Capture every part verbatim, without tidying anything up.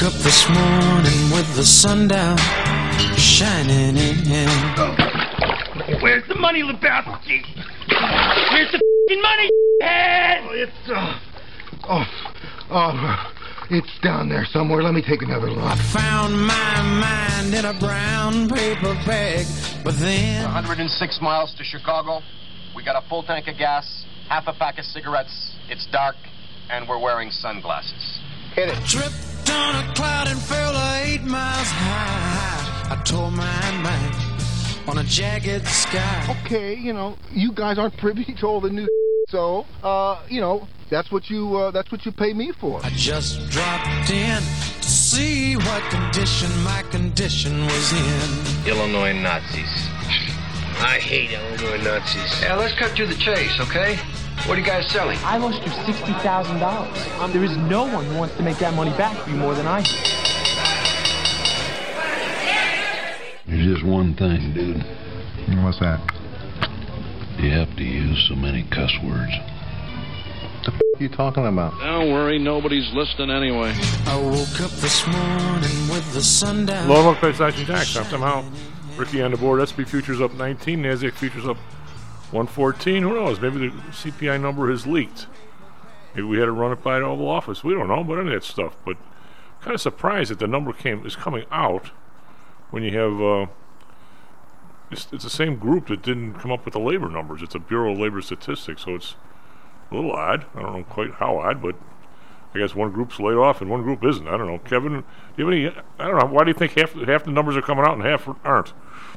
woke up this morning with the sun down, shining in. Where's the money, Lebowski? Where's the f***ing money, head? Oh, it's, uh, oh, oh, it's down there somewhere. Let me take another look. I found my mind in a brown paper bag, but then... one hundred six miles to Chicago. We got a full tank of gas, half a pack of cigarettes. It's dark, and we're wearing sunglasses. Hit it. Tripped on a cloud and fell eight miles high. I tore my mind on a jagged sky. Okay, you know, you guys aren't privy to all the new so, uh, you know, that's what you, uh, that's what you pay me for. I just dropped in to see what condition my condition was in. Illinois Nazis. I hate Illinois Nazis. Yeah, let's cut to the chase, okay? What are you guys selling? I lost you sixty thousand dollars. There is no one who wants to make that money back for you more than I do. There's just one thing, dude. What's that? You have to use so many cuss words. What the f*** are you talking about? Don't worry, nobody's listening anyway. I woke up this morning with the sun down. Low low price action tax. Somehow, Ricky on the board. S and P futures up nineteen. NASDAQ futures up one fourteen. Who knows? Maybe the C P I number has leaked. Maybe we had to run it by the Oval Office. We don't know about any of that stuff. But kind of surprised that the number came is coming out when you have. Uh, it's, it's the same group that didn't come up with the labor numbers. It's a Bureau of Labor Statistics, so it's a little odd. I don't know quite how odd, but I guess one group's laid off and one group isn't. I don't know. Kevin, do you have any? I don't know. Why do you think half half the numbers are coming out and half aren't?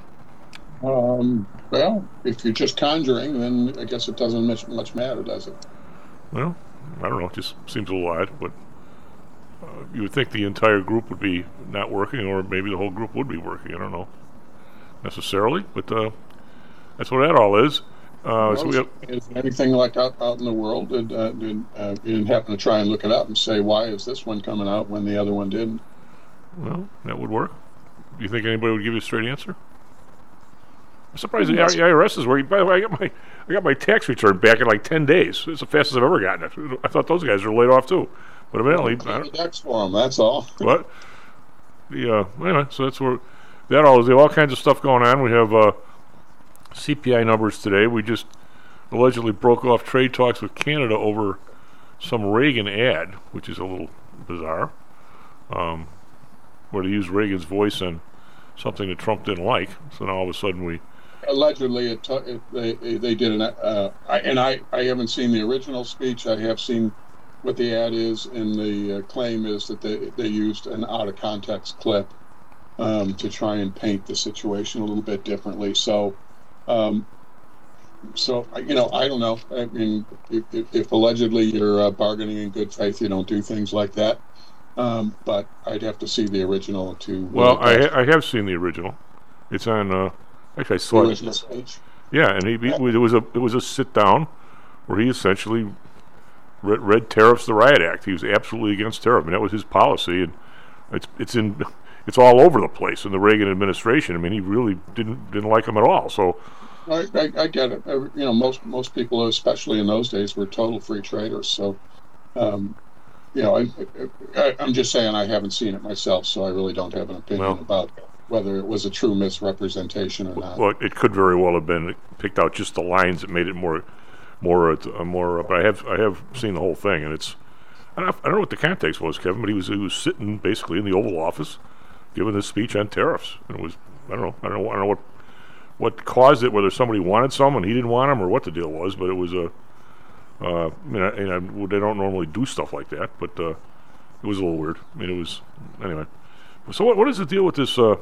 Um, well, if you're just conjuring, then I guess it doesn't much, much matter, does it? Well, I don't know. It just seems a little odd, but uh, you would think the entire group would be not working, or maybe the whole group would be working. I don't know necessarily, but uh, that's what that all is. Uh, well, so we have, is anything like out, out in the world? Did, uh, did uh, you didn't happen to try and look it up and say, why is this one coming out when the other one didn't? Well, that would work. Do you think anybody would give you a straight answer? I'm surprised the I R S is working. By the way, I got my I got my tax return back in like ten days. It's the fastest I've ever gotten it. I thought those guys were laid off too, but evidently, well, the decks for them. That's all. What? The uh, anyway, so that's where that all is. There all kinds of stuff going on. We have uh, C P I numbers today. We just allegedly broke off trade talks with Canada over some Reagan ad, which is a little bizarre. Um, where they used Reagan's voice on something that Trump didn't like. So now all of a sudden we. Allegedly, it, t- it they they did an uh, I, and I, I haven't seen the original speech. I have seen what the ad is, and the uh, claim is that they they used an out of context clip um, to try and paint the situation a little bit differently. So, um, so you know, I don't know. I mean, if, if, if allegedly you're uh, bargaining in good faith, you don't do things like that. Um, but I'd have to see the original to. Well, I ha- I have seen the original. It's on. Uh, Actually, I saw the it. original speech. Yeah, and he, he it was a it was a sit down where he essentially read, read tariffs, the riot act. He was absolutely against tariff, and that was his policy. And it's it's in it's all over the place in the Reagan administration. I mean, he really didn't didn't like him at all. So I, I, I get it. You know, most most people, especially in those days, were total free traders. So, um, you know, I, I, I'm just saying I haven't seen it myself, so I really don't have an opinion well, about whether it was a true misrepresentation or not. Well, it could very well have been. It picked out just the lines that made it more, more, uh, more. Uh, but I have, I have seen the whole thing, and it's. I don't, I don't know what the context was, Kevin, but he was, he was sitting basically in the Oval Office, giving this speech on tariffs, and it was. I don't know. I don't know. I don't know what, what caused it. Whether somebody wanted some and he didn't want them, or what the deal was. But it was a. Uh, I mean, I, and I, they don't normally do stuff like that, but uh, it was a little weird. I mean, it was anyway. So what, what is the deal with this? Uh,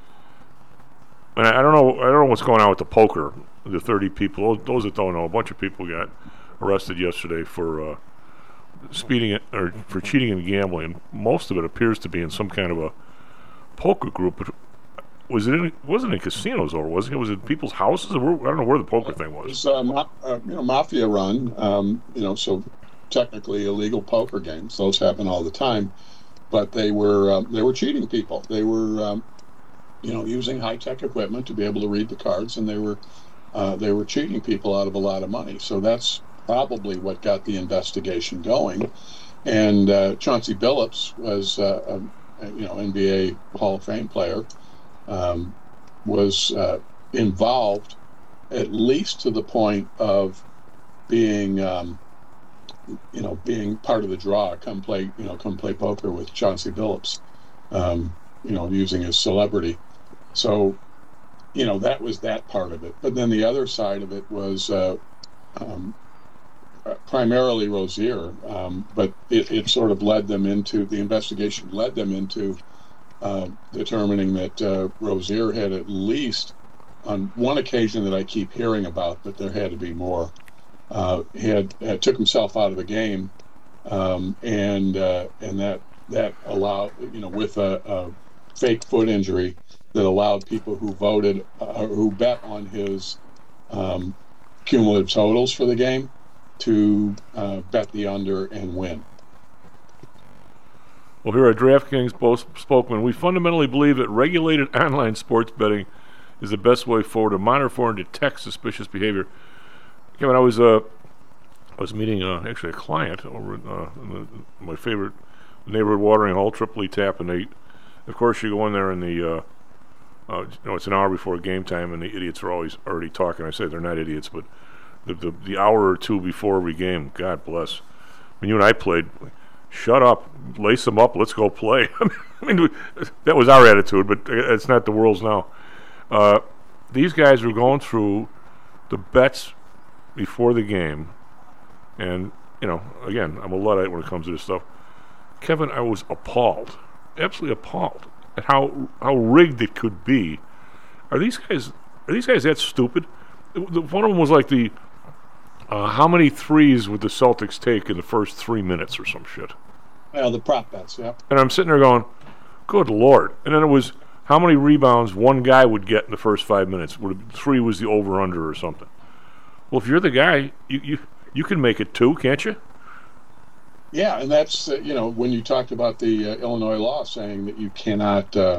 and I, I don't know. I don't know what's going on with the poker. The thirty people. Those, those that don't know, a bunch of people got arrested yesterday for uh, speeding it, or for cheating and gambling. Most of it appears to be in some kind of a poker group. But was it? In, it wasn't in casinos, or was it? Was it people's houses? Or where, I don't know where the poker thing was. It was uh, ma- uh, you know, mafia run. Um, you know, so technically illegal poker games. Those happen all the time. But they were um, they were cheating people. They were, um, you know, using high tech equipment to be able to read the cards, and they were uh, they were cheating people out of a lot of money. So that's probably what got the investigation going. And uh, Chauncey Billups was uh, you know, N B A Hall of Fame player, um, was uh, involved at least to the point of being, um, you know, being part of the draw. Come play, you know, come play poker with Chauncey Billups. Um, you know, using his celebrity. So, you know, that was that part of it. But then the other side of it was uh, um, uh, primarily Rozier, um, but it, it sort of led them into, the investigation led them into uh, determining that uh, Rozier had at least, on one occasion that I keep hearing about, but there had to be more, uh, he had uh, took himself out of the game, um, and uh, and that that allowed, you know, with a, a fake foot injury that allowed people who voted, uh, who bet on his um, cumulative totals for the game to uh, bet the under and win. Well, here at DraftKings both spokesman, we fundamentally believe that regulated online sports betting is the best way forward to monitor for and detect suspicious behavior. Kevin, I was uh, I was meeting uh, actually a client over uh, in the, my favorite neighborhood watering hole, Tripoli Tap, and they, of course, you go in there and the, uh, uh, you know, it's an hour before game time, and the idiots are always already talking. I say they're not idiots, but the the, the hour or two before every game, God bless. When you and I played, shut up, lace them up, let's go play. I mean, that was our attitude, but it's not the world's now. Uh, these guys were going through the bets before the game, and, you know, again, I'm a Luddite when it comes to this stuff. Kevin, I was appalled, absolutely appalled at how how rigged it could be. Are these guys are these guys that stupid? One of them was like the uh, how many threes would the Celtics take in the first three minutes or some shit? Well, the prop bets, yeah. And I'm sitting there going, good Lord. And then it was how many rebounds one guy would get in the first five minutes. Three was the over-under or something. Well, if you're the guy, you you, you can make it two, can't you? Yeah, and that's, uh, you know, when you talked about the uh, Illinois law saying that you cannot, uh,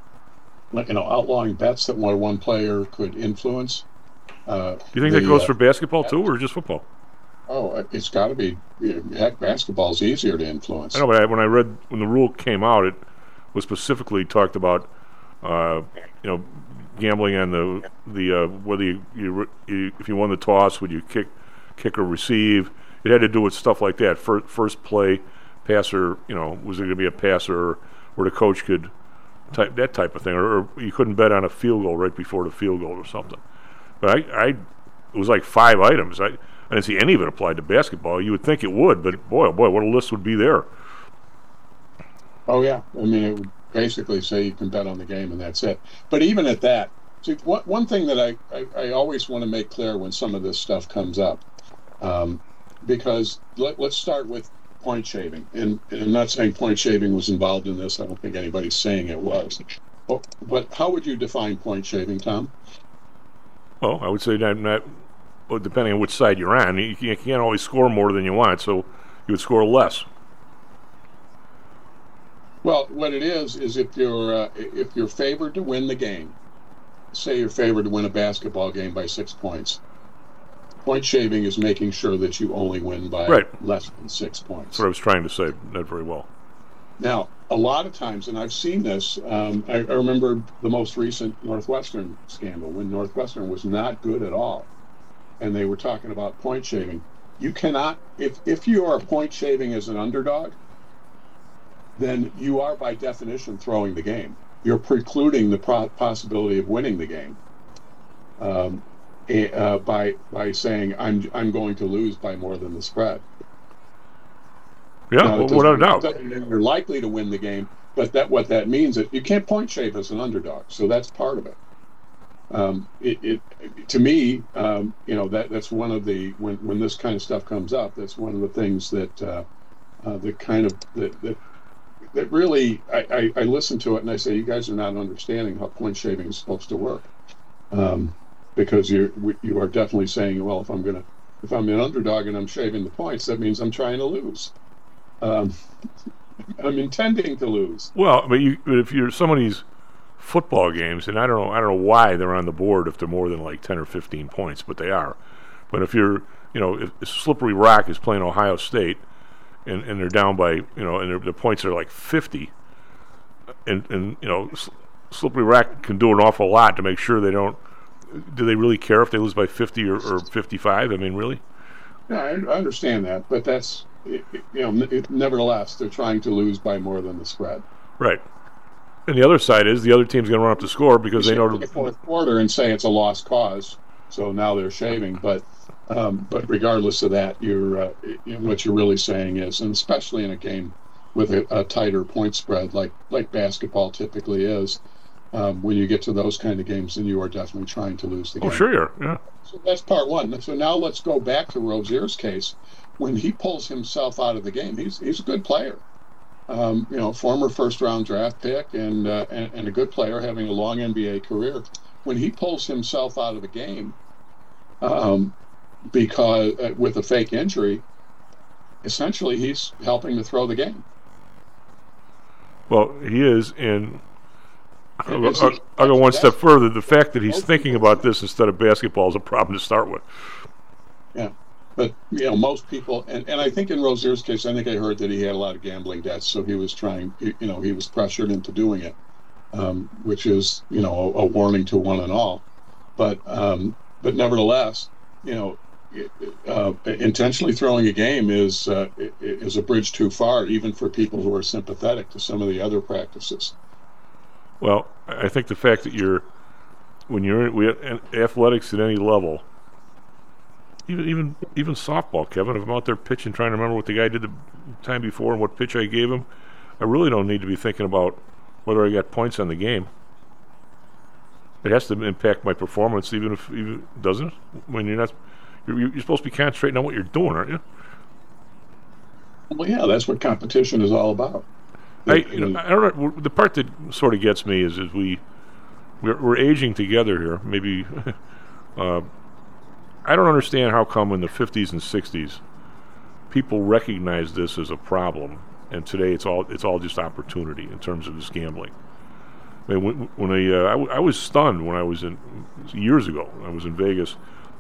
you know, outlawing bets that one, one player could influence. Uh, Do you think the, that goes uh, for basketball too, or just football? Oh, it's got to be. Heck, basketball's easier to influence. I know, but I, when I read, when the rule came out, it was specifically talked about, uh, you know, gambling on the, the uh, whether you, you, you, if you won the toss, would you kick, kick or receive. It had to do with stuff like that. First, first play, passer, you know, was it going to be a passer where the coach could type that type of thing, or, or you couldn't bet on a field goal right before the field goal or something. But I, I, it was like five items. I, I didn't see any of it applied to basketball. You would think it would, but boy, oh boy, what a list would be there. Oh yeah, I mean, it would basically say you can bet on the game and that's it. But even at that, see, one one thing that I, I, I always want to make clear when some of this stuff comes up. Um, Because let, let's start with point shaving. And, and I'm not saying point shaving was involved in this. I don't think anybody's saying it was. But, but how would you define point shaving, Tom? Well, I would say that, that well, depending on which side you're on, you, you can't always score more than you want, so you would score less. Well, what it is is if you're uh, if you're favored to win the game, say you're favored to win a basketball game by six points. Point shaving is making sure that you only win by right. less than six points. That's what I was trying to say, not very well. Now, a lot of times, and I've seen this, um, I, I remember the most recent Northwestern scandal, when Northwestern was not good at all, and they were talking about point shaving. You cannot, if, if you are point shaving as an underdog, then you are by definition throwing the game. You're precluding the pro- possibility of winning the game. Um, Uh, by by saying I'm I'm going to lose by more than the spread. Yeah, now, well, without a doubt. You're likely to win the game, but that what that means is you can't point shave as an underdog. So that's part of it. Um, it, it to me, um, you know, that that's one of the when when this kind of stuff comes up, that's one of the things that uh, uh, that kind of that that, that really I, I I listen to it and I say, you guys are not understanding how point shaving is supposed to work. Um, Because you you are definitely saying, well, if I'm gonna if I'm an underdog and I'm shaving the points, that means I'm trying to lose. Um, I'm intending to lose. Well, but you but if you're some of these football games, and I don't know I don't know why they're on the board if they're more than like ten or fifteen points, but they are. But if you're you know if Slippery Rock is playing Ohio State, and, and they're down by you know and the points are like fifty, and, and you know, Slippery Rock can do an awful lot to make sure they don't. Do they really care if they lose by fifty or, or fifty-five? I mean, really? Yeah, I, I understand that, but that's, you know, it, nevertheless, they're trying to lose by more than the spread. Right. And the other side is the other team's going to run up the score because you they know the fourth quarter and say it's a lost cause, so now they're shaving. But um, but regardless of that, you're uh, you know, what you're really saying is, and especially in a game with a, a tighter point spread like like basketball typically is. Um, when you get to those kind of games, then you are definitely trying to lose the game. Oh, sure you are, yeah. So that's part one. So now let's go back to Rozier's case. When he pulls himself out of the game, he's he's a good player. Um, you know, former first-round draft pick and, uh, and and a good player, having a long N B A career. When he pulls himself out of the game, um, because uh, with a fake injury, essentially he's helping to throw the game. Well, he is, and I'll, I'll, I'll go one step further. The fact that he's thinking about this instead of basketball is a problem to start with. Yeah, but you know, most people, and, and I think in Rozier's case, I think I heard that he had a lot of gambling debts, so he was trying, you know, he was pressured into doing it, um, which is, you know, a, a warning to one and all. But um, but nevertheless, you know, uh, intentionally throwing a game is uh, is a bridge too far, even for people who are sympathetic to some of the other practices. Well, I think the fact that you're, when you're in, we, in athletics at any level, even even even softball, Kevin, if I'm out there pitching, trying to remember what the guy did the time before and what pitch I gave him, I really don't need to be thinking about whether I got points on the game. It has to impact my performance, even if even doesn't it? When you're not, you're, you're supposed to be concentrating on what you're doing, aren't you? Well, yeah, that's what competition is all about. I, you know, I don't know. The part that sort of gets me is, is we we're, we're aging together here. Maybe uh, I don't understand how come in the fifties and sixties people recognized this as a problem, and today it's all it's all just opportunity in terms of this gambling. I mean, when, when I, uh, I, w- I was stunned when I was in years ago. I was in Vegas,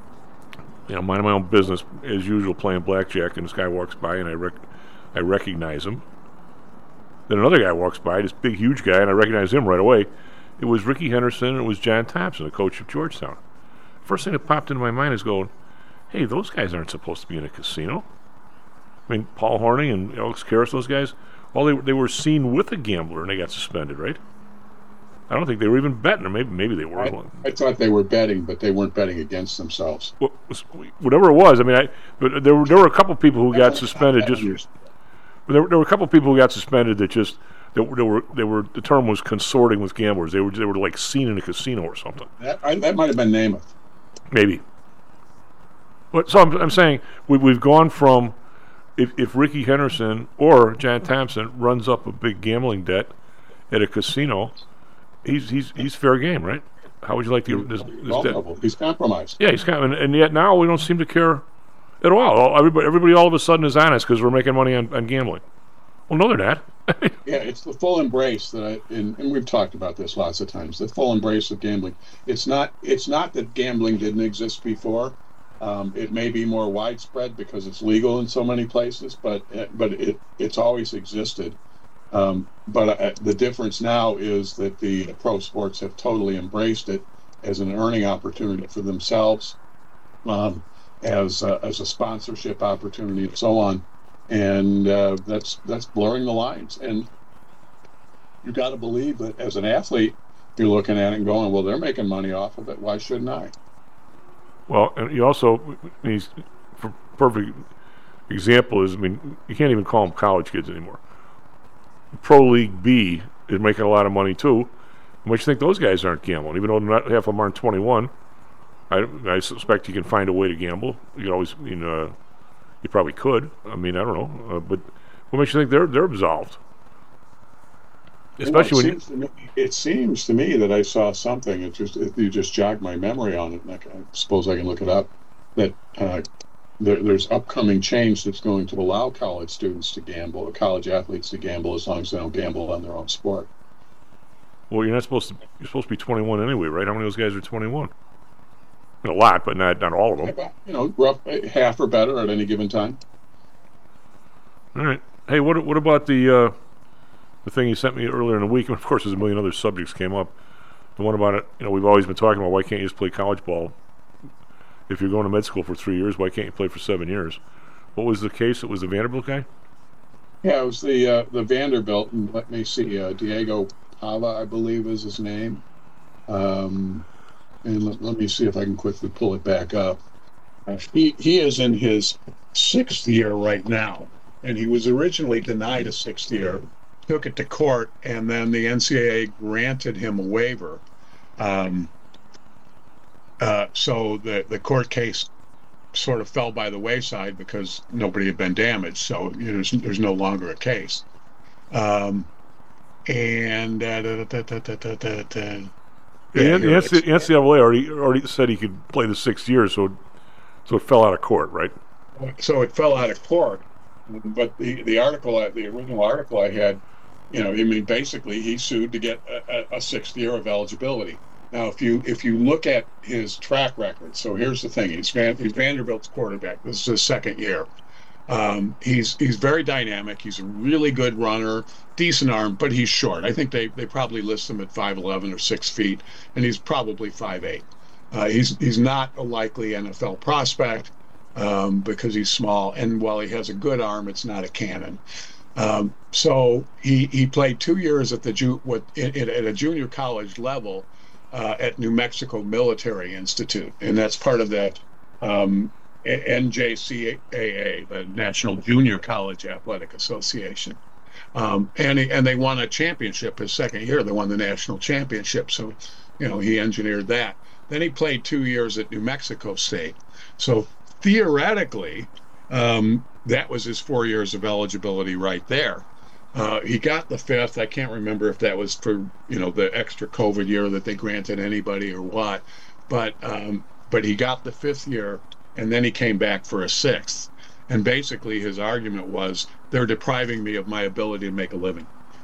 you know, minding my own business as usual, playing blackjack, and this guy walks by, and I rec- I recognize him. Then another guy walks by, this big, huge guy, and I recognize him right away. It was Ricky Henderson, and it was John Thompson, the coach of Georgetown. First thing that popped into my mind is going, hey, those guys aren't supposed to be in a casino. I mean, Paul Hornung and Alex Karras, those guys, well, they, they were seen with a gambler, and they got suspended, right? I don't think they were even betting, or maybe maybe they were. I, I thought they were betting, but they weren't betting against themselves. Well, whatever it was, I mean, I but there were there were a couple people who got suspended just. There, there were a couple of people who got suspended that just they, they were they were the term was consorting with gamblers. They were they were like seen in a casino or something. That I, that might have been Namath. Maybe. But so I'm, I'm saying we, we've gone from if if Ricky Henderson or John Thompson runs up a big gambling debt at a casino, he's he's he's fair game, right? How would you like to this, this debt? He's compromised. Yeah, he's com- and, and yet now we don't seem to care at all. Everybody, everybody all of a sudden is honest because we're making money on, on gambling. Well, no, they're not. Yeah, it's the full embrace that I, and, and we've talked about this lots of times, the full embrace of gambling. It's not It's not that gambling didn't exist before. Um, it may be more widespread because it's legal in so many places, but but it it's always existed. Um, but uh, the difference now is that the pro sports have totally embraced it as an earning opportunity for themselves, um, as uh, as a sponsorship opportunity, and so on, and uh, that's that's blurring the lines. And you got to believe that as an athlete, you're looking at it and going, "Well, they're making money off of it. Why shouldn't I?" Well, and you also, he's, for perfect example is, I mean, you can't even call them college kids anymore. Pro League B is making a lot of money too. How much you think those guys aren't gambling? Even though not half of them aren't twenty-one, I, I suspect you can find a way to gamble. You can always, you know, you probably could. I mean, I don't know, uh, but what makes you think they're they're absolved? Especially you know, it, when seems you, me, it seems to me that I saw something. It just it, you just jogged my memory on it. And I, I suppose I can look it up. That uh, there, there's upcoming change that's going to allow college students to gamble, or college athletes to gamble, as long as they don't gamble on their own sport. Well, you're not supposed to. You're supposed to be twenty-one anyway, right? How many of those guys are twenty-one? A lot, but not not all of them. You know, rough half or better at any given time. All right. Hey, what what about the? Uh, the thing you sent me earlier in the week, and of course, there's a million other subjects came up. The one about it, you know, we've always been talking about why can't you just play college ball? If you're going to med school for three years, why can't you play for seven years? What was the case? It was the Vanderbilt guy? Yeah, it was the uh, the Vanderbilt, and let me see, uh, Diego Pava, I believe is his name. Um, and let, let me see if I can quickly pull it back up. Uh, he, he is in his sixth year right now, and he was originally denied a sixth year, took it to court, and then the N C double A granted him a waiver. Um, uh, so the, the court case sort of fell by the wayside because nobody had been damaged, so you know, there's, there's no longer a case. Um, and uh, da, da, da, da, da, da, da. Yeah, the N C double A already already said he could play the six years, so so it fell out of court, right? So it fell out of court, but the the article, the original article I had, you know, I mean, basically he sued to get a, a, a sixth year of eligibility. Now, if you if you look at his track record, so here's the thing: he's, Van, he's Vanderbilt's quarterback. This is his second year. Um, he's he's very dynamic. He's a really good runner, decent arm, but he's short. I think they, they probably list him at five eleven or six feet, and he's probably five eight. Uh, he's he's not a likely N F L prospect um, because he's small, and while he has a good arm, it's not a cannon. Um, so he he played two years at the ju- what at, at a junior college level uh, at New Mexico Military Institute, and that's part of that. Um, N J C A A, the National Junior College Athletic Association, um, and he, and they won a championship his second year. They won the national championship, so you know he engineered that. Then he played two years at New Mexico State. So theoretically, um, that was his four years of eligibility right there. Uh, he got the fifth. I can't remember if that was for you know the extra COVID year that they granted anybody or what, but um, but he got the fifth year. And then he came back for a sixth. And basically his argument was, they're depriving me of my ability to make a living.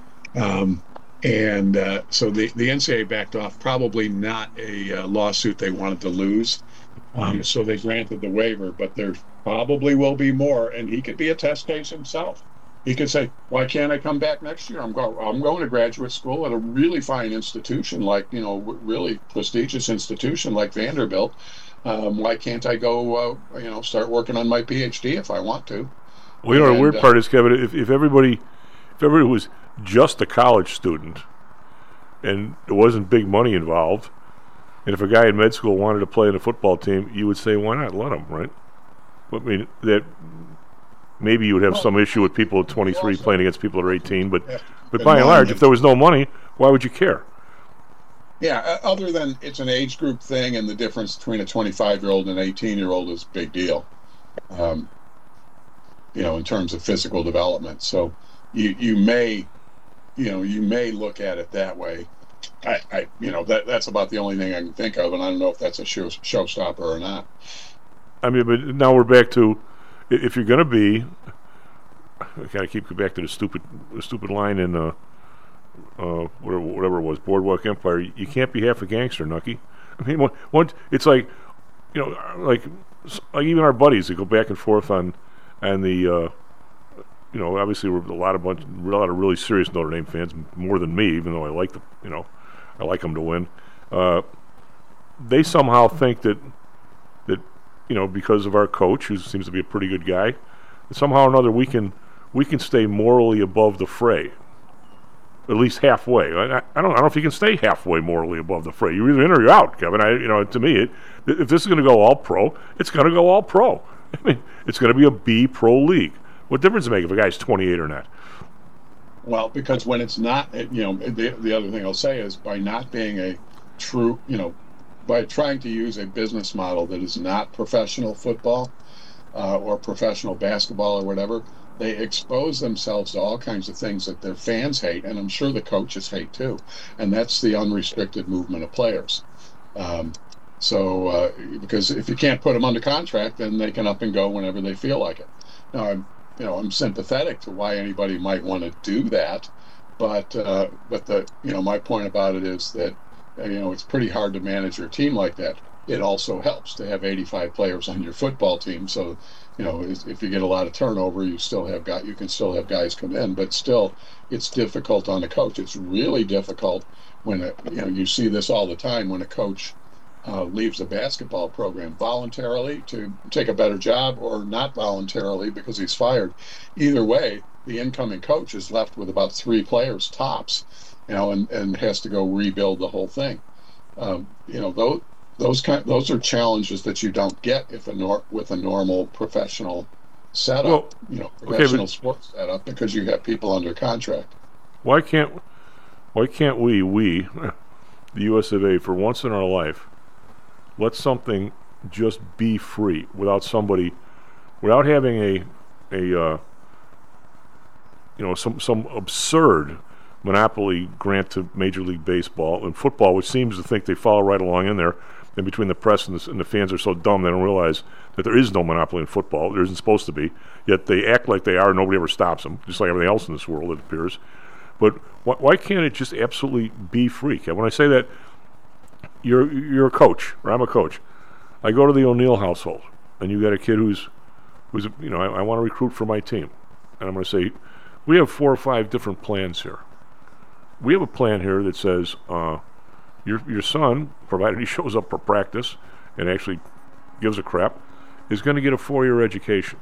Um, and uh, so the, the N C double A backed off, probably not a uh, lawsuit they wanted to lose. Um, so they granted the waiver, but there probably will be more. And he could be a test case himself. He could say, why can't I come back next year? I'm, go- I'm going to graduate school at a really fine institution, like, you know, really prestigious institution like Vanderbilt. Um, why can't I go, uh, you know, start working on my P H D if I want to? Well, you know, and, the weird uh, part is, Kevin, if, if everybody if everybody was just a college student and there wasn't big money involved, and if a guy in med school wanted to play in a football team, you would say, why not let him, right? I mean, that maybe you would have well, some issue with people at twenty-three also, playing against people that are eighteen, but, yeah, but by and large, if there was no money, why would you care? Yeah, other than it's an age group thing, and the difference between a twenty-five-year-old and an eighteen-year-old is a big deal, um, you know, in terms of physical development. So you you may, you know, you may look at it that way. I, I you know, that that's about the only thing I can think of, and I don't know if that's a show, showstopper or not. I mean, but now we're back to, if you're going to be, I kind of keep going back to the stupid, the stupid line in uh, uh, whatever, whatever it was, Boardwalk Empire. You can't be half a gangster, Nucky. I mean, one, one, it's like, you know, like, like even our buddies that go back and forth on, and the, uh, you know, obviously we're a lot of bunch, a lot of really serious Notre Dame fans, more than me, even though I like the, you know, I like them to win. Uh, they somehow think that that you know, because of our coach, who seems to be a pretty good guy, that somehow or another we can we can stay morally above the fray, at least halfway. I, I don't I don't know if you can stay halfway morally above the fray. You're either in or you're out, Kevin. I, you know, to me, it, if this is going to go all pro, it's going to go all pro. I mean, it's going to be a B pro league. What difference does it make if a guy's twenty-eight or not? Well, because when it's not, you know, the the other thing I'll say is by not being a true, you know, by trying to use a business model that is not professional football uh, or professional basketball or whatever, they expose themselves to all kinds of things that their fans hate, and I'm sure the coaches hate too. And that's the unrestricted movement of players. Um, so, uh, because if you can't put them under contract, then they can up and go whenever they feel like it. Now, I'm, you know, I'm sympathetic to why anybody might want to do that, but uh, but the you know my point about it is that, you know, it's pretty hard to manage your team like that. it also helps to have eighty-five players on your football team. So, you know, if, if you get a lot of turnover, you still have got you can still have guys come in, but still, it's difficult on a coach. It's really difficult when a, you know you see this all the time when a coach uh, leaves a basketball program voluntarily to take a better job, or not voluntarily because he's fired. Either way, the incoming coach is left with about three players tops, you know, and, and has to go rebuild the whole thing. Um, you know, those those kind those are challenges that you don't get if a nor- with a normal professional setup, well, you know, professional okay, sports setup, because you have people under contract. Why can't why can't we we the U S of A for once in our life let something just be free without somebody, without having a a uh, you know some some absurd monopoly grant to Major League Baseball and football, which seems to think they follow right along in there. And between the press and the, and the fans are so dumb they don't realize that there is no monopoly in football. There isn't supposed to be. Yet they act like they are. Nobody ever stops them, just like everything else in this world, it appears. But wh- why can't it just absolutely be free? When I say that, you're you're a coach, or I'm a coach. I go to the O'Neill household, and you got a kid who's who's you know I, I want to recruit for my team, and I'm going to say, we have four or five different plans here. We have a plan here that says uh, your your son, provided he shows up for practice and actually gives a crap, is going to get a four-year education.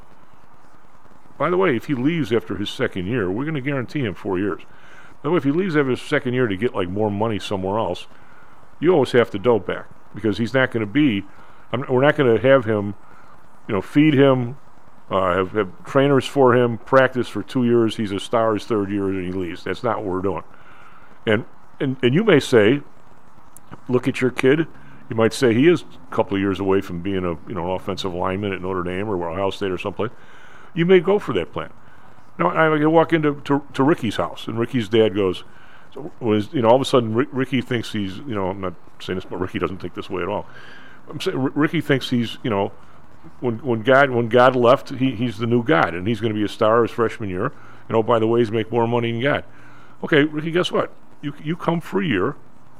By the way, if he leaves after his second year, we're going to guarantee him four years. By the way, if he leaves after his second year to get like more money somewhere else, you always have to dough back, because he's not going to be. I'm, we're not going to have him, you know, feed him, uh, have, have trainers for him, practice for two years. He's a star his third year and he leaves. That's not what we're doing. And, and and you may say, look at your kid. You might say he is a couple of years away from being a you know an offensive lineman at Notre Dame or Ohio State or someplace. You may go for that plan. Now I, I walk into to, to Ricky's house, and Ricky's dad goes, so was you know all of a sudden Rick, Ricky thinks he's you know I'm not saying this, but Ricky doesn't think this way at all. I'm saying R- Ricky thinks he's you know when when God when God left, he he's the new God, and he's going to be a star his freshman year. And oh, by the way, he's make more money than God. Okay, Ricky, guess what? You you come for a year,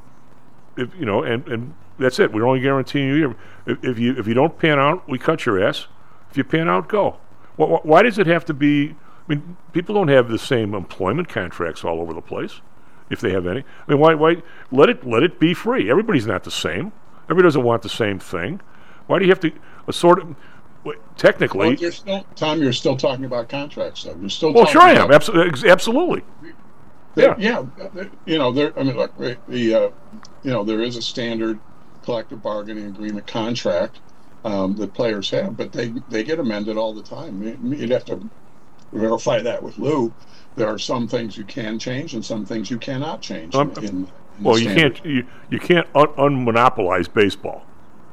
if you know, and, and that's it. We're only guaranteeing you a year. If, if you if you don't pan out, we cut your ass. If you pan out, go. Why, why does it have to be? I mean, people don't have the same employment contracts all over the place, if they have any. I mean, why why let it let it be free? Everybody's not the same. Everybody doesn't want the same thing. Why do you have to a sort of technically? Well, you're still, Tom, you're still talking about contracts, though. You're still. Well, talking sure I about, am. Absolutely, absolutely. Yeah, yeah. You know, there. I mean, look, the uh, you know, there is a standard collective bargaining agreement contract um, that players have, but they they get amended all the time. You'd have to verify that with Lou. There are some things you can change, and some things you cannot change. Um, in, in well, you can't you, you can't un- unmonopolize baseball.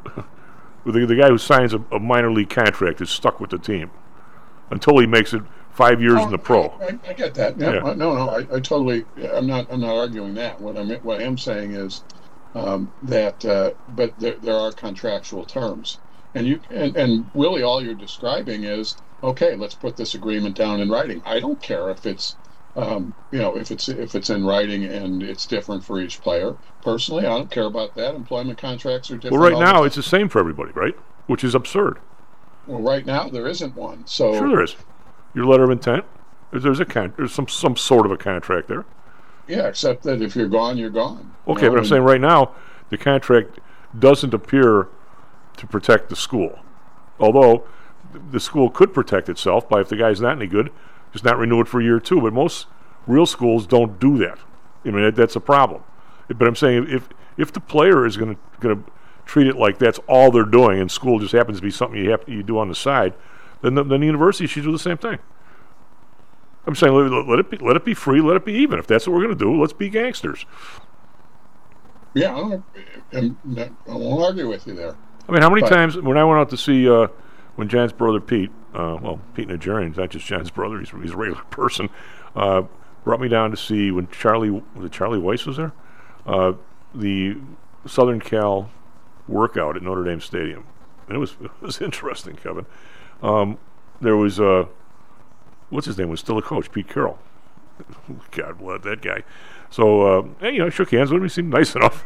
the the guy who signs a, a minor league contract is stuck with the team until he makes it five years oh, in the pro. I, I, I get that. Yeah, yeah. No, no, I, I totally. I'm not. I'm not arguing that. What I'm. What I am saying is um, that. Uh, but there, there are contractual terms, and you and, and really all you're describing is okay. Let's put this agreement down in writing. I don't care if it's, um, you know, if it's if it's in writing and it's different for each player. Personally, I don't care about that. Employment contracts are different. Well, right now the it's the same for everybody, right? Which is absurd. Well, right now there isn't one. So sure there is. Your letter of intent, there's a con- there's some some sort of a contract there. Yeah, except that if you're gone, you're gone. Okay, you know, but I'm saying right now, the contract doesn't appear to protect the school. Although the school could protect itself by, if the guy's not any good, just not renew it for a year or two. But most real schools don't do that. I mean, that, that's a problem. But I'm saying if if the player is going to going to treat it like that's all they're doing, and school just happens to be something you have you do on the side, then the, then the university should do the same thing. I'm saying let, let it be let it be free, let it be even. If that's what we're going to do, let's be gangsters. Yeah, I, don't, I'm not, I won't argue with you there. I mean, how many but, times when I went out to see uh, when John's brother Pete, uh, well, Pete Najarian, not just John's brother, he's, he's a regular person, uh, brought me down to see when Charlie was it Charlie Weiss was there, uh, the Southern Cal workout at Notre Dame Stadium, and it was it was interesting, Kevin. Um, there was uh, what's his name was still a coach, Pete Carroll, God bless that guy. So, uh, hey, you know, shook hands with him. He seemed nice enough.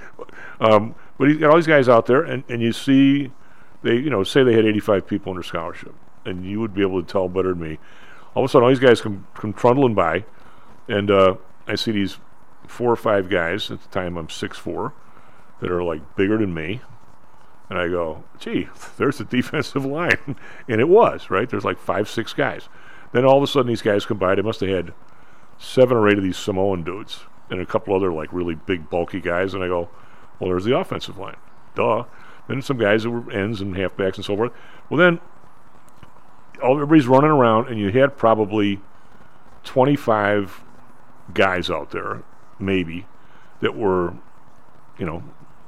um, but he's got all these guys out there, and, and you see, they, you know, say they had eighty-five people under scholarship, and you would be able to tell better than me. All of a sudden, all these guys come, come trundling by, and uh, I see these four or five guys, at the time I'm six foot four, that are like bigger than me. And I go, gee, there's the defensive line. And it was, right? There's like five, six guys. Then all of a sudden these guys come by. They must have had seven or eight of these Samoan dudes and a couple other like really big, bulky guys. And I go, well, there's the offensive line. Duh. Then some guys that were ends and halfbacks and so forth. Well, then all, everybody's running around, and you had probably twenty-five guys out there, maybe, that were, you know,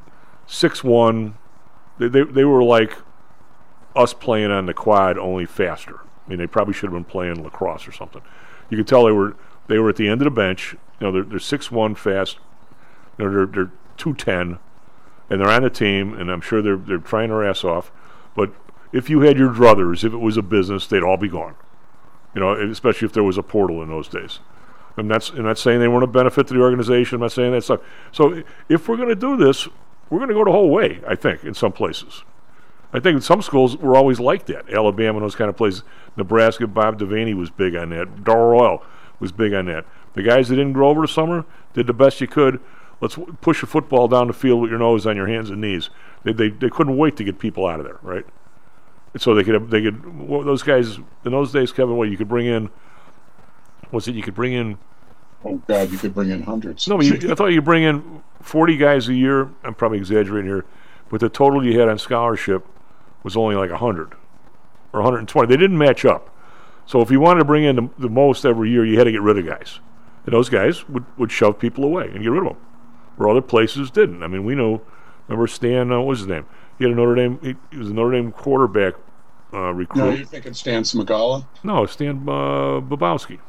six one. They, they they were like us playing on the quad, only faster. I mean, they probably should have been playing lacrosse or something. You could tell they were they were at the end of the bench. You know, they're they're six one fast. You know, they're they're two ten, and they're on the team. And I'm sure they're they're trying their ass off. But if you had your druthers, if it was a business, they'd all be gone. You know, especially if there was a portal in those days. I'm not I'm not saying they weren't a benefit to the organization. I'm not saying that stuff. So if we're going to do this, we're going to go the whole way, I think, in some places. I think in some schools were always like that. Alabama and those kind of places. Nebraska, Bob Devaney was big on that. Dar Royal was big on that. The guys that didn't grow over the summer did the best you could. Let's w- push a football down the field with your nose on your hands and knees. They they, they couldn't wait to get people out of there, right? And so they could have, they could well, those guys in those days, Kevin. What you could bring in? Was it you could bring in? Oh God, you could bring in hundreds. No, but you, I thought you could bring in forty guys a year. I'm probably exaggerating here, but the total you had on scholarship was only like one hundred or one hundred twenty. They didn't match up. So if you wanted to bring in the, the most every year, you had to get rid of guys. And those guys would, would shove people away and get rid of them, where other places didn't. I mean, we know, remember Stan, uh, what was his name? He had a Notre Dame, he, he was a Notre Dame quarterback uh, recruit. No, you're thinking Stan Smagala? No, Stan uh, Bobowski.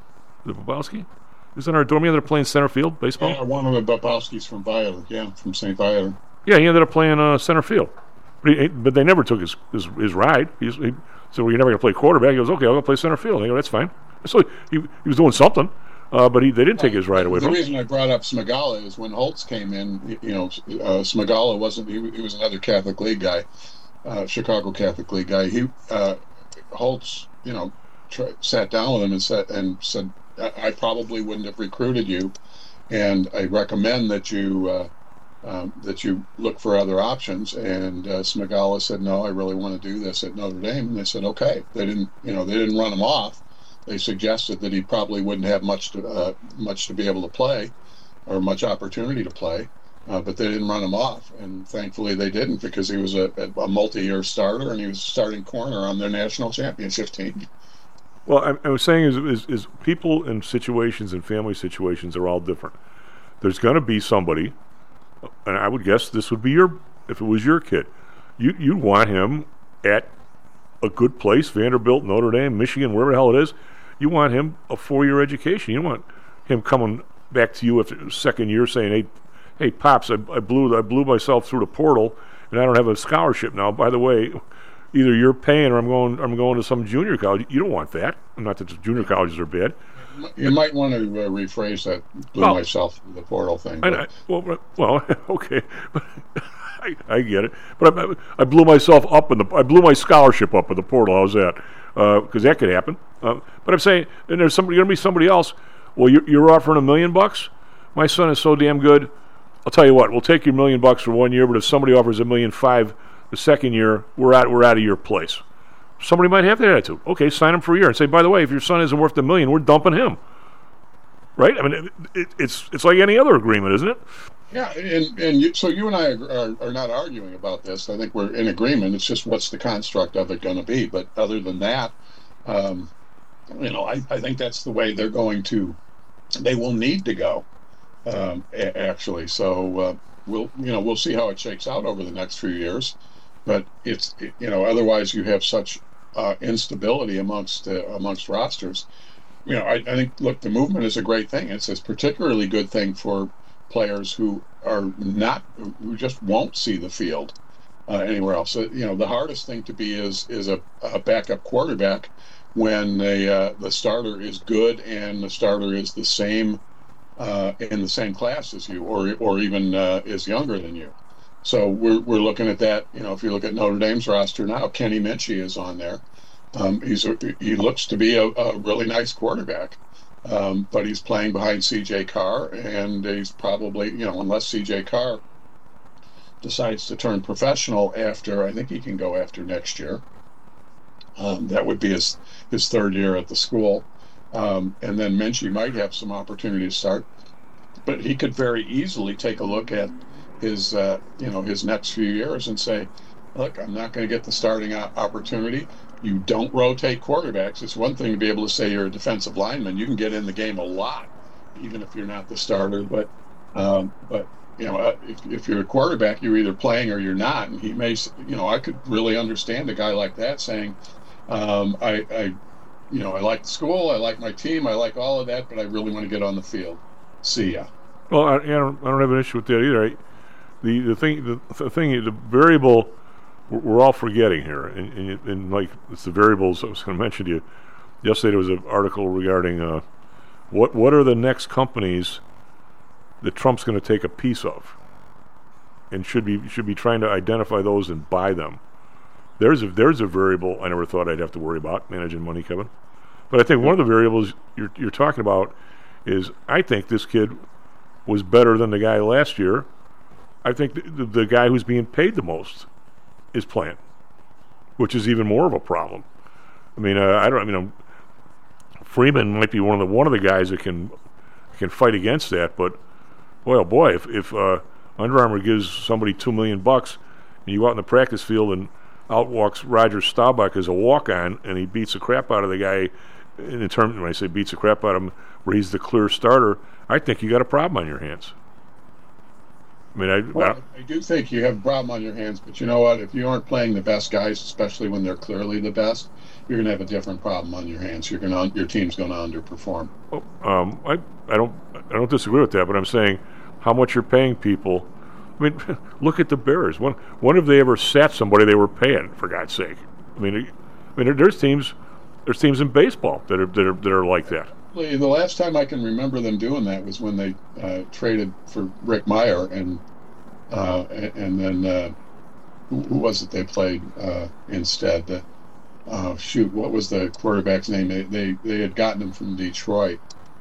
Is it Bobowski? Isn't our dorm? They're playing center field baseball. Yeah, one of the Bobowskis from Violet. Yeah, from Saint Violet. Yeah, he ended up playing uh, center field, but, he, but they never took his his, his ride. He, he said, "Well, you're never going to play quarterback." He goes, "Okay, I'll go play center field." And they go, "That's fine." So he he was doing something, uh, but he they didn't take his ride away the from him. The reason I brought up Smagala is when Holtz came in. You know, uh, Smagala wasn't. He, he was another Catholic League guy, uh, Chicago Catholic League guy. He uh, Holtz, you know, tr- sat down with him and said and said. I probably wouldn't have recruited you, and I recommend that you uh, um, that you look for other options. And uh, Smagala said, "No, I really want to do this at Notre Dame." And they said, "Okay." They didn't, you know, they didn't run him off. They suggested that he probably wouldn't have much to uh, much to be able to play, or much opportunity to play, uh, but they didn't run him off. And thankfully, they didn't, because he was a, a multi-year starter, and he was starting corner on their national championship team. Well, I, I was saying is, is is people in situations and family situations are all different. There's going to be somebody, and I would guess this would be your, if it was your kid, you you want him at a good place, Vanderbilt, Notre Dame, Michigan, wherever the hell it is. You want him a four-year education. You don't want him coming back to you after the second year saying, "Hey, hey, pops, I, I blew I blew myself through the portal, and I don't have a scholarship now. By the way, either you're paying or I'm going I'm going to some junior college." You don't want that. Not that the junior colleges are bad. You might want to uh, rephrase that blew well, myself through the portal thing. I, I, well, well, okay, but I, I get it. But I, I blew myself up in the I blew my scholarship up in the portal. How's that? Because uh, that could happen. Uh, but I'm saying, and there's somebody going to be somebody else. Well, you're, you're offering a million bucks. My son is so damn good. I'll tell you what. We'll take your million bucks for one year. But if somebody offers a million five the second year, we're out we're out of your place. Somebody might have that attitude. Okay, sign him for a year and say, by the way, if your son isn't worth a million, we're dumping him. Right? I mean, it, it, it's it's like any other agreement, isn't it? Yeah, and and you, so you and I are, are not arguing about this. I think we're in agreement. It's just what's the construct of it going to be. But other than that, um, you know, I, I think that's the way they're going to. They will need to go, um, a- actually. So uh, we'll you know we'll see how it shakes out over the next few years. But it's you know otherwise you have such uh, instability amongst uh, amongst rosters. You know, I, I think look, the movement is a great thing. It's a particularly good thing for players who are not who just won't see the field uh, anywhere else. So, you know, the hardest thing to be is is a, a backup quarterback when the uh, the starter is good and the starter is the same uh, in the same class as you, or or even uh, is younger than you. So we're we're looking at that. You know, if you look at Notre Dame's roster now, Kenny Minchie is on there. Um, he's a, he looks to be a, a really nice quarterback, um, but he's playing behind C J Carr, and he's probably, you know, unless C J Carr decides to turn professional after, I think he can go after next year. Um, that would be his his third year at the school, um, and then Minchie might have some opportunity to start, but he could very easily take a look at his uh, you know his next few years and say, look, I'm not going to get the starting opportunity. You don't rotate quarterbacks. It's one thing to be able to say you're a defensive lineman. You can get in the game a lot, even if you're not the starter. But, um, but you know, if, if you're a quarterback, you're either playing or you're not. And he may, you know, I could really understand a guy like that saying, um, I, I, you know, I like the school, I like my team, I like all of that, but I really want to get on the field. See ya. Well, I, I don't, I don't have an issue with that either. I, the the thing, the, the thing, the variable. We're all forgetting here, and, and, and like it's the variables I was going to mention to you. Yesterday there was an article regarding uh, what what are the next companies that Trump's going to take a piece of, and should be should be trying to identify those and buy them. There's a there's a variable I never thought I'd have to worry about managing money, Kevin. But I think one of the variables you're you're talking about is I think this kid was better than the guy last year. I think the, the, the guy who's being paid the most is playing, which is even more of a problem. I mean, uh, I don't. I mean, um, Freeman might be one of the one of the guys that can can fight against that. But boy, oh boy, if if uh, Under Armour gives somebody two million bucks, and you go out in the practice field and out walks Roger Staubach as a walk-on, and he beats the crap out of the guy. In terms, when I say beats the crap out of him, where he's the clear starter, I think you got a problem on your hands. I mean, I, well, I, I do think you have a problem on your hands, but you know what? If you aren't playing the best guys, especially when they're clearly the best, you're going to have a different problem on your hands. You're going to, your team's going to underperform. Oh, um, I, I don't, I don't disagree with that, but I'm saying how much you're paying people. I mean, look at the Bears. When, when have they ever sat somebody they were paying? For God's sake! I mean, I mean, there's teams, there's teams in baseball that are that are that are like that. The last time I can remember them doing that was when they uh, traded for Rick Meyer, and uh, and then uh, who, who was it they played uh, instead? The, uh, shoot, what was the quarterback's name? They they, they had gotten him from Detroit.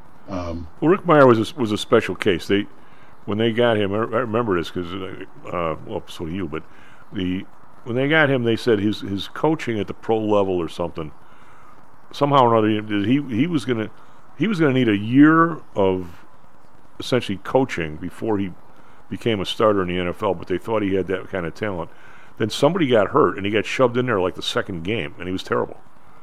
Um, well, Rick Meyer was a, was a special case. They when they got him, I, I remember this because uh, well, so do you. But the when they got him, they said his his coaching at the pro level or something. Somehow or another, he he was going to. He was going to need a year of essentially coaching before he became a starter in the N F L, but they thought he had that kind of talent. Then somebody got hurt, and he got shoved in there like the second game, and he was terrible.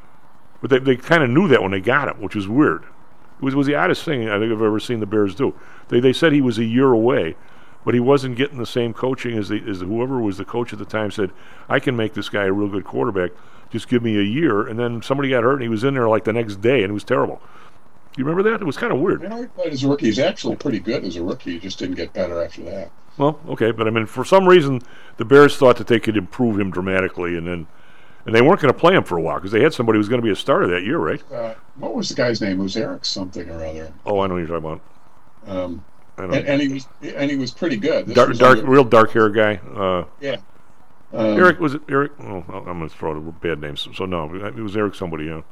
But they they kind of knew that when they got him, which was weird. It was, was the oddest thing I think I've ever seen the Bears do. They they said he was a year away, but he wasn't getting the same coaching as, the, as whoever was the coach at the time said, I can make this guy a real good quarterback. Just give me a year. And then somebody got hurt, and he was in there like the next day, and it was terrible. You remember that? It was kind of weird. You know, he played as a rookie. He's actually pretty good as a rookie. He just didn't get better after that. Well, okay, but I mean, for some reason, the Bears thought that they could improve him dramatically, and then, and they weren't going to play him for a while because they had somebody who was going to be a starter that year, right? Uh, what was the guy's name? It was Eric something or other. Oh, I know what you're talking about. Um, I know. And, and he was, and he was pretty good. This dark, dark, under, real dark hair guy. Uh, yeah. Um, Eric was it Eric? Oh, I'm going to throw out a bad name. So, so no, it was Eric somebody. Yeah.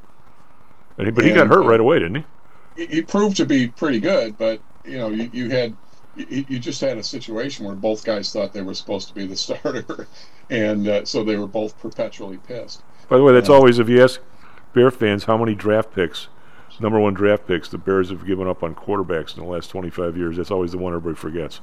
And he, but he got hurt right away, didn't he? He proved to be pretty good, but you know, you, you had you, you just had a situation where both guys thought they were supposed to be the starter, and uh, so they were both perpetually pissed. By the way, that's uh, always, if you ask Bear fans how many draft picks, number one draft picks, the Bears have given up on quarterbacks in the last twenty-five years. That's always the one everybody forgets,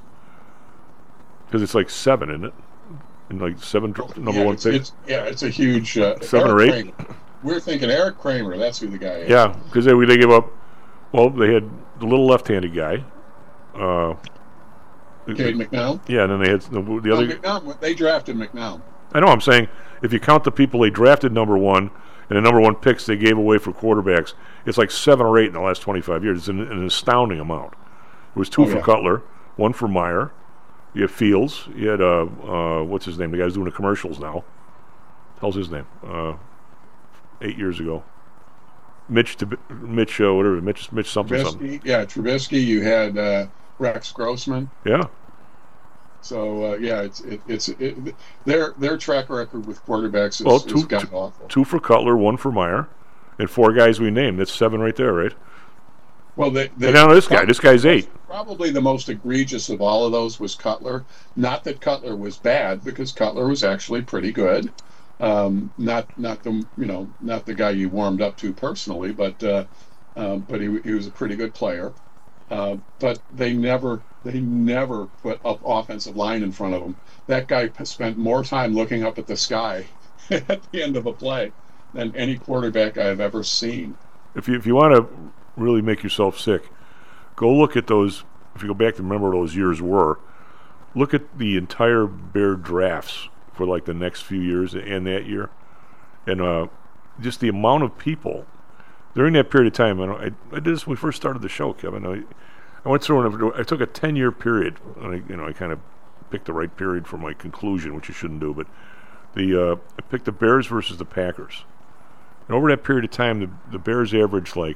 because it's like seven, isn't it? And like seven dr- number yeah, one it's, picks. It's, yeah, it's a huge uh, seven Eric or eight. Kramer. We're thinking Eric Kramer. That's who the guy is. Yeah, because they they give up. Well, they had the little left-handed guy. Uh, Cade McNown? Yeah, and then they had the, the other... No, McNown, they drafted McNown. I know, I'm saying, if you count the people they drafted number one, and the number one picks they gave away for quarterbacks, it's like seven or eight in the last twenty-five years. It's an, an astounding amount. It was two oh, for yeah. Cutler, one for Meyer. You had Fields. You had, uh, uh, what's his name? The guy's doing the commercials now. How's his name? Uh, eight years ago. Mitch, Mitch, uh, whatever, Mitch, Mitch something, Trubisky, something. Yeah, Trubisky. You had uh, Rex Grossman. Yeah. So uh, yeah, it's it, it's it, their their track record with quarterbacks is, well, two, is god awful. Two for Cutler, one for Meyer, and four guys we named. That's seven right there, right? Well, they, they and now this guy, this guy's eight. Probably the most egregious of all of those was Cutler. Not that Cutler was bad, because Cutler was actually pretty good. Um, not not the you know not the guy you warmed up to personally, but uh, uh, but he he was a pretty good player. Uh, but they never they never put up offensive line in front of him. That guy spent more time looking up at the sky at the end of a play than any quarterback I have ever seen. If you if you want to really make yourself sick, go look at those. If you go back to remember what those years were, look at the entire Bear drafts for like the next few years and that year, and uh, just the amount of people during that period of time. I, I, I did this when we first started the show, Kevin. I, I went through and I took a ten-year period, and I, you know, I kind of picked the right period for my conclusion, which you shouldn't do. But the uh, I picked the Bears versus the Packers, and over that period of time, the the Bears averaged like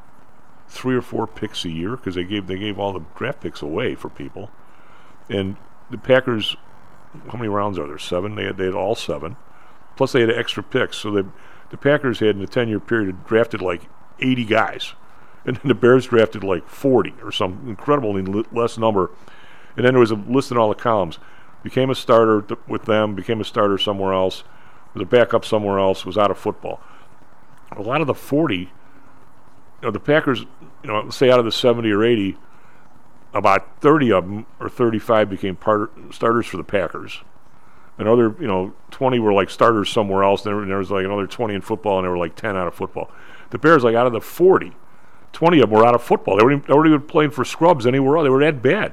three or four picks a year because they gave they gave all the draft picks away for people, and the Packers. How many rounds are there? Seven. They had they had all seven, plus they had extra picks. So the the Packers had in a ten-year period drafted like eighty guys, and then the Bears drafted like forty or some incredibly less number. And then there was a list in all the columns. Became a starter th- with them. Became a starter somewhere else. Was a backup somewhere else. Was out of football. A lot of the forty, you know, the Packers, you know, say out of the seventy or eighty. About thirty of them, or thirty-five, became part, starters for the Packers. Another, you know, twenty were like starters somewhere else. And there was like another twenty in football, and there were like ten out of football. The Bears, like out of the forty, twenty of them were out of football. They weren't even, they weren't even playing for scrubs anywhere else. They were that bad.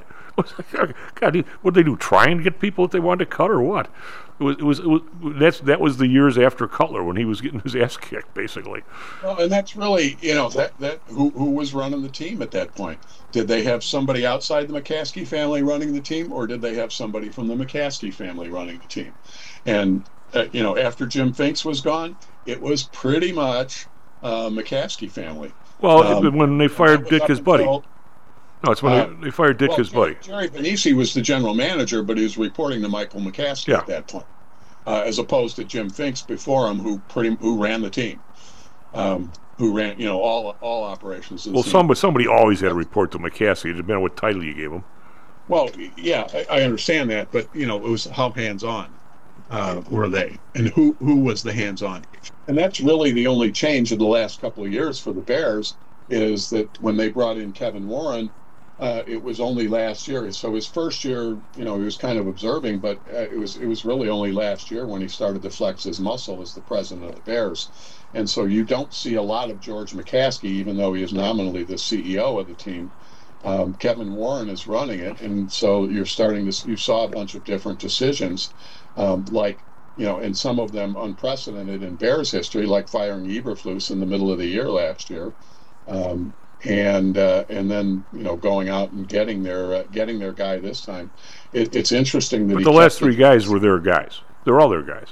God, what did they do? Try and get people that they wanted to cut, or what? It was, it was, it was. That's that was the years after Cutler when he was getting his ass kicked, basically. Well, and that's really, you know, that that who who was running the team at that point? Did they have somebody outside the McCaskey family running the team, or did they have somebody from the McCaskey family running the team? And uh, you know, after Jim Finks was gone, it was pretty much uh, McCaskey family. Well, um, it, when they fired Ditka's buddy. No, it's when uh, they, they fired Ditka's well, buddy. Jerry Benici was the general manager, but he was reporting to Michael McCaskey yeah. at that point, uh, as opposed to Jim Finks before him, who pretty who ran the team, um, who ran you know all all operations. Of the well, team. somebody somebody always had to report to McCaskey. It depended on what title you gave him. Well, yeah, I, I understand that, but you know, it was how hands-on uh, were they, and who who was the hands-on, and that's really the only change in the last couple of years for the Bears is that when they brought in Kevin Warren. Uh, it was only last year. So his first year, you know, he was kind of observing, but uh, it was it was really only last year when he started to flex his muscle as the president of the Bears. And so you don't see a lot of George McCaskey, even though he is nominally the C E O of the team. Um, Kevin Warren is running it, and so you're starting to you saw a bunch of different decisions, um, like you know, and some of them unprecedented in Bears history, like firing Eberflus in the middle of the year last year. Um, and uh, and then you know going out and getting their uh, getting their guy this time. It, it's interesting that but he the last three it. guys were their guys. They're all their guys.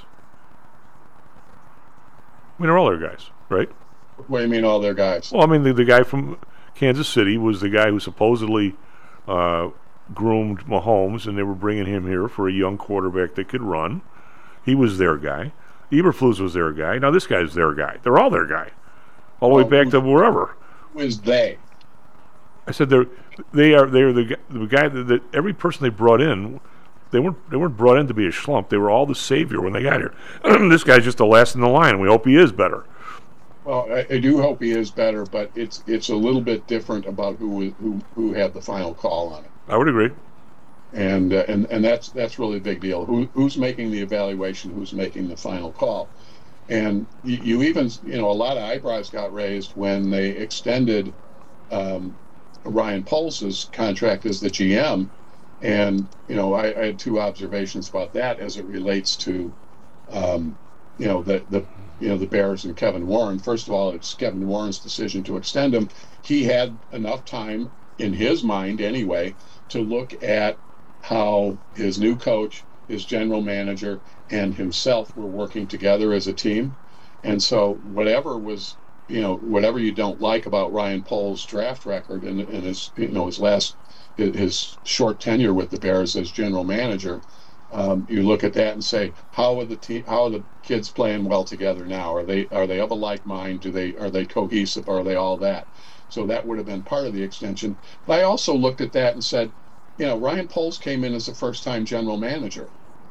I mean, they're all their guys, right? What do you mean all their guys? Well, I mean the the guy from Kansas City was the guy who supposedly uh, groomed Mahomes, and they were bringing him here for a young quarterback that could run. He was their guy. Eberflus was their guy. Now this guy's their guy. They're all their guy, all the well, way back to wherever. Was they? I said they're they are they're the the guy that, that every person they brought in, they weren't they weren't brought in to be a schlump. They were all the savior when they got here. This guy's just the last in the line, and we hope he is better. Well, I, I do hope he is better, but it's it's a little bit different about who who who had the final call on it. I would agree. And uh, and and that's that's really a big deal. Who who's making the evaluation? Who's making the final call? And you, you even, you know, a lot of eyebrows got raised when they extended um, Ryan Poles' contract as the G M. And, you know, I, I had two observations about that as it relates to, um, you know, the, the, you know, the Bears and Kevin Warren. First of all, it's Kevin Warren's decision to extend him. He had enough time, in his mind anyway, to look at how his new coach, his general manager, and himself were working together as a team. And so whatever was you know, whatever you don't like about Ryan Poles' draft record and, and his, you know, his last, his short tenure with the Bears as general manager, um, you look at that and say, how are the team, how are the kids playing well together now? Are they, are they of a like mind? Do they, are they cohesive? Are they all that? So that would have been part of the extension. But I also looked at that and said, you know, Ryan Poles came in as a first-time general manager.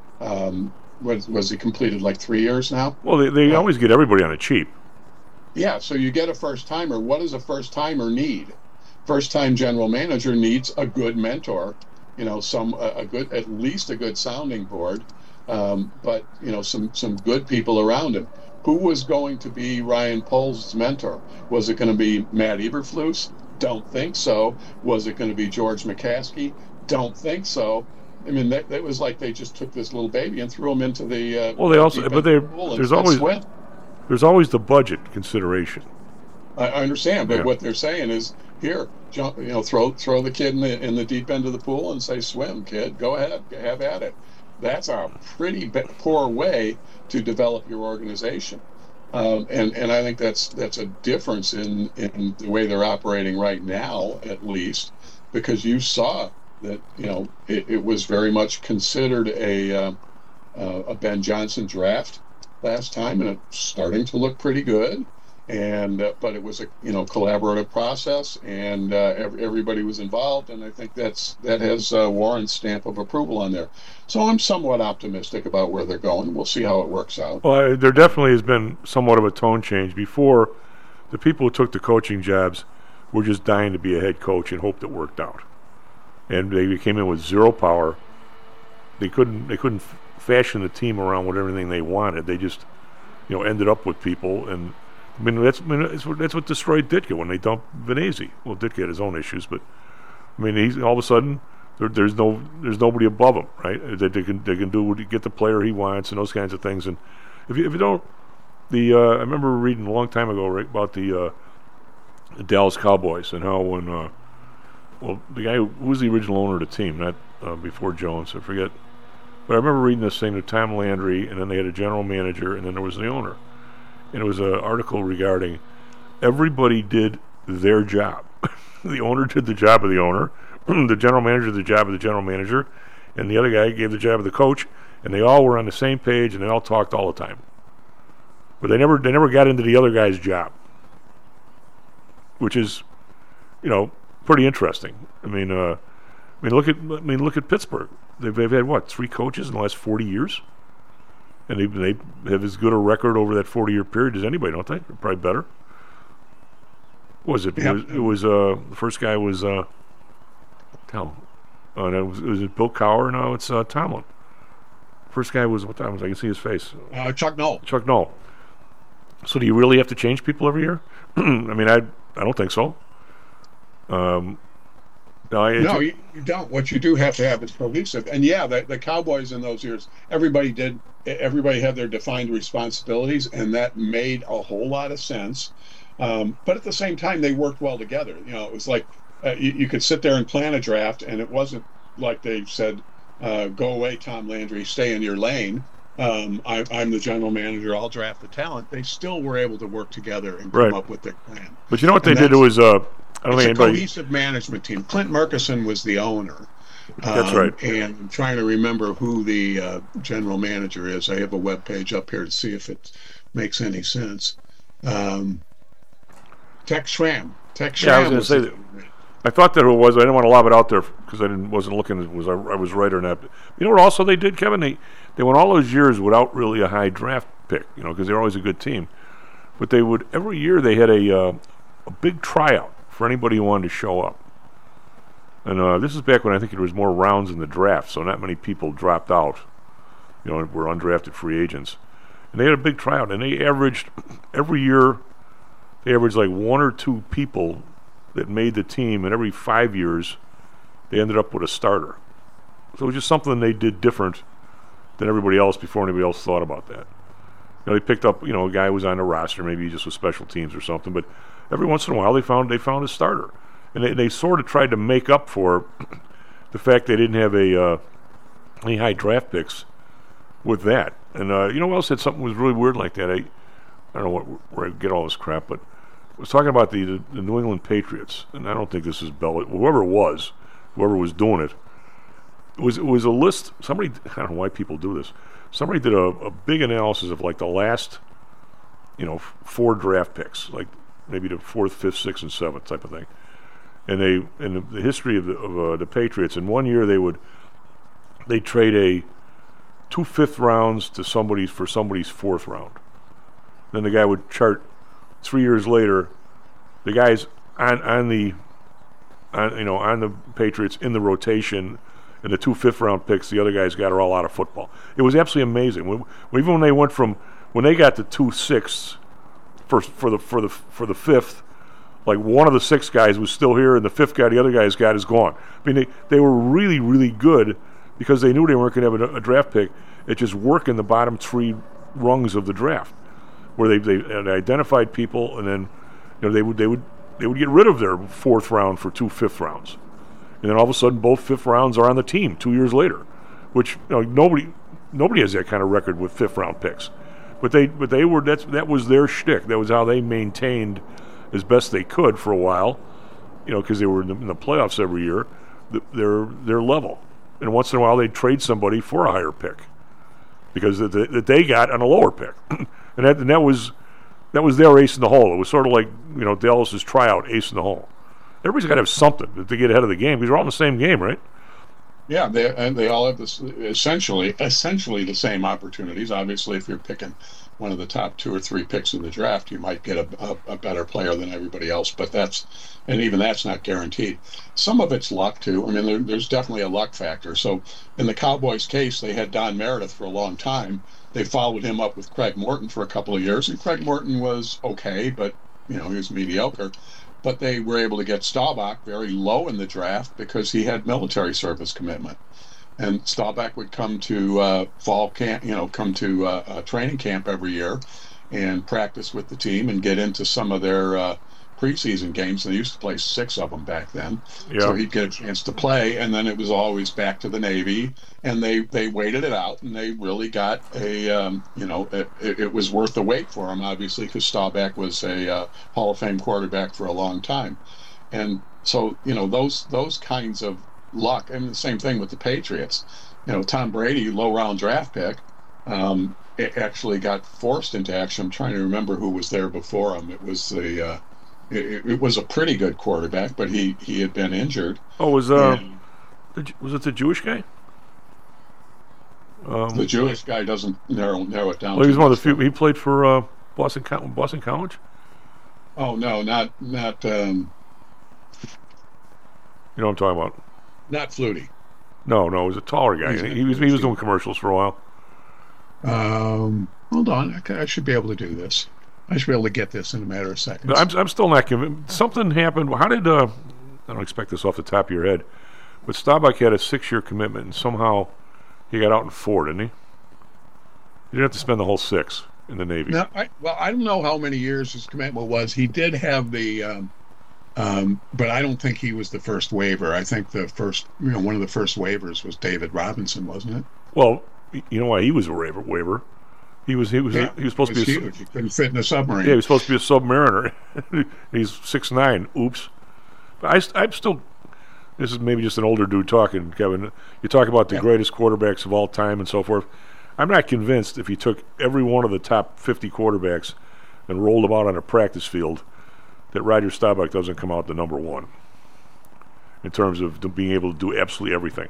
Um, was, was he completed like three years now? Well, they, they uh, always get everybody on the cheap. Yeah, so you get a first-timer. What does a first-timer need? First-time general manager needs a good mentor, you know, some a, a good, at least a good sounding board, um, but, you know, some, some good people around him. Who was going to be Ryan Poles' mentor? Was it going to be Matt Eberflus? Don't think so. Was it going to be George McCaskey? Don't think so. I mean, that, that was like they just took this little baby and threw him into the. Uh, well, they also, but they there's always swim. there's always the budget consideration. I, I understand, but yeah. what they're saying is, here, jump, you know, throw throw the kid in the in the deep end of the pool and say, swim, kid, go ahead, have at it. That's a pretty poor way to develop your organization. Um, and, and I think that's that's a difference in, in the way they're operating right now, at least, because you saw that, you know, it, it was very much considered a uh, uh, a Ben Johnson draft last time, and it's starting to look pretty good. And uh, but it was a you know collaborative process, and uh, ev- everybody was involved, and I think that's that has uh, Warren's stamp of approval on there. So I'm somewhat optimistic about where they're going. We'll see how it works out. Well, there definitely has been somewhat of a tone change. Before, the people who took the coaching jobs were just dying to be a head coach and hoped it worked out, and they came in with zero power. They couldn't they couldn't f- fashion the team around what everything they wanted. They just you know ended up with people and. I mean, that's I mean, that's, what, that's what destroyed Ditka when they dumped Venezzi. Well, Ditka had his own issues, but I mean, he's all of a sudden there, there's no there's nobody above him, right? That they can they can do what, get the player he wants and those kinds of things. And if you, if you don't, the uh, I remember reading a long time ago right, about the, uh, the Dallas Cowboys and how when uh, well the guy who, who was the original owner of the team, not uh, before Jones, I forget, but I remember reading this thing to Tom Landry, and then they had a general manager, and then there was the owner. And it was an article regarding everybody did their job. The owner did the job of the owner, the general manager did the job of the general manager, and the other guy gave the job of the coach, and they all were on the same page, and they all talked all the time. But they never they never got into the other guy's job, which is, you know, pretty interesting. I mean, uh, I mean, look at I mean, look at Pittsburgh. They've, they've had what three coaches in the last forty years. And they, they have as good a record over that forty-year period as anybody, don't they? Probably better. What was it? Yep. It was, it was uh, the first guy was, uh, tell uh, it was, was it Bill Cowher? No, it's uh, Tomlin. First guy was, what time was I can see his face? Uh, Chuck Noll. Chuck Noll. So do you really have to change people every year? I mean, I I don't think so. Um, No, no you, you don't. What you do have to have is cohesive. And yeah, the, the Cowboys in those years, everybody did. Everybody had their defined responsibilities, and that made a whole lot of sense. Um, but at the same time, they worked well together. You know, it was like uh, you, you could sit there and plan a draft, and it wasn't like they said, uh, "Go away, Tom Landry, stay in your lane. Um, I, I'm the general manager. I'll draft the talent." They still were able to work together and come right. up with their plan. But you know what and they did? It was uh, I don't it's think a anybody... cohesive management team. Clint Murkison was the owner. That's um, right. And I'm trying to remember who the uh, general manager is. I have a web page up here to see if it makes any sense. Um, Tex Schramm. Tex Schramm. Yeah, I was going to say that. I thought that it was. I didn't want to lob it out there because I didn't wasn't looking. Was I, I was right or not? But you know what? Also, they did, Kevin. They they went all those years without really a high draft pick. You know, because they're always a good team. But they would every year they had a uh, a big tryout for anybody who wanted to show up. And uh, this is back when I think there was more rounds in the draft, so not many people dropped out. You know, were undrafted free agents, and they had a big tryout, and they averaged every year. They averaged like one or two people that made the team, and every five years they ended up with a starter. So it was just something they did different than everybody else before anybody else thought about that. You know, they picked up, you know, a guy who was on the roster, maybe just with special teams or something, but every once in a while they found they found a starter. And they, they sort of tried to make up for the fact they didn't have a uh, any high draft picks with that. And uh, you know what else had something was really weird like that? I, I don't know what, where I get all this crap, but was talking about the, the New England Patriots, and I don't think this is Belichick. Whoever it was, whoever was doing it, it was it was a list. Somebody, I don't know why people do this. Somebody did a, a big analysis of like the last, you know, four draft picks, like maybe the fourth, fifth, sixth, and seventh type of thing. And they, in the, the history of the, of uh, the Patriots, in one year they would they trade a two fifth rounds to somebody's for somebody's fourth round. Then the guy would chart three years later, the guys on on the on you know on the Patriots in the rotation, and the two fifth round picks the other guys got are all out of football. It was absolutely amazing. When, even when they went from when they got the two sixths for for the for the for the fifth, like one of the six guys was still here, and the fifth guy the other guys got is gone. I mean, they they were really really good because they knew they weren't going to have a, a draft pick. It just worked in the bottom three rungs of the draft, where they they had identified people, and then you know they would they would they would get rid of their fourth round for two fifth rounds, and then all of a sudden both fifth rounds are on the team two years later, which you know nobody nobody has that kind of record with fifth round picks, but they but they were that's that was their shtick. That was how they maintained as best they could for a while, you know, because they were in the, in the playoffs every year, the, their their level, and once in a while they'd trade somebody for a higher pick because that the, that they got on a lower pick. And that, and that was that was their ace in the hole. It was sort of like, you know, Dallas's tryout ace in the hole. Everybody's got to have something to get ahead of the game because we're all in the same game, right? Yeah, they and they all have this essentially essentially the same opportunities. Obviously, if you're picking one of the top two or three picks in the draft, you might get a, a, a better player than everybody else. But that's and even that's not guaranteed. Some of it's luck too. I mean, there, there's definitely a luck factor. So in the Cowboys' case, they had Don Meredith for a long time. They followed him up with Craig Morton for a couple of years, and Craig Morton was okay, but you know he was mediocre. But they were able to get Staubach very low in the draft because he had military service commitment, and Staubach would come to uh, fall camp, you know, come to uh, uh, training camp every year, and practice with the team and get into some of their uh, preseason games. They used to play six of them back then, yeah. So he'd get a chance to play, and then it was always back to the Navy. And they, they waited it out, and they really got a, um, you know, it, it was worth the wait for him, obviously, because Staubach was a uh, Hall of Fame quarterback for a long time. And so, you know, those those kinds of luck, and the same thing with the Patriots. You know, Tom Brady, low-round draft pick, um, it actually got forced into action. I'm trying to remember who was there before him. It was the, uh, it, it was a pretty good quarterback, but he, he had been injured. Oh, was uh, and, was it the Jewish guy? Um, the Jewish guy doesn't narrow narrow it down. Well, he was one of the few. He played for uh, Boston Boston College. Oh no, not not. Um, you know what I'm talking about? Not Flutie. No, no, he was a taller guy. He, he was he was doing commercials for a while. Um, hold on, I, I should be able to do this. I should be able to get this in a matter of seconds. I'm I'm still not convinced. Something happened. How did uh, I don't expect this off the top of your head, but Staubach had a six-year commitment, and somehow he got out in four, didn't he? You didn't have to spend the whole six in the Navy. No, I, well, I don't know how many years his commitment was. He did have the, um, um, but I don't think he was the first waiver. I think the first, you know, one of the first waivers was David Robinson, wasn't it? Well, you know why he was a waiver? waiver? He was he was yeah, he was supposed was to be. Huge. A, he couldn't fit in a submarine. Yeah, he was supposed to be a submariner. He's six nine. Oops. But I, I'm still. This is maybe just an older dude talking, Kevin. You talk about the yeah. greatest quarterbacks of all time and so forth. I'm not convinced if you took every one of the top fifty quarterbacks and rolled them out on a practice field that Roger Staubach doesn't come out the number one in terms of being able to do absolutely everything.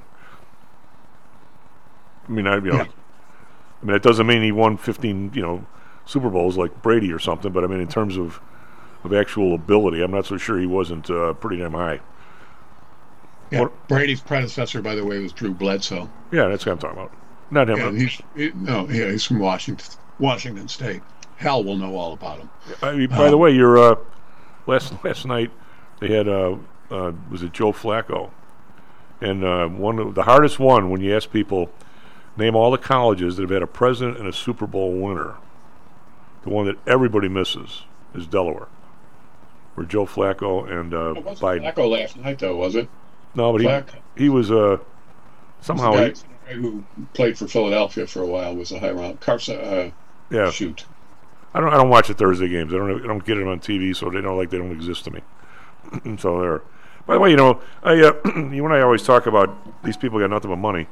I mean, I, you know, yeah. I mean, it doesn't mean he won fifteen, you know, Super Bowls like Brady or something, but I mean, in terms of, of actual ability, I'm not so sure he wasn't uh, pretty damn high. Yeah, what, Brady's predecessor, by the way, was Drew Bledsoe. Yeah, that's what I'm talking about. Not him. Yeah, he's, he, no, yeah, he's from Washington, Washington State. Hal will know all about him. I mean, by um, the way, your uh, last last night they had uh, uh, was it Joe Flacco, and uh, one of the hardest one when you ask people name all the colleges that have had a president and a Super Bowl winner. The one that everybody misses is Delaware, where Joe Flacco and uh, it wasn't Biden. Flacco last night, though, was it? No, but he he was uh, somehow the guy, he, who played for Philadelphia for a while was a high round Carson. Uh, yeah, shoot. I don't I don't watch the Thursday games. I don't I don't get them on T V, so they don't like they don't exist to me. So there. By the way, you know, I uh, you and I always talk about these people got nothing but money.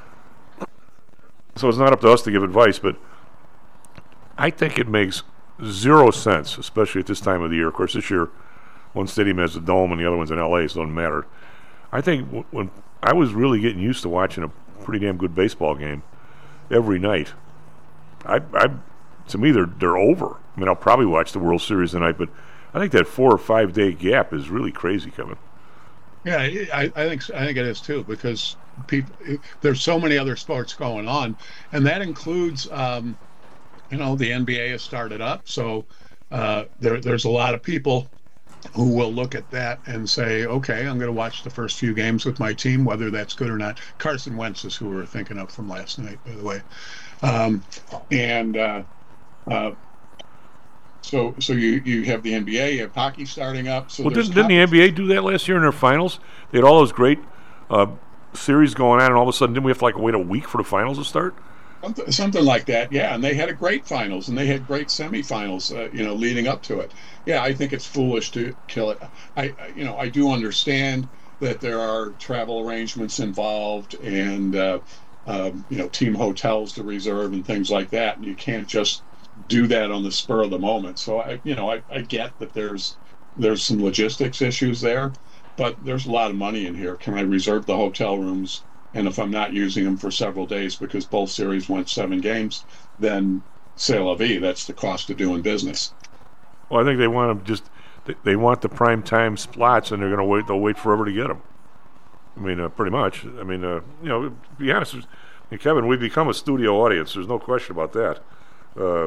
So it's not up to us to give advice, but I think it makes zero sense, especially at this time of the year. Of course, this year, one stadium has a dome and the other one's in L A, so it doesn't matter. I think w- when I was really getting used to watching a pretty damn good baseball game every night, I, I to me they're they're over. I mean, I'll probably watch the World Series tonight, but I think that four or five day gap is really crazy, Kevin. Yeah, I, I think I think it is too, because people, there's so many other sports going on, and that includes, um, you know, the N B A has started up, so uh, there there's a lot of people who will look at that and say, okay, I'm going to watch the first few games with my team, whether that's good or not. Carson Wentz is who we were thinking of from last night, by the way, um, and uh, uh, so so you, you have the N B A, you have hockey starting up. So well, didn't, didn't the N B A do that last year in their finals? They had all those great uh, series going on, and all of a sudden, didn't we have to like wait a week for the finals to start? Something, something like that, yeah. And they had a great finals, and they had great semifinals, uh, you know, leading up to it. Yeah, I think it's foolish to kill it. I, you know, I do understand that there are travel arrangements involved, and uh, um, you know, team hotels to reserve and things like that, and you can't just do that on the spur of the moment. So I, you know, I, I get that there's there's some logistics issues there, but there's a lot of money in here. Can I reserve the hotel rooms? And if I'm not using them for several days because both series went seven games, then c'est la vie. That's the cost of doing business. Well, I think they want to just they, they want the prime time slots, and they're going to wait. They'll wait forever to get them. I mean, uh, pretty much. I mean, uh, you know, to be honest, I mean, Kevin, we've become a studio audience. There's no question about that. Uh,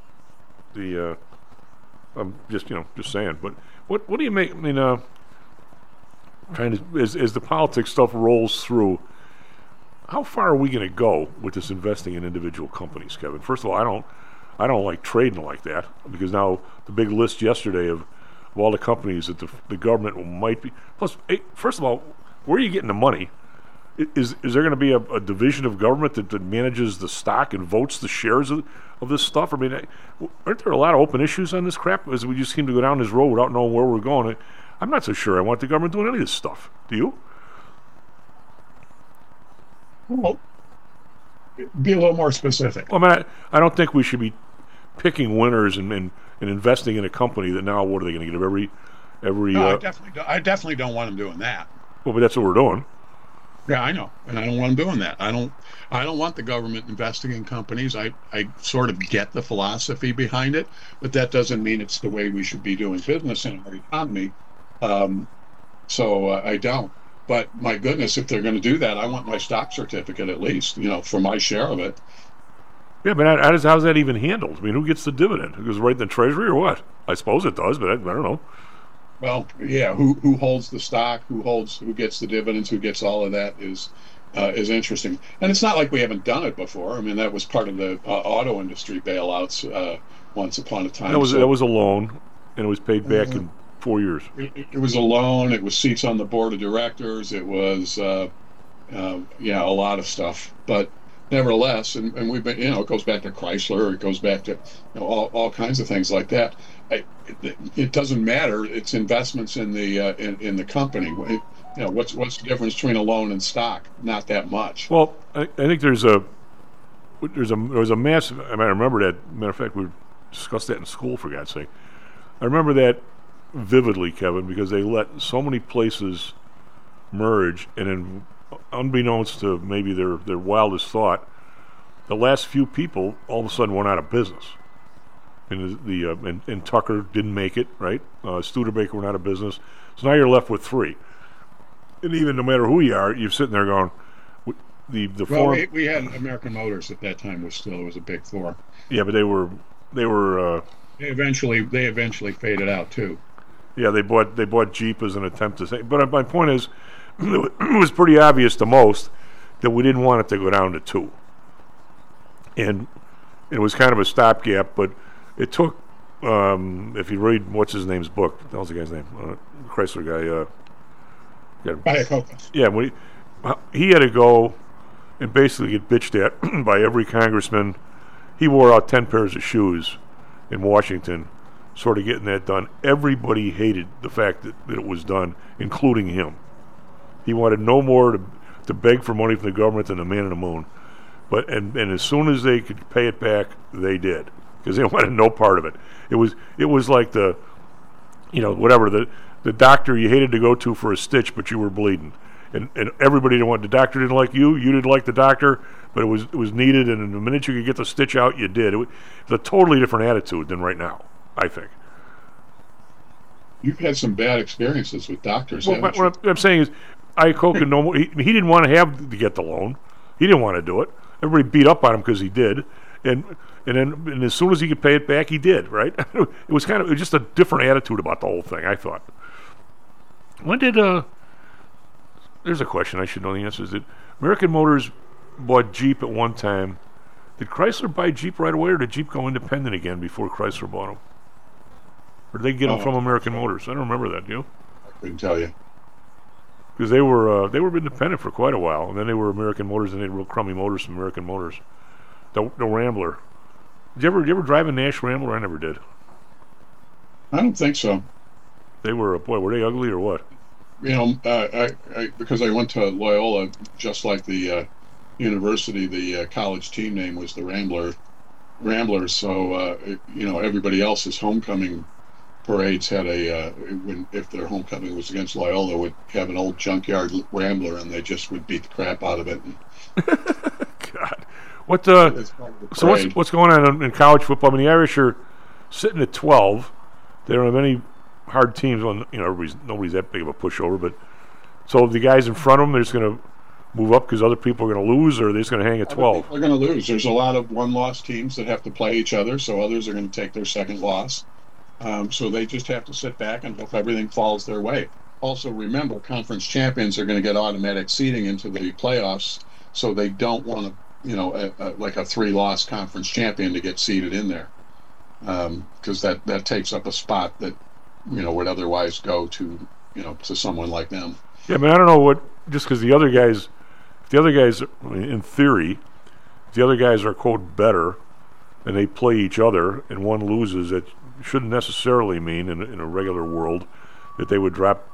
the uh, I'm just you know just saying. But what what do you make? I mean, uh, trying to as as the politics stuff rolls through. How far are we going to go with this investing in individual companies, Kevin? First of all, I don't, I don't like trading like that, because now the big list yesterday of, of all the companies that the, the government might be. Plus, hey, first of all, where are you getting the money? Is is there going to be a, a division of government that, that manages the stock and votes the shares of, of this stuff? I mean, aren't there a lot of open issues on this crap? As we just seem to go down this road without knowing where we're going. I'm not so sure I want the government doing any of this stuff. Do you? Well, be a little more specific. Well, I mean, I, I don't think we should be picking winners and, and, and investing in a company that now, what are they going to get every every? No, uh, I definitely, don't, I definitely don't want them doing that. Well, but that's what we're doing. Yeah, I know, and I don't want them doing that. I don't, I don't want the government investing in companies. I, I sort of get the philosophy behind it, but that doesn't mean it's the way we should be doing business in our economy. Um, so uh, I don't. But my goodness, if they're going to do that, I want my stock certificate at least, you know, for my share of it. Yeah, but how does how's that even handled? I mean, who gets the dividend? It goes right in the treasury or what? I suppose it does, but I, I don't know. Well, yeah, who who holds the stock, who holds, who gets the dividends, who gets all of that is uh, is interesting. And it's not like we haven't done it before. I mean, that was part of the uh, auto industry bailouts uh, once upon a time. That was so, that was a loan, and it was paid back uh, in four years. It, it was a loan. It was seats on the board of directors. It was, uh, uh, yeah, a lot of stuff. But nevertheless, and, and we've been, you know, it goes back to Chrysler. It goes back to, you know, all, all kinds of things like that. I, it, it doesn't matter. It's investments in the uh, in, in the company. It, you know, what's what's the difference between a loan and stock? Not that much. Well, I, I think there's a there's a there was a massive. I mean, I remember that. Matter of fact, we discussed that in school. For God's sake, I remember that vividly, Kevin, because they let so many places merge, and then, unbeknownst to maybe their, their wildest thought, the last few people all of a sudden went out of business. And the, the uh, and, and Tucker didn't make it, right? Uh, Studebaker went out of business, so now you're left with three. And even no matter who you are, you're sitting there going, the the well, four. We, we had American Motors at that time was still it was a big four. Yeah, but they were they were. Uh, they eventually they eventually faded out too. Yeah, they bought they bought Jeep as an attempt to say. But my point is, it was pretty obvious to most that we didn't want it to go down to two, and it was kind of a stopgap. But it took, um, if you read what's his name's book, what was the guy's name? Uh, Chrysler guy. Uh, Iacocca. Yeah, when he, he had to go and basically get bitched at by every congressman. He wore out ten pairs of shoes in Washington, sort of getting that done. Everybody hated the fact that, that it was done, including him. He wanted no more to to beg for money from the government than the man in the moon. But and, and as soon as they could pay it back, they did, because they wanted no part of it. It was it was like the, you know, whatever the the doctor you hated to go to for a stitch, but you were bleeding, and and everybody didn't want the doctor didn't like you, you didn't like the doctor, but it was it was needed, and the minute you could get the stitch out, you did. It was, it was a totally different attitude than right now, I think. You've had some bad experiences with doctors. Well, what I'm, I'm saying is, Iacocca no more. He, he didn't want to have to get the loan. He didn't want to do it. Everybody beat up on him because he did, and and then and as soon as he could pay it back, he did. Right? It was kind of it was just a different attitude about the whole thing, I thought. When did uh? There's a question I should know the answer. Is that American Motors bought Jeep at one time? Did Chrysler buy Jeep right away, or did Jeep go independent again before Chrysler bought them? Or did they get them oh, from American Motors? I don't remember that. Do you? I couldn't tell you. Because they were uh, they were independent for quite a while, and then they were American Motors, and they had real crummy motors from American Motors. The the Rambler. Did you ever did you ever drive a Nash Rambler? I never did. I don't think so. They were boy, were they ugly or what? You know, uh, I, I because I went to Loyola, just like the uh, university, the uh, college team name was the Rambler, Ramblers. So uh, it, you know, everybody else's homecoming parades had a uh, when if their homecoming was against Loyola, would have an old junkyard Rambler, and they just would beat the crap out of it. And God, what uh, so what's what's going on in college football? I mean, the Irish are sitting at twelve. They don't have any hard teams. Well, you know, everybody's nobody's that big of a pushover, but so the guys in front of them, they're just going to move up because other people are going to lose, or they're just going to hang at twelve. They're going to lose. There's a lot of one-loss teams that have to play each other, so others are going to take their second loss. Um, so they just have to sit back and hope everything falls their way. Also, remember, conference champions are going to get automatic seeding into the playoffs, so they don't want to, you know, a, a, like a three-loss conference champion to get seeded in there, because um, that, that takes up a spot that, you know, would otherwise go to, you know, to someone like them. Yeah, I mean, I don't know what, just because the other guys, if the other guys, in theory, if the other guys are, quote, better, and they play each other, and one loses, it shouldn't necessarily mean in, in a regular world that they would drop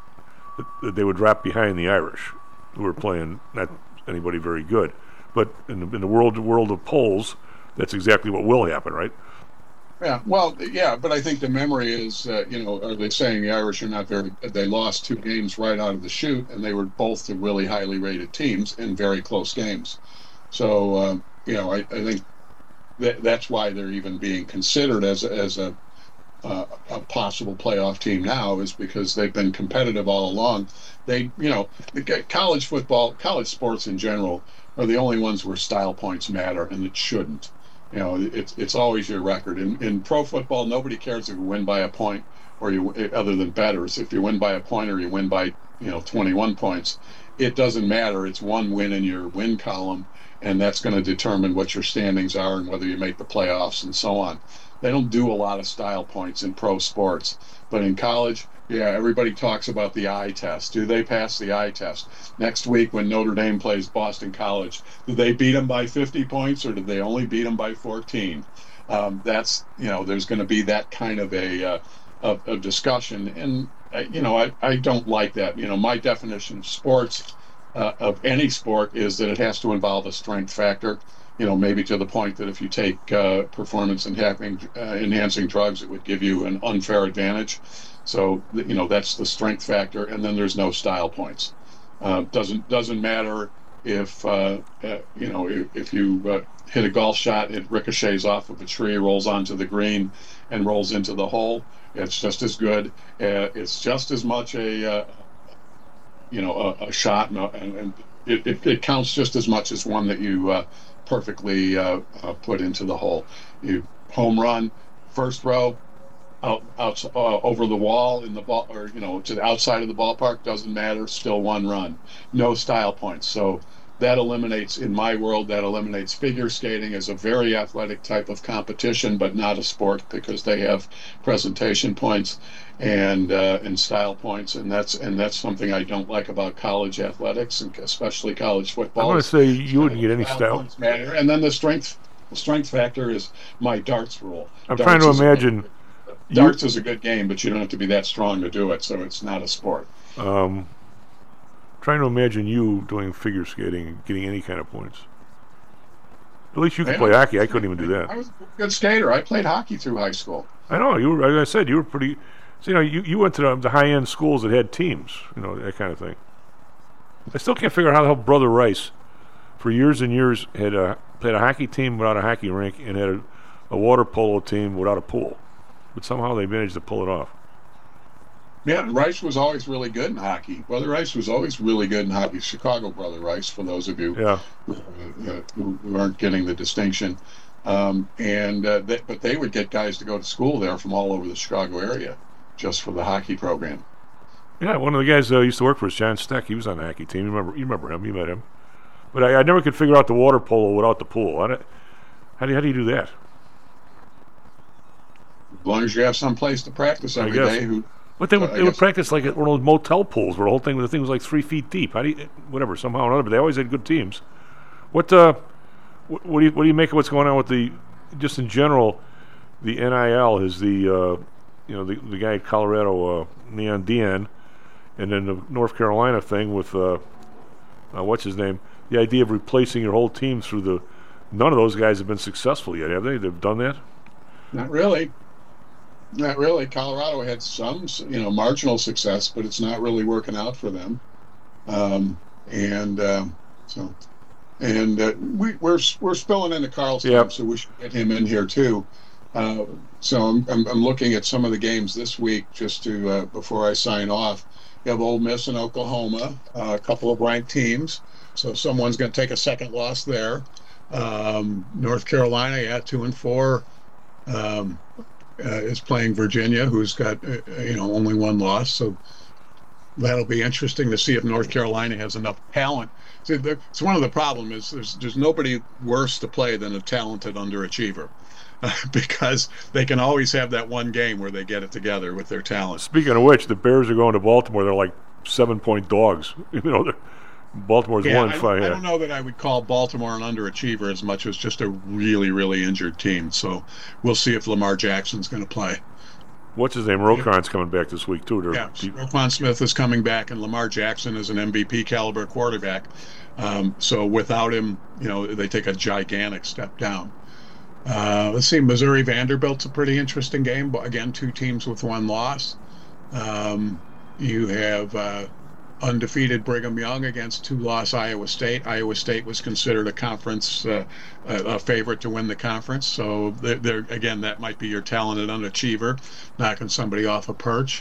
that they would drop behind the Irish, who are playing not anybody very good. But in the, in the world world of polls, that's exactly what will happen, right? Yeah, well, yeah, but I think the memory is, uh, you know, are they saying the Irish are not very, they lost two games right out of the chute, and they were both the really highly rated teams in very close games. So, uh, you know, I, I think that that's why they're even being considered as, as a, uh, a possible playoff team now, is because they've been competitive all along. They, you know, college football, college sports in general are the only ones where style points matter, and it shouldn't. You know, it's it's always your record. In in pro football, nobody cares if you win by a point or you, other than bettors. If you win by a point or you win by, you know, twenty-one points, it doesn't matter. It's one win in your win column, and that's going to determine what your standings are and whether you make the playoffs and so on. They don't do a lot of style points in pro sports, but in college, yeah, everybody talks about the eye test. Do they pass the eye test? Next week when Notre Dame plays Boston College, do they beat them by fifty points or do they only beat them by fourteen? Um, that's, you know, there's going to be that kind of a, uh, of, of discussion. And, uh, you know, I, I don't like that. You know, my definition of sports, uh, of any sport, is that it has to involve a strength factor. You know, maybe to the point that if you take uh, performance enhancing, uh, enhancing drugs, it would give you an unfair advantage. So, you know, that's the strength factor, and then there's no style points. Uh, doesn't doesn't matter if uh, uh, you know if, if you uh, hit a golf shot, it ricochets off of a tree, rolls onto the green, and rolls into the hole. It's just as good. Uh, it's just as much a uh, you know a, a shot, and, and, and it, it, it counts just as much as one that you uh, perfectly uh, uh, put into the hole. You home run, first row. Out, out uh, over the wall in the ball, or you know, to the outside of the ballpark, doesn't matter. Still one run, no style points. So that eliminates, in my world, that eliminates figure skating as a very athletic type of competition, but not a sport, because they have presentation points and uh, and style points, and that's and that's something I don't like about college athletics, and especially college football. I want to say you wouldn't get any style points matter, and then the strength The strength factor is my darts rule. I'm darts trying to is imagine. A, darts is a good game, but you don't have to be that strong to do it, so it's not a sport. Um, trying to imagine you doing figure skating and getting any kind of points. At least you could I play know. hockey. I couldn't even do that. I was a good skater. I played hockey through high school. I know. You were, like I said, you were pretty. So, you know, you, you went to the, the high end schools that had teams. You know, that kind of thing. I still can't figure out how the hell Brother Rice, for years and years, had a, played a hockey team without a hockey rink and had a, a water polo team without a pool. But somehow they managed to pull it off. Yeah, Rice was always really good in hockey. Brother Rice was always really good in hockey. Chicago Brother Rice, for those of you yeah. who, uh, who, who aren't getting the distinction. Um, and uh, they, but they would get guys to go to school there from all over the Chicago area just for the hockey program. Yeah, one of the guys uh, used to work for us, John Steck. He was on the hockey team. You remember? You remember him? You met him. But I, I never could figure out the water polo without the pool. I how do you, how do you do that? As long as you have some place to practice every day. Who? But they would, uh, they would practice like at one of those motel pools where the whole thing, the thing was like three feet deep. How do you, whatever, somehow or another. But they always had good teams. What uh, what, what do you what do you make of what's going on with the, just in general, the N I L is the uh, you know the the guy at Colorado, uh, Neon Dion, and then the North Carolina thing with uh, uh, what's his name? The idea of replacing your whole team through the. None of those guys have been successful yet, have they? They've done that. Not really. Not really. Colorado had some, you know, marginal success, but it's not really working out for them. Um, and um, so, and uh, we, we're we're spilling into Carl's yep. time, so we should get him in here too. Uh, so I'm, I'm I'm looking at some of the games this week just to uh, before I sign off. You have Ole Miss and Oklahoma, uh, a couple of ranked teams. So someone's going to take a second loss there. Um, North Carolina, yeah, two and four. Um, Uh, is playing Virginia, who's got uh, you know only one loss, so that'll be interesting to see if North Carolina has enough talent. See, the, it's one of the problems is there's there's nobody worse to play than a talented underachiever, uh, because they can always have that one game where they get it together with their talent. Speaking of which, the Bears are going to Baltimore. They're like seven point dogs. You know, they're Baltimore's yeah, one I, five. I Yeah. don't know that I would call Baltimore an underachiever as much as just a really, really injured team. So we'll see if Lamar Jackson's going to play. What's his name? Roquan's coming back this week too. Yeah, Roquan Smith is coming back, and Lamar Jackson is an M V P caliber quarterback. Um, so without him, you know, they take a gigantic step down. Uh, let's see, Missouri Vanderbilt's a pretty interesting game. But again, two teams with one loss. Um, you have. Uh, undefeated Brigham Young against two-loss Iowa State. Iowa State was considered a conference uh, a, a favorite to win the conference. So they're, they're, again, that might be your talented underachiever, knocking somebody off a perch.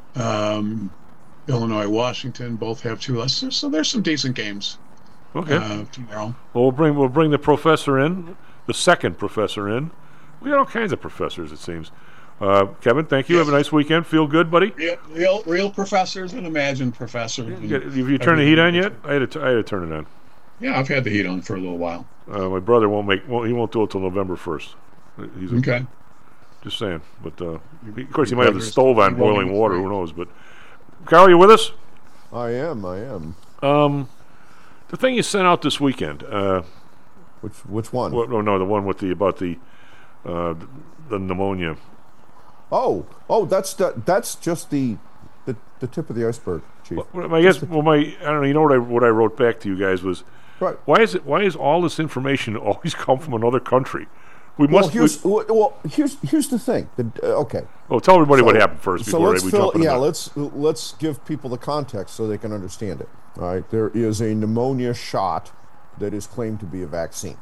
Um, Illinois, Washington both have two losses, so there's some decent games. Okay. Uh, tomorrow. Well, we'll bring we'll bring the professor in, the second professor in. We got all kinds of professors, it seems. Uh, Kevin, thank you. Yes. Have a nice weekend. Feel good, buddy? Real, real, real professors and imagined professors. Yeah, have you turned the heat on yet? I had, to t- I had to turn it on. Yeah, I've had the heat on for a little while. Uh, my brother won't make. Well, he won't do it till November first. He's a, okay. Just saying. But uh, of course, he might have the stove on boiling water. Who knows? But Carl, you with us? I am. I am. Um, the thing you sent out this weekend. Uh, which which one? What, no, no, the one with the about the uh, the, the pneumonia. Oh, oh, that's the, that's just the, the the tip of the iceberg, Chief. Well, I guess. Well, my I don't know. You know what I what I wrote back to you guys was, right. Why is it? Why is all this information always come from another country? We well, must. Here's, we, well, here's here's the thing. The, uh, okay. Well, tell everybody so, what happened first. So before let's we fill, jump yeah, that. let's let's give people the context so they can understand it. All right. There is a pneumonia shot that is claimed to be a vaccine.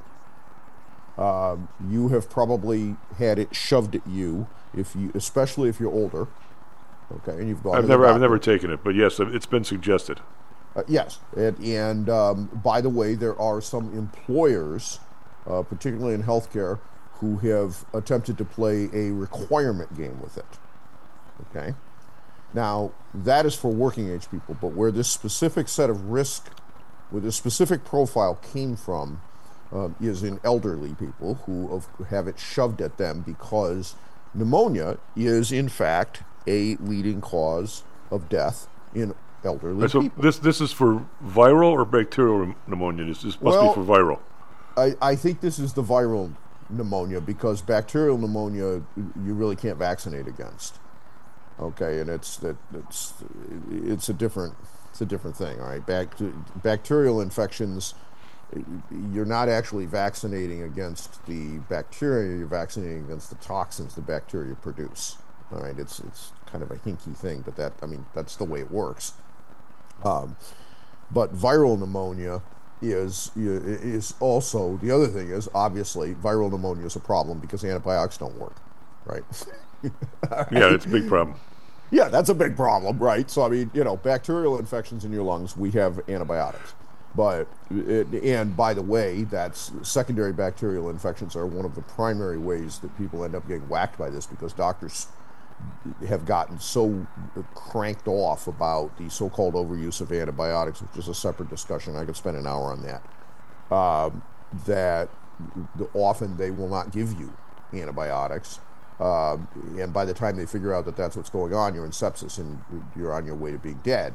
Uh, you have probably had it shoved at you. If you, especially if you're older, okay, and you've gone. I've never, I've never taken it, but yes, it's been suggested. Uh, yes, and, and um, by the way, there are some employers, uh, particularly in healthcare, who have attempted to play a requirement game with it. Okay, now that is for working age people, but where this specific set of risk, where this specific profile came from, uh, is in elderly people who have it shoved at them because pneumonia is, in fact, a leading cause of death in elderly right, so people. This this is for viral or bacterial pneumonia? This, this must well, be for viral. I, I think this is the viral pneumonia because bacterial pneumonia you really can't vaccinate against. Okay, and it's that it's it's a different it's a different thing. All right, Bact- bacterial infections, you're not actually vaccinating against the bacteria. You're vaccinating against the toxins the bacteria produce. All right, it's it's kind of a hinky thing, but that I mean that's the way it works. Um, but viral pneumonia is is also the other thing is obviously viral pneumonia is a problem because antibiotics don't work, right? Right? Yeah, it's a big problem. Yeah, that's a big problem, right? So I mean, you know, bacterial infections in your lungs, we have antibiotics, but it, and by the way, that's secondary bacterial infections are one of the primary ways that people end up getting whacked by this because doctors have gotten so cranked off about the so-called overuse of antibiotics, which is a separate discussion. I could spend an hour on that. Um, that often they will not give you antibiotics, uh, and by the time they figure out that that's what's going on, you're in sepsis and you're on your way to being dead.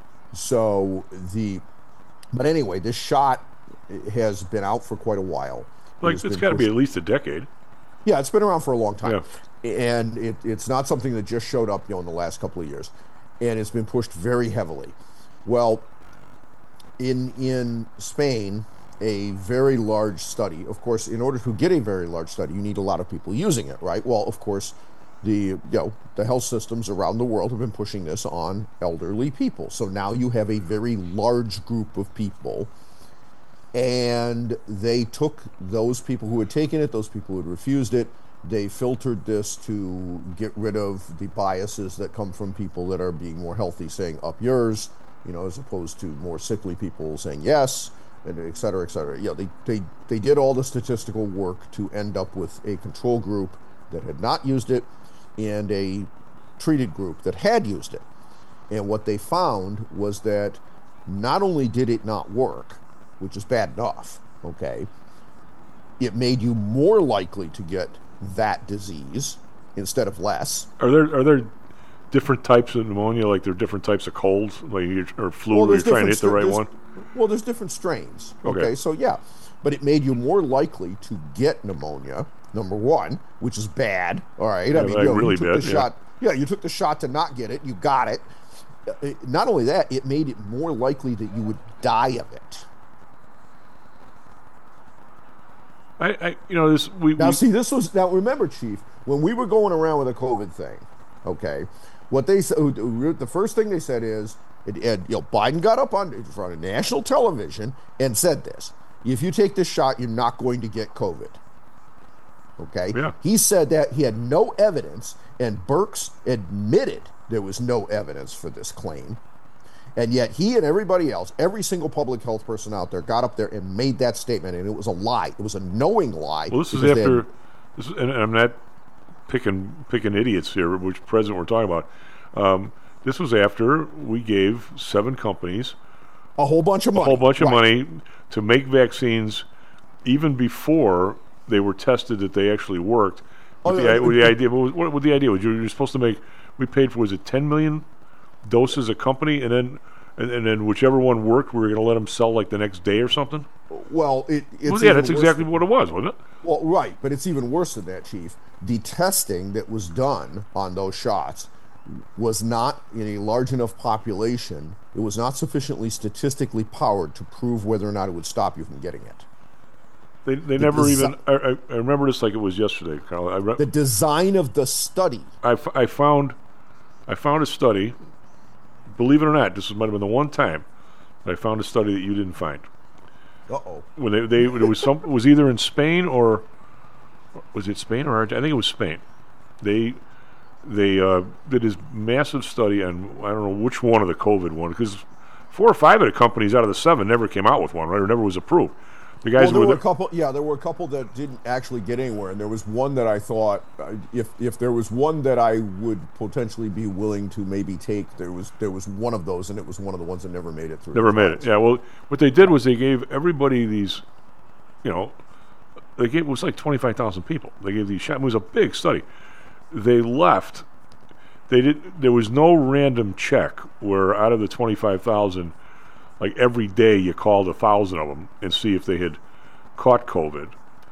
So the, but anyway, this shot has been out for quite a while. Like it's, it's got to be at least a decade. Yeah, it's been around for a long time. Yeah. And it, it's not something that just showed up, you know, in the last couple of years, and it's been pushed very heavily. Well, in in Spain, a very large study. Of course, in order to get a very large study, you need a lot of people using it, right? Well, of course, the you know the health systems around the world have been pushing this on elderly people. So now you have a very large group of people, and they took those people who had taken it, those people who had refused it. They filtered this to get rid of the biases that come from people that are being more healthy saying up yours, you know, as opposed to more sickly people saying yes, and et cetera, et cetera. Yeah, they, they, they did all the statistical work to end up with a control group that had not used it and a treated group that had used it. And what they found was that not only did it not work, which is bad enough, okay, it made you more likely to get that disease instead of less. Are there are there different types of pneumonia? Like there are different types of colds, like you're, or flu, well, where you're trying to hit the right there's, one? Well, there's different strains. Okay? Okay. So yeah, but it made you more likely to get pneumonia. Number one, which is bad. All right, Yeah, I mean, like you, know, really you took bad, the yeah. shot. Yeah, you took the shot to not get it. You got it. Uh, Not only that, it made it more likely that you would die of it. I, I you know this we Now, we, see, this was now. Remember, Chief, when we were going around with a COVID thing, okay, what they said, the first thing they said is, it, and, you know, Biden got up on in front of national television and said this: if you take this shot, you're not going to get COVID. Okay, Yeah. he said that he had no evidence, and Birx admitted there was no evidence for this claim. And yet he and everybody else, every single public health person out there, got up there and made that statement, and it was a lie. It was a knowing lie. well, this is because they after. had- This is, and I'm not picking picking idiots here, which president we're talking about. Um, this was after we gave seven companies a whole bunch of money. a whole bunch of Right. money to make vaccines, even before they were tested that they actually worked. With Oh, the, yeah, i- with the it- idea, what, was, what, what the idea was, you were supposed to make. We paid for was it ten million doses a company, and then and, and then whichever one worked, we were going to let them sell like the next day or something. Well, it, it's Well, yeah, even that's worse exactly than- what it was, wasn't it? Well, right, but it's even worse than that, Chief. The testing that was done on those shots was not in a large enough population. It was not sufficiently statistically powered to prove whether or not it would stop you from getting it. They they The never desi- even. I, I, I remember this like it was yesterday, Carl. I, re- The design of the study. I, f- I found I found a study. Believe it or not, this might have been the one time that I found a study that you didn't find. Uh oh. When they they it was some it was either in Spain or was it Spain or Argentina? I think it was Spain. They they uh, did this massive study on I don't know which one of the COVID one because four or five of the companies out of the seven never came out with one, right? Or never was approved. The guys Well, there with were a the- couple. Yeah, there were a couple that didn't actually get anywhere, and there was one that I thought, uh, if if there was one that I would potentially be willing to maybe take, there was there was one of those, and it was one of the ones that never made it through. Never the made it. trials. Yeah. Well, what they did was they gave everybody these, you know, they gave it was like twenty-five thousand people. They gave these shots. It was a big study. They left. They did. There was no random check where out of the twenty-five thousand, like every day you called a thousand of them and see if they had caught COVID.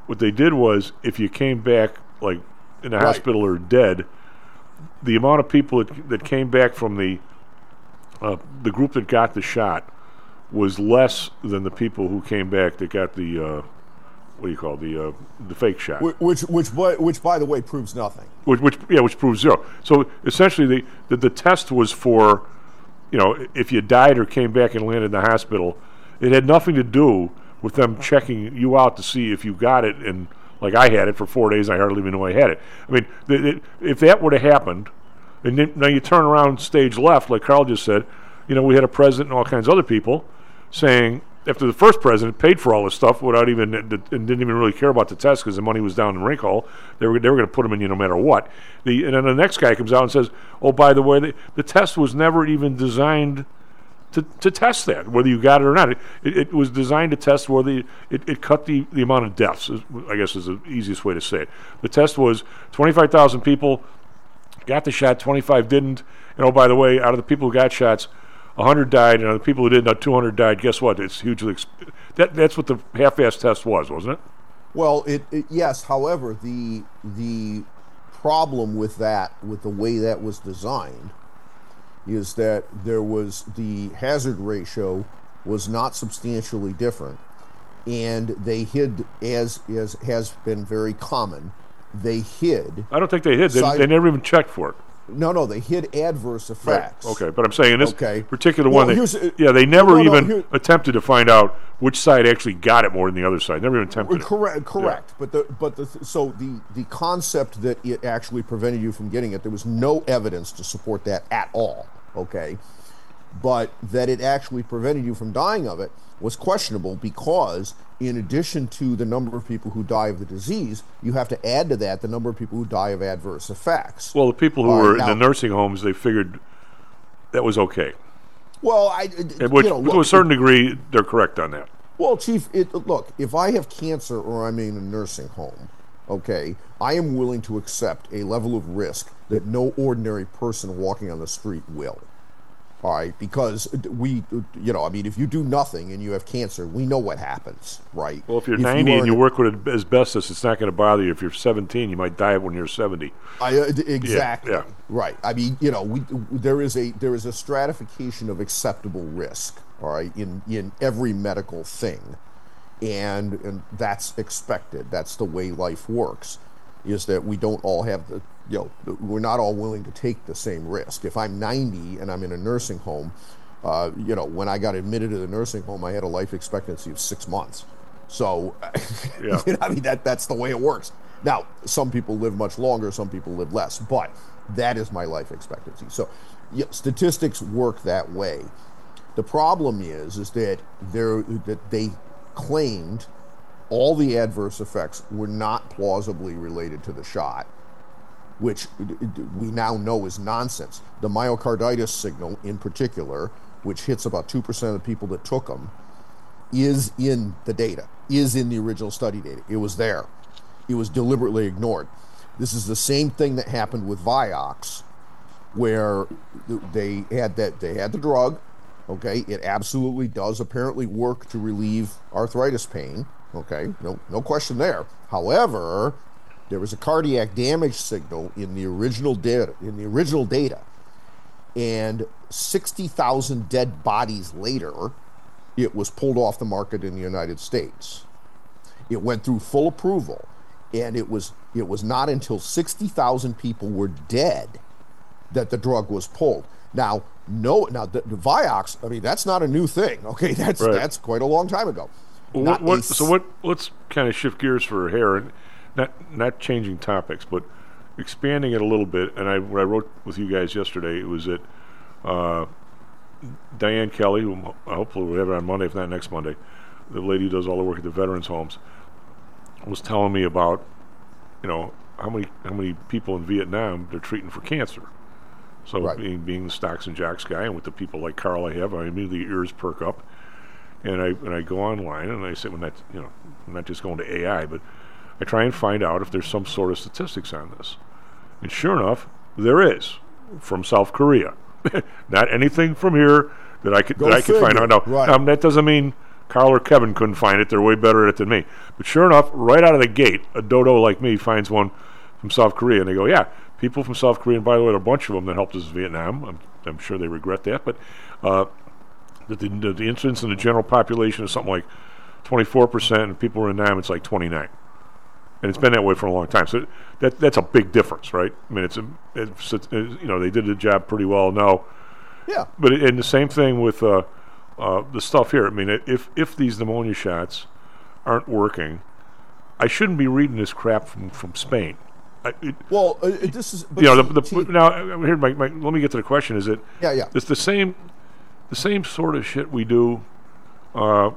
what they did was, if you came back like in the Right. hospital or dead, the amount of people that, that came back from the uh, the group that got the shot was less than the people who came back that got the uh, what do you call it, the uh, the fake shot. Wh- Which, which, by- which, by the way, proves nothing. Which, which yeah, which proves zero. So essentially, the, the the test was for, you know, if you died or came back and landed in the hospital, it had nothing to do with them checking you out to see if you got it. And like I had it for four days, I hardly even knew I had it. I mean, th- th- if that would have happened, and then, now you turn around stage left, like Carl just said, you know, we had a president and all kinds of other people saying, after the first president paid for all this stuff without even, and didn't even really care about the test because the money was down in rink hall, they were they were going to put him in you no matter what. The and then the next guy comes out and says, "Oh, by the way, the, the test was never even designed to, to test that, whether you got it or not. It, it, it was designed to test whether it, it cut the, the amount of deaths. Is, I guess is the easiest way to say it. The test was twenty-five thousand people got the shot, twenty-five didn't. And oh, by the way, out of the people who got shots, one hundred died, and of the people who didn't, two hundred died. Guess what? It's hugely exp- that that's what the half-assed test was, wasn't it? Well, it, it yes. However, the the problem with that, with the way that was designed, is that there was the hazard ratio was not substantially different, and they hid, as as has been very common, they hid. I don't think they hid. They, side- they never even checked for it. No, no, they hid adverse effects. Right. Okay, but I'm saying in this Okay. particular Well, one, here's- they, yeah, they never no, no, even here- attempted to find out which side actually got it more than the other side. Never even attempted. it. Correct, correct. But the but the so the the concept that it actually prevented you from getting it, there was no evidence to support that at all. Okay, but that it actually prevented you from dying of it was questionable because, in addition to the number of people who die of the disease, you have to add to that the number of people who die of adverse effects. Well, the people who All right, were now- in the nursing homes, they figured that was okay. Well, I And which, you know, to a look, certain degree, they're correct on that. Well, Chief, it, look, if I have cancer or I'm in a nursing home, okay, I am willing to accept a level of risk that no ordinary person walking on the street will. All right, because we, you know, I mean, if you do nothing and you have cancer, we know what happens, right? Well, if you're If ninety are and you in a- work with asbestos, it's not going to bother you. If you're seventeen, you might die when you're seventy. I, uh, d- exactly. Yeah, Right. I mean, you know, we there is a there is a stratification of acceptable risk, all right, in in every medical thing, and and that's expected. That's the way life works. Is that we don't all have the you know we're not all willing to take the same risk. If I'm ninety and I'm in a nursing home, uh, you know, when I got admitted to the nursing home, I had a life expectancy of six months. So, Yeah. you know, I mean that that's the way it works. Now, some people live much longer, some people live less, but that is my life expectancy. So, yeah, statistics work that way. The problem is, is that there that they claimed all the adverse effects were not plausibly related to the shot, which we now know is nonsense. The myocarditis signal, in particular, which hits about two percent of the people that took them, is in the data, is in the original study data. It was there. It was deliberately ignored. This is the same thing that happened with Vioxx, where they had that they had the drug. Okay, it absolutely does apparently work to relieve arthritis pain. Okay, no no question there. However, there was a cardiac damage signal in the original data in the original data, and sixty thousand dead bodies later, it was pulled off the market in the United States. It went through full approval, and it was it was not until sixty thousand people were dead that the drug was pulled. Now, no, now the, the Vioxx, I mean, that's not a new thing. Okay, that's Right. that's quite a long time ago. Well, Not what, what, a so what? Let's kind of shift gears for hair, and not not changing topics, but expanding it a little bit. And I, what I wrote with you guys yesterday, it was that uh, Diane Kelly, who hopefully we'll have her on Monday, if not next Monday, the lady who does all the work at the veterans' homes, was telling me about, you know, how many how many people in Vietnam they're treating for cancer. So Right. being being the stocks and jocks guy, and with the people like Carl I have, I immediately ears perk up. And I and I go online and I say, when that you know, I'm not just going to A I, but I try and find out if there's some sort of statistics on this. And sure enough, there is, from South Korea. Not anything from here that I could Go that I could find figure. out. Now, Right. um, that doesn't mean Carl or Kevin couldn't find it. They're way better at it than me. But sure enough, right out of the gate, a dodo like me finds one from South Korea, and they go, yeah, people from South Korea, and by the way, there are a bunch of them that helped us in Vietnam. I'm, I'm sure they regret that, but uh, the, the, the incidence in the general population is something like twenty-four percent, and people in Vietnam, it's like twenty-nine. And it's been that way for a long time. So that that's a big difference, right? I mean, it's, a, it's, it's you know, they did the job pretty well. No. Yeah. But it, and the same thing with uh, uh, the stuff here. I mean, if if these pneumonia shots aren't working, I shouldn't be reading this crap from, from Spain. I, it, well, uh, this is you know the, the now here. My, my, let me get to the question. Is it? Yeah, yeah. It's the same, the same sort of shit we do. Uh,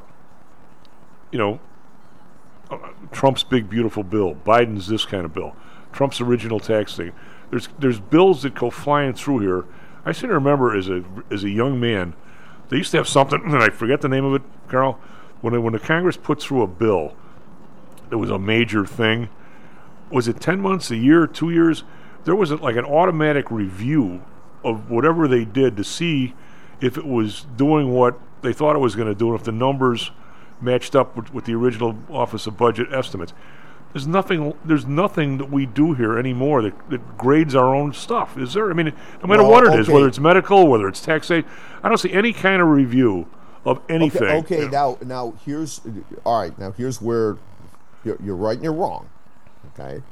you know, uh, Trump's big beautiful bill. Biden's this kind of bill. Trump's original tax thing. There's there's bills that go flying through here. I seem to remember as a as a young man, they used to have something, and I forget the name of it, Carl. When it, when the Congress put through a bill, it was a major thing. Was it ten months, a year, two years? There was a, like an automatic review of whatever they did to see if it was doing what they thought it was going to do, and if the numbers matched up with, with the original Office of Budget estimates. There's nothing. There's nothing that we do here anymore that, that grades our own stuff. Is there? I mean, no matter well, what it okay. is, whether it's medical, whether it's taxation, I don't see any kind of review of anything. Okay, okay you know. now now here's all right. Now here's where you're, you're right and you're wrong. Okay,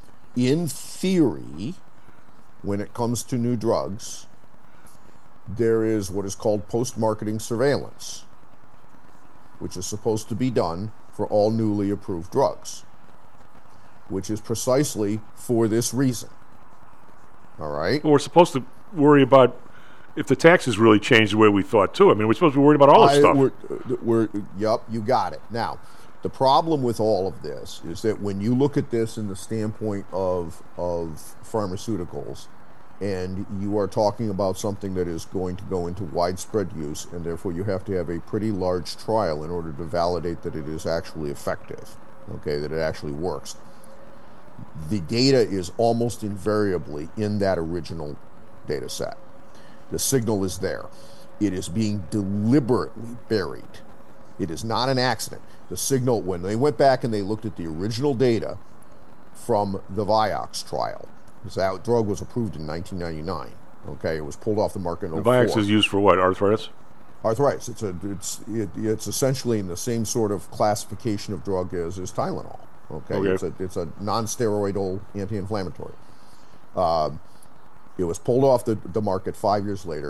in theory, when it comes to new drugs, there is what is called post-marketing surveillance, which is supposed to be done for all newly approved drugs, which is precisely for this reason. All right? Well, we're supposed to worry about if the taxes really change the way we thought, too. I mean, we're supposed to be worried about all this I, stuff. We're, we're, yep, you got it. Now, the problem with all of this is that when you look at this in the standpoint of of pharmaceuticals, and you are talking about something that is going to go into widespread use, and therefore you have to have a pretty large trial in order to validate that it is actually effective, okay, that it actually works. The data is almost invariably in that original data set. The signal is there. It is being deliberately buried. It is not an accident. The signal, when they went back and they looked at the original data from the Vioxx trial, because that drug was approved in nineteen ninety-nine. Okay, it was pulled off the market in oh four. Vioxx is used for what? Arthritis? Arthritis. It's a it's it, it's essentially in the same sort of classification of drug as is Tylenol. Okay, okay. it's a it's a non-steroidal anti-inflammatory. Um, it was pulled off the the market five years later.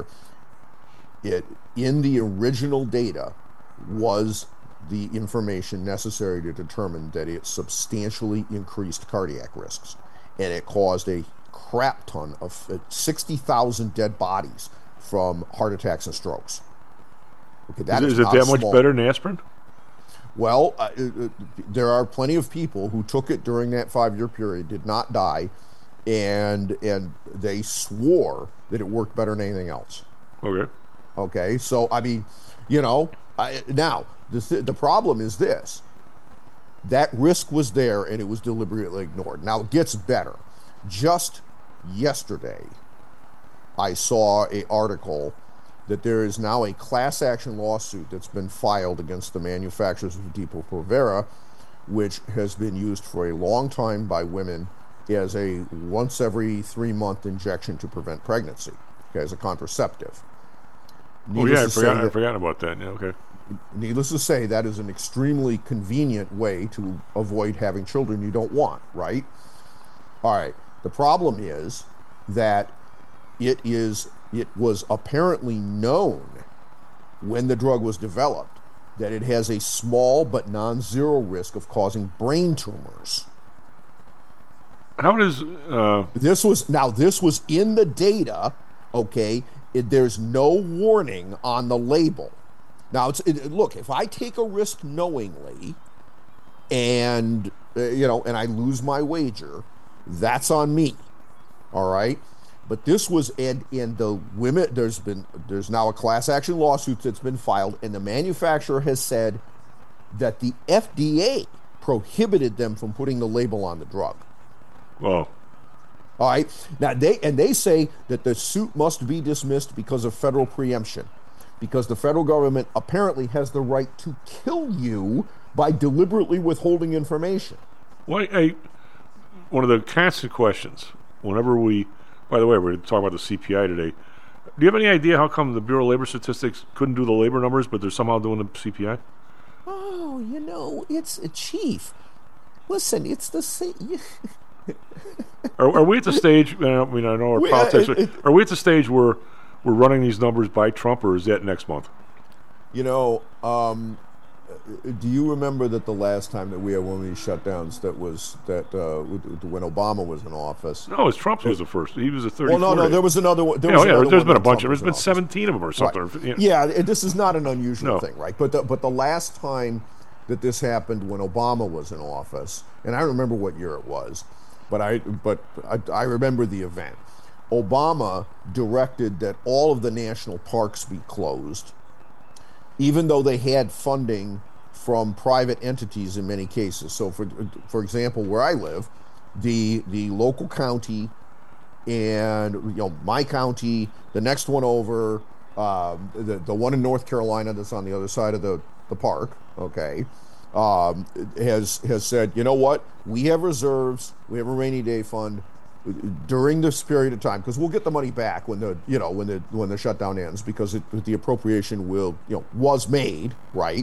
It in the original data was the information necessary to determine that it substantially increased cardiac risks, and it caused a crap ton of uh, sixty thousand dead bodies from heart attacks and strokes. Okay, that is, is, is it not that small. much better than aspirin? Well, uh, uh, there are plenty of people who took it during that five-year period, did not die, and and they swore that it worked better than anything else. Okay. Okay, so I mean, you know, I, now the th- the problem is this: that risk was there, and it was deliberately ignored. Now it gets better. Just yesterday, I saw an article that there is now a class action lawsuit that's been filed against the manufacturers of Depo-Provera, which has been used for a long time by women as a once every three month injection to prevent pregnancy, okay, as a contraceptive. Needless oh yeah, I forgot, I forgot about that. Yeah, okay. Needless to say, that is an extremely convenient way to avoid having children you don't want, right? All right. The problem is that it is it was apparently known when the drug was developed that it has a small but non-zero risk of causing brain tumors. How does uh... this was now this was in the data, okay? It, there's no warning on the label. Now, it's it, look, if I take a risk knowingly, and uh, you know, and I lose my wager, that's on me. All right, but this was and and the women. There's been there's now a class action lawsuit that's been filed, and the manufacturer has said that the F D A prohibited them from putting the label on the drug. Well. All right. Now they and they say that the suit must be dismissed because of federal preemption. because the federal government apparently has the right to kill you by deliberately withholding information. Well, I, one of the constant questions, whenever we, by the way, we're talking about the C P I today. Do you have any idea how come the Bureau of Labor Statistics couldn't do the labor numbers, but they're somehow doing the C P I? Oh, you know, it's a chief. Listen, it's the same. are, are we at the stage? I mean, I know our we, politics. Uh, it, are we at the stage where we're running these numbers by Trump, or is that next month? You know, um, do you remember that the last time that we had one of these shutdowns that was that uh, when Obama was in office? No, it's Trump who was the first. He was a thirty. Well, no, no, there was another one. There yeah, was yeah, another there's one been a bunch Trump of. There's been seventeen of them or something. Right. You know. Yeah, this is not an unusual no. thing, right? But the, but the last time that this happened when Obama was in office, and I don't remember what year it was, but I but I, I remember the event. Obama directed that all of the national parks be closed, even though they had funding from private entities in many cases. So, for for example, where I live, the the local county and you know my county, the next one over, um, the the one in North Carolina that's on the other side of the the park, okay, um, has has said, you know what, we have reserves, we have a rainy day fund during this period of time, because we'll get the money back when the you know when the when the shutdown ends, because it, the appropriation will you know was made, right.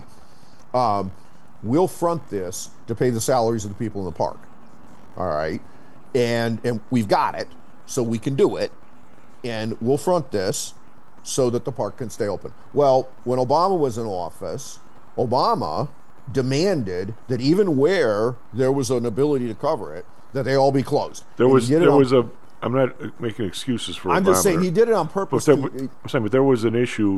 Um, we'll front this to pay the salaries of the people in the park, all right, and and we've got it, so we can do it, and we'll front this so that the park can stay open. Well, when Obama was in office, Obama demanded that even where there was an ability to cover it, that they all be closed. There was there on, was a. I'm not making excuses for. I'm Obama just saying there. he did it on purpose. But there, to, I'm saying, but there was an issue.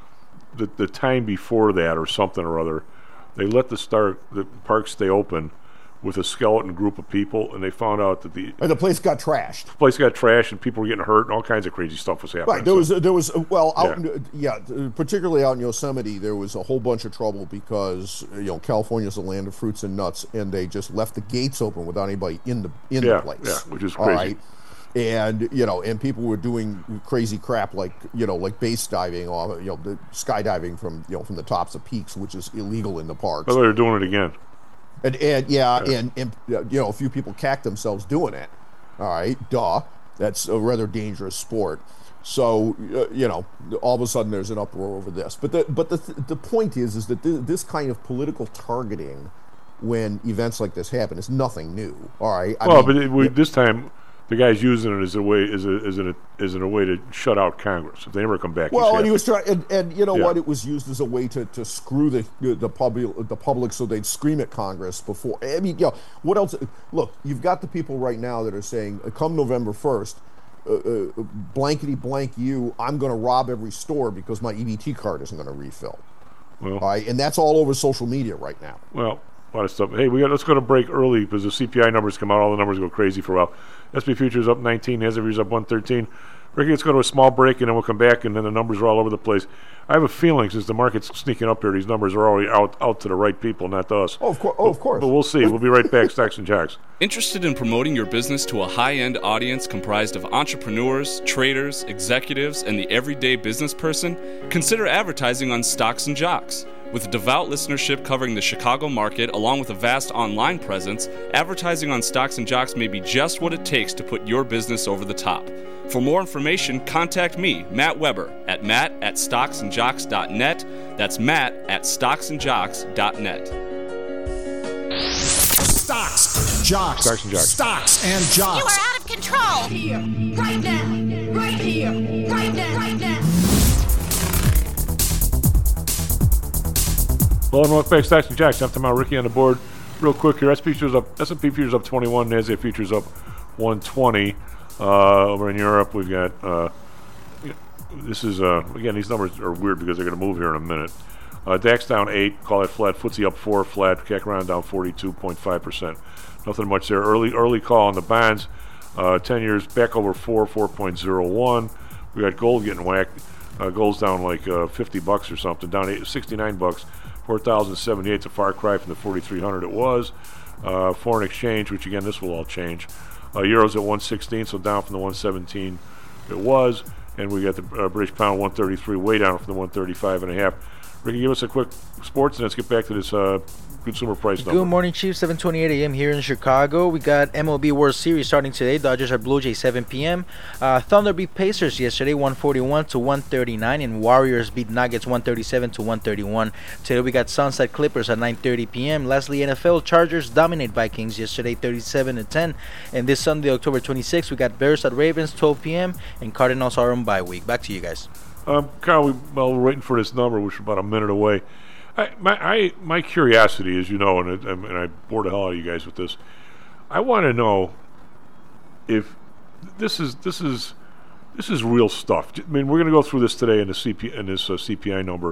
The the time before that, or something or other, they let the start the park stay open with a skeleton group of people, and they found out that the and the place got trashed. The place got trashed, and people were getting hurt, and all kinds of crazy stuff was happening. Right. There so. was there was well, out yeah. In, yeah, particularly out in Yosemite, there was a whole bunch of trouble because you know California's the land of fruits and nuts, and they just left the gates open without anybody in the in yeah, the place. Yeah, which is all crazy. Right? And you know, and people were doing crazy crap like you know, like base diving, or you know, the skydiving from you know from the tops of peaks, which is illegal in the parks. But they're doing it again. And and yeah, yeah. and and you know, a few people cacked themselves doing it. All right, duh. That's a rather dangerous sport. So uh, you know, all of a sudden there's an uproar over this. But the but the th- the point is is that th- this kind of political targeting, when events like this happen, is nothing new. All right. I well, mean, but it, we, it, this time. The guy's using it as a way, as a, as a, as in a way to shut out Congress. If they never come back, well, and he was trying, and, and you know yeah. what? It was used as a way to, to screw the the public, the public, so they'd scream at Congress before. I mean, you know, what else? Look, you've got the people right now that are saying, "Come November first, uh, uh, blankety blank you, I'm going to rob every store because my E B T card isn't going to refill." Well, all right, and that's all over social media right now. Well. A lot of stuff. Hey, we got. Let's go to break early because the C P I numbers come out. All the numbers go crazy for a while. S and P futures up nineteen. Nasdaq futures up one thirteen. Ricky, let's go to a small break and then we'll come back. And then the numbers are all over the place. I have a feeling since the market's sneaking up here, these numbers are already out out to the right people, not to us. Oh, of course. Oh, of course. But, but we'll see. We'll be right back. Stocks and Jocks. Interested in promoting your business to a high-end audience comprised of entrepreneurs, traders, executives, and the everyday business person? Consider advertising on Stocks and Jocks. With a devout listenership covering the Chicago market, along with a vast online presence, advertising on Stocks and Jocks may be just what it takes to put your business over the top. For more information, contact me, Matt Weber, at matt at stocks and jocks dot net. That's matt at stocks and jocks dot net. Stocks, Jocks, Stocks and Jocks. Stocks and Jocks. You are out of control. Here, right now, right here, right now, right now. Hello and welcome back, Stocks and Jocks. After my Ricky on the board, real quick here. S and P futures up. S and P futures up twenty-one. Nasdaq futures up one twenty. Uh, over in Europe, we've got. Uh, this is uh, again. These numbers are weird because they're going to move here in a minute. Uh, DAX down eight. Call it flat. F T S E up four. Flat. C A C around down forty-two point five percent. Nothing much there. Early early call on the bonds. Uh, Ten years back over four. Four point zero one. We got gold getting whacked. Uh, gold's down like uh, fifty bucks or something. Down eight, sixty-nine bucks. four thousand seventy-eight is a far cry from the forty-three hundred it was. Uh, foreign exchange, which again, this will all change. Uh, Euro's at one sixteen, so down from the one seventeen it was. and we got the uh, British pound one thirty-three, way down from the one thirty-five and a half. Ricky, give us a quick sports, and let's get back to this uh, consumer price number. Good morning, Chief. seven twenty-eight a.m. here in Chicago. We got M L B World Series starting today. Dodgers at Blue Jays, seven p.m. Uh, Thunder beat Pacers yesterday, one forty-one to one thirty-nine, and Warriors beat Nuggets, one thirty-seven to one thirty-one. Today we got Suns at Clippers at nine thirty p.m. Lastly, N F L Chargers dominate Vikings yesterday, thirty-seven to ten. And this Sunday, October twenty-sixth, we got Bears at Ravens, twelve p.m. and Cardinals are on bye week. Back to you guys. Um, Kyle, we, well, we're waiting for this number, which is about a minute away. I, my I, my curiosity, as you know, and, it, and I bore the hell out of you guys with this, I want to know if this is this is this is real stuff. I mean, we're going to go through this today in the C P in this uh, C P I number,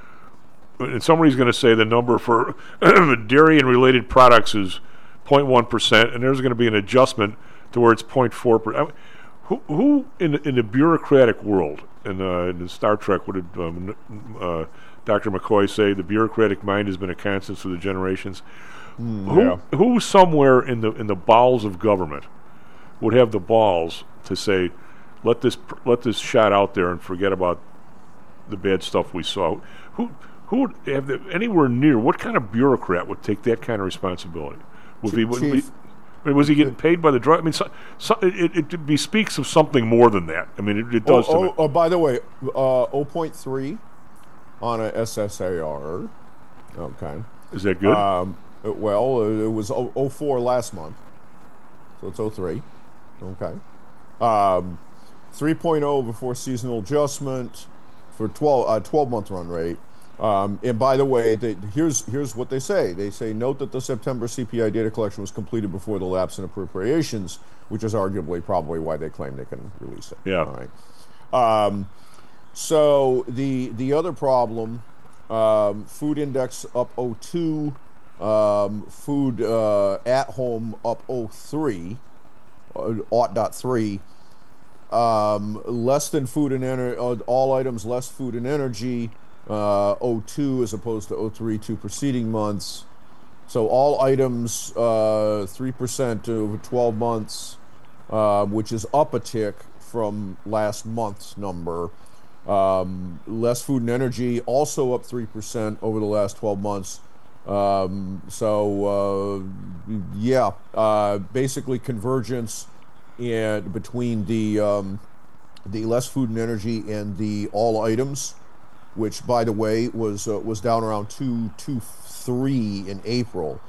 and somebody's going to say the number for dairy and related products is zero point one percent, and there's going to be an adjustment to where it's zero point four percent. Who, who in in the bureaucratic world, in, uh, in Star Trek, what did um, uh, Doctor McCoy say? The bureaucratic mind has been a constant through the generations. Mm, who, yeah. who somewhere in the in the bowels of government would have the balls to say, let this let this shot out there and forget about the bad stuff we saw? Who who would have the, anywhere near? What kind of bureaucrat would take that kind of responsibility? Would he? Would he I mean, was he getting paid by the drug? I mean, so, so, it, it, it bespeaks of something more than that. I mean, it, it does oh, to oh, me. Oh, by the way, uh, zero point three on a S S A R. Okay. Is that good? Um, it, well, it was zero point four last month, so it's zero point three. Okay. Um, three point oh before seasonal adjustment for twelve uh, twelve month run rate. Um, and by the way, they, here's here's what they say. They say, note that the September C P I data collection was completed before the lapse in appropriations, which is arguably probably why they claim they can release it. Yeah. All right. Um, so the the other problem, um, food index up zero point two, um, food uh, at home up zero point three, uh, zero point three. Um, less than food and energy, uh, all items less food and energy. Uh, zero point two as opposed to zero point three two preceding months. So all items uh, three percent over twelve months, uh, which is up a tick from last month's number. Um, less food and energy also up three percent over the last twelve months. Um, so, uh, yeah, uh, basically convergence in, between the, um, the less food and energy and the all items, which, by the way, was uh, was down around two two three in April.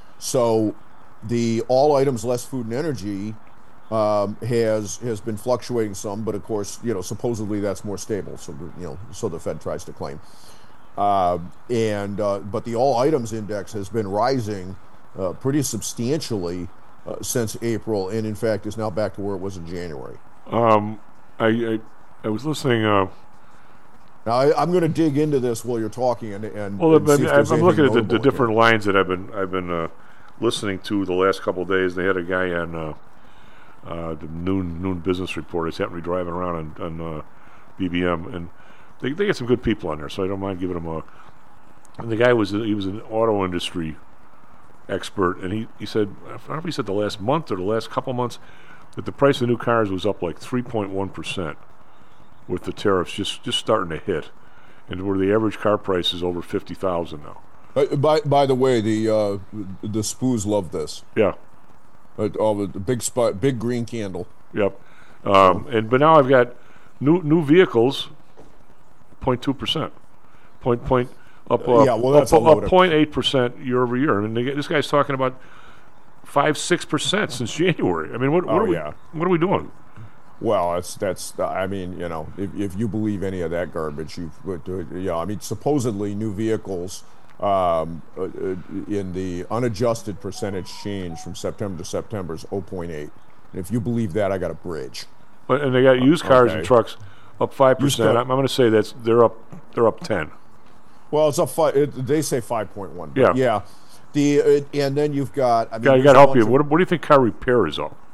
So the all items less food and energy um, has has been fluctuating some, but of course, you know, supposedly that's more stable. So you know, so the Fed tries to claim. Uh, and uh, but the all items index has been rising uh, pretty substantially uh, since April, and in fact is now back to where it was in January. Um, I I, I was listening. Uh Now, I, I'm going to dig into this while you're talking, and, and well, and see if I'm, there's I'm looking at the, anything the different notable lines that I've been I've been uh, listening to the last couple of days. They had a guy on uh, uh, the noon noon business report. He's happened to be driving around on, on uh, B B M, and they they get some good people on there, so I don't mind giving them a. And the guy was he was an auto industry expert, and he, he said I don't know if he said the last month or the last couple months that the price of new cars was up like three point one percent. With the tariffs just, just starting to hit, and where the average car price is over fifty thousand now. Uh, by by the way, the uh, the spoos love this. Yeah. Uh, oh, the big spot, big green candle. Yep. Um, and but now I've got new new vehicles, zero point two percent, point point up. Uh, yeah, well, that's up, a load up of- point eight percent year over year. I mean, they get, this guy's talking about five six percent since January. I mean, what what Oh, are we yeah. what are we doing? Well, that's that's. I mean, you know, if if you believe any of that garbage, you yeah. I mean, supposedly new vehicles um, uh, uh, in the unadjusted percentage change from September to September is zero point eight. And if you believe that, I got a bridge. But and they got used cars okay. and trucks up five Used percent. car- I'm, I'm going to say that's they're up they're up ten. Well, it's a five. It, they say five point one. Yeah. yeah. The uh, and then you've got. I mean, Yeah, you there's got to a help bunch you. of- What, what do you think car repair is up?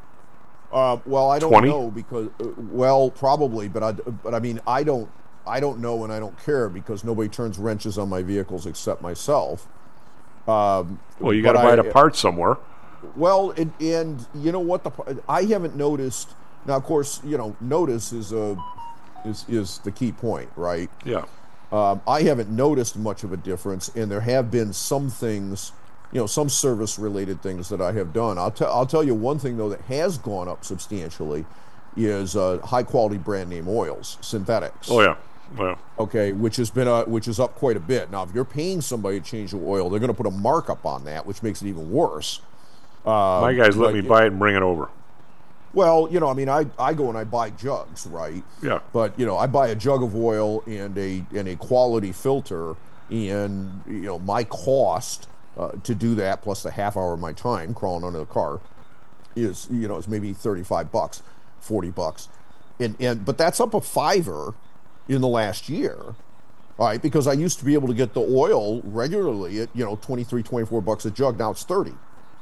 Uh, well, I don't twenty? know because, uh, well, probably, but I, but I mean, I don't, I don't know, and I don't care because nobody turns wrenches on my vehicles except myself. Um, Well, you got to but buy I- the parts somewhere. Well, and, and you know what? The I haven't noticed Now, of course, you know, notice is a is is the key point, right? Yeah. Um, I haven't noticed much of a difference, and there have been some things, you know, some service-related things that I have done. I'll tell I'll tell you one thing though that has gone up substantially is uh, high-quality brand name oils, synthetics. Oh yeah. Well. Okay, which has been a, which is up quite a bit. Now, if you're paying somebody to change the oil, they're going to put a markup on that, which makes it even worse. Uh, My guys let but, me buy it and bring it over. Well, you know, I mean, I, I go and I buy jugs, right? Yeah. But you know, I buy a jug of oil and a and a quality filter, and you know, my cost uh, to do that plus the half hour of my time crawling under the car is you know is maybe thirty-five bucks, forty bucks, and and but that's up a fiver in the last year, all right? Because I used to be able to get the oil regularly at you know twenty-three, twenty-four bucks a jug. Now it's thirty.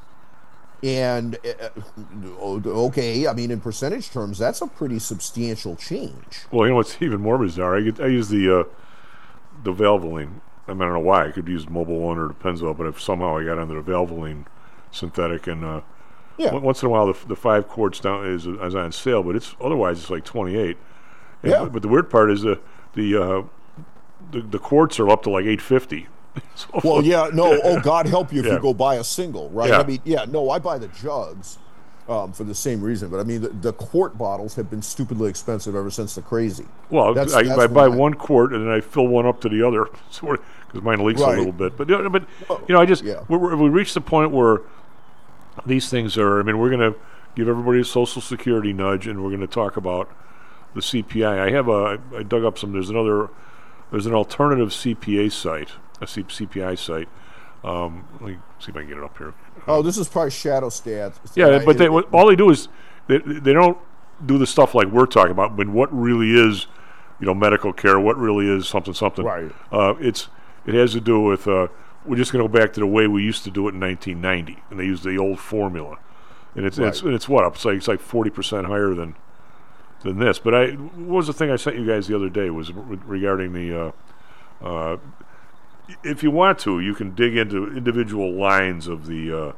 And uh, okay, I mean, in percentage terms, that's a pretty substantial change. Well, you know what's even more bizarre? I, get, I use the uh, the Valvoline. I mean, I don't know why. I could use Mobil One or the Pennzoil, but if somehow I got under the Valvoline synthetic, and uh, yeah. once in a while the, the five quarts down is, is on sale, but it's otherwise it's like twenty-eight. And, yeah. But the weird part is the the uh, the, the quarts are up to like eight fifty. So, well, yeah, no. Oh, God help you if yeah. you go buy a single, right? Yeah. I mean, yeah, no. I buy the jugs um, for the same reason, but I mean, the, the quart bottles have been stupidly expensive ever since the crazy. Well, that's, I, that's I buy I, one quart and then I fill one up to the other, because mine leaks right. a little bit. But but you know, I just yeah. we're, we're, we reached the point where these things are. I mean, we're going to give everybody a Social Security nudge, and we're going to talk about the C P I. I have a. I dug up some. There's another. There's an alternative C P A site. A C P I site. Um, let me see if I can get it up here. Oh, this is probably Shadow Stats. Yeah, I, but they, it, what, all they do is they, they don't do the stuff like we're talking about. But what really is, you know, medical care? What really is something something? Right. Uh, it's it has to do with. Uh, we're just going to go back to the way we used to do it in nineteen ninety, and they use the old formula, and it's right. it's it's what up? It's like it's like forty percent higher than than this. But I what was the thing I sent you guys the other day was re- regarding the. Uh, uh, If you want to, you can dig into individual lines of the uh,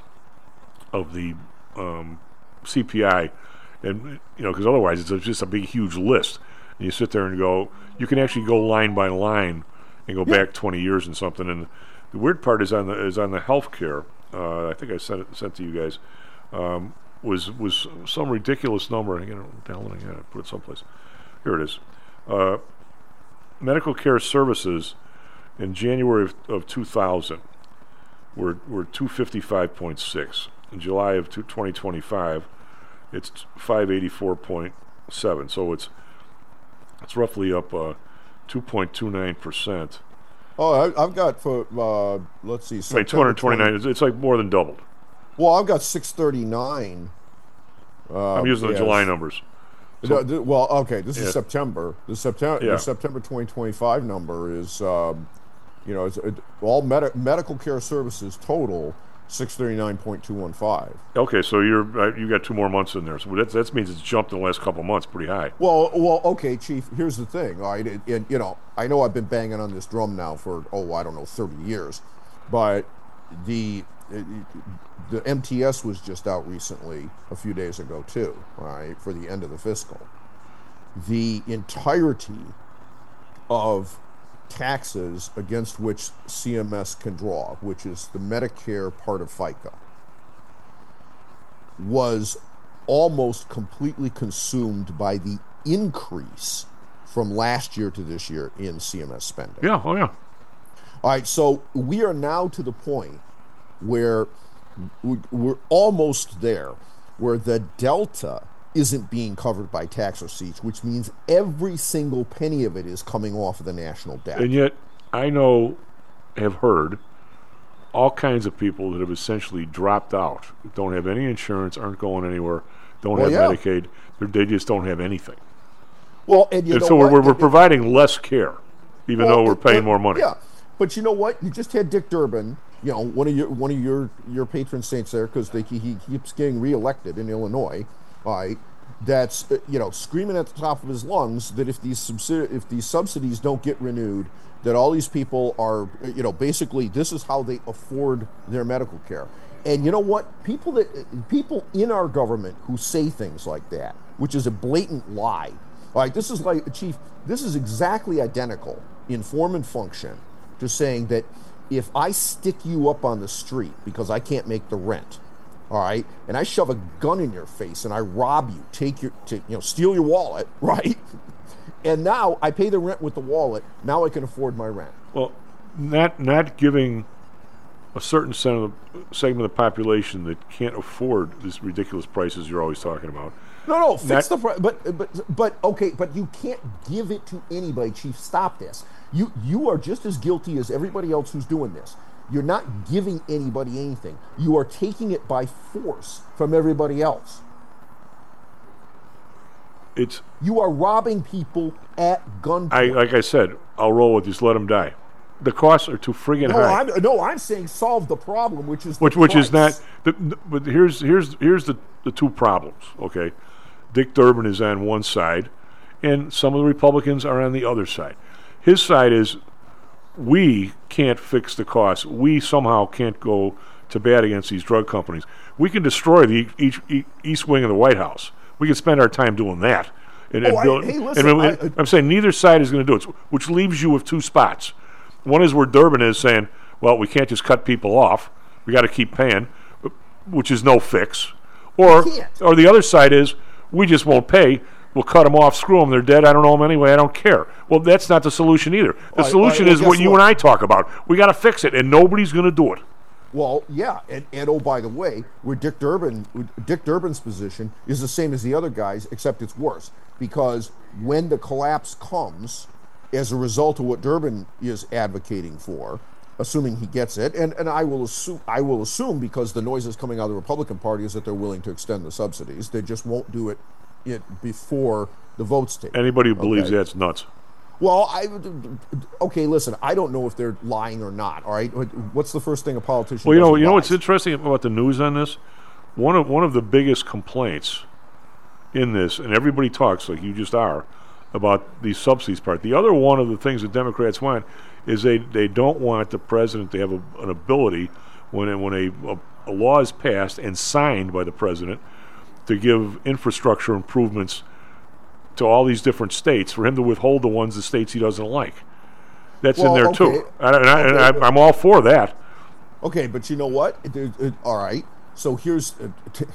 of the um, C P I, and you know, because otherwise it's a, just a big, huge list. And you sit there and go, you can actually go line by line and go yeah. back twenty years and something. And the weird part is on the is on the healthcare. Uh, I think I sent it sent to you guys. Um, was was some ridiculous number. I don't know, I got to put it someplace. Here it is. Uh, medical care services. In January of, of two thousand, we're we're two fifty five point six. In July of two, twenty twenty five, it's five eighty four point seven. So it's it's roughly up uh, two point two nine percent. Oh, I, I've got for uh, let's see, I mean, two hundred twenty nine. It's, it's like more than doubled. Well, I've got six thirty nine. Uh, I'm using yes. the July numbers. So, no, th- well, okay, this yeah. is September. The September, yeah. the September twenty twenty-five number is, um, you know, it's, it, all med- medical care services total six thirty-nine point two one five. Okay, so you're uh, you got two more months in there, so that that means it's jumped in the last couple of months, pretty high. Well, well, okay, Chief. Here's the thing, all right, and, and you know, I know I've been banging on this drum now for oh, I don't know, thirty years, but the it, the M T S was just out recently, a few days ago too, all right, for the end of the fiscal. The entirety of taxes against which C M S can draw, which is the Medicare part of FICA, was almost completely consumed by the increase from last year to this year in C M S spending. Yeah, oh yeah. All right, so we are now to the point where we're almost there, where the delta isn't being covered by tax receipts, which means every single penny of it is coming off of the national debt. And yet, I know, have heard, all kinds of people that have essentially dropped out, don't have any insurance, aren't going anywhere, don't well, have yeah. Medicaid, they just don't have anything. Well, and you and know so what? we're, we're it, providing less care, even well, though we're it, paying it, more money. Yeah, but you know what? You just had Dick Durbin, you know, one of your one of your your patron saints there, because he, he keeps getting reelected in Illinois. All right, that's uh, you know screaming at the top of his lungs that if these subsidi- if these subsidies don't get renewed, that all these people are you know basically this is how they afford their medical care. And you know what? People that people in our government who say things like that, which is a blatant lie. All right, this is like, Chief, this is exactly identical in form and function to saying that if I stick you up on the street because I can't make the rent, all right, and I shove a gun in your face and I rob you, take your, to, you know, steal your wallet, right? And now I pay the rent with the wallet. Now I can afford my rent. Well, not not giving a certain segment of, segment of the population that can't afford these ridiculous prices you're always talking about. No, no, fix Not- the price. But, but, but, okay, but you can't give it to anybody, Chief. Stop this. You, you are just as guilty as everybody else who's doing this. You're not giving anybody anything. You are taking it by force from everybody else. It's You are robbing people at gunpoint. I like I said, I'll roll with you. Just let them die. The costs are too friggin' no, high. I'm, no, I'm saying solve the problem, which is the which which is price. not. The, but here's here's here's the the two problems. Okay, Dick Durbin is on one side, and some of the Republicans are on the other side. His side is we can't fix the costs. We somehow can't go to bat against these drug companies. We can destroy the each, each, east wing of the White House. We can spend our time doing that. And, and Oh, I- build, hey, listen, and, I- and I'm saying neither side is going to do it, which leaves you with two spots. One is where Durbin is saying, well, we can't just cut people off. We got to keep paying, which is no fix. Or, or the other side is, we just won't pay. We'll cut them off, screw them, they're dead. I don't know them anyway. I don't care. Well, that's not the solution either. The All right, solution all right, is well, what guess you what? and I talk about. We got to fix it, and nobody's going to do it. Well, yeah, and, and oh, by the way, with Dick Durbin, with Dick Durbin's position is the same as the other guys, except it's worse. Because when the collapse comes, as a result of what Durbin is advocating for, assuming he gets it, and, and I will assume I will assume because the noises coming out of the Republican Party is that they're willing to extend the subsidies. They just won't do it, it before the votes take. Anybody who believes Okay. that's nuts. Well, I okay. Listen, I don't know if they're lying or not. All right, what's the first thing a politician? Well, you does know, he you know lies? what's interesting about the news on this? One of one of the biggest complaints in this, and everybody talks like you just are about these subsidies part. The other one of the things that Democrats want is they, they don't want the president to have a, an ability when when a, a, a law is passed and signed by the president to give infrastructure improvements to all these different states for him to withhold the ones the states he doesn't like. That's Well, in there okay. too, and, and, I, and Okay, I, but- I'm all for that. Okay, but you know what? It- it- it- all right. So here's, uh, t-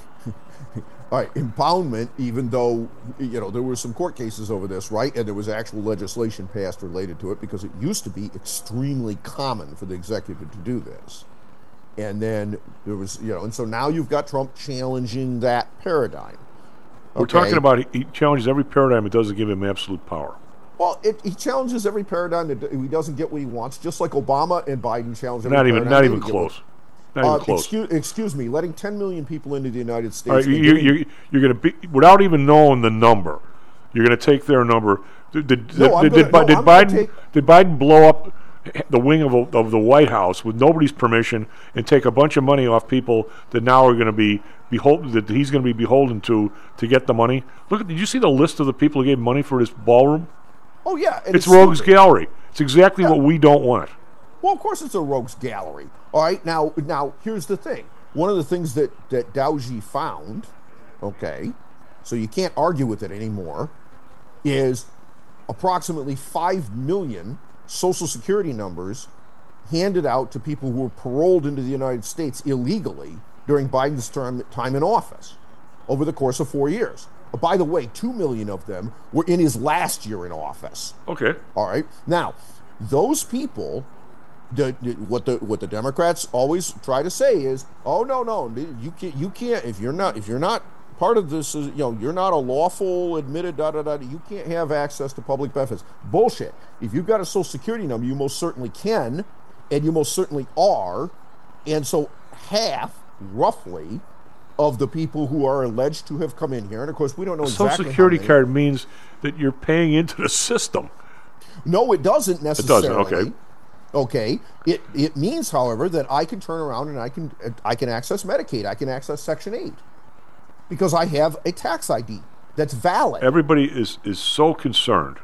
all right, impoundment. Even though you know there were some court cases over this, right, and there was actual legislation passed related to it because it used to be extremely common for the executive to do this, and then there was, you know, and so now you've got Trump challenging that paradigm. We're Okay? talking about he, he challenges every paradigm that doesn't give him absolute power. Well, it, he challenges every paradigm that d- he doesn't get what he wants, just like Obama and Biden challenged every Not even, paradigm not they even didn't get close. what- Not even Uh, close. Excuse, excuse me, letting ten million people into the United States. All right, and you, giving- you, you're going to be without even knowing the number. You're going to take their number. Did, did, No, I'm did, gonna- did, Bi- no, did I'm gonna Biden take- did Biden blow up the wing of, a, of the White House with nobody's permission and take a bunch of money off people that now are going to be beholden that he's going to be beholden to to get the money? Look, did you see the list of the people who gave money for this ballroom? Oh yeah, and It's Rogues stupid. Gallery. It's exactly what we don't want. Well, of course it's a rogues gallery. All right, now now here's the thing. One of the things that that Dowgie found, okay, so you can't argue with it anymore, is approximately five million Social Security numbers handed out to people who were paroled into the United States illegally during Biden's term time in office over the course of four years. Uh, By the way, two million of them were in his last year in office. Okay. All right. Now, those people, the, the- what the what the Democrats always try to say is, oh no no you can't you can't if you're not if you're not part of this is, you know, you're not a lawful admitted da da da you can't have access to public benefits. Bullshit. If you've got a Social Security number, you most certainly can, and you most certainly are, and so half roughly of the people who are alleged to have come in here, and of course we don't know A exactly Social how Security many. card means that you're paying into the system. No, it doesn't necessarily. okay. Okay. It it means, however, that I can turn around and I can I can access Medicaid. I can access Section eight because I have a tax I D that's valid. Everybody is, is so concerned.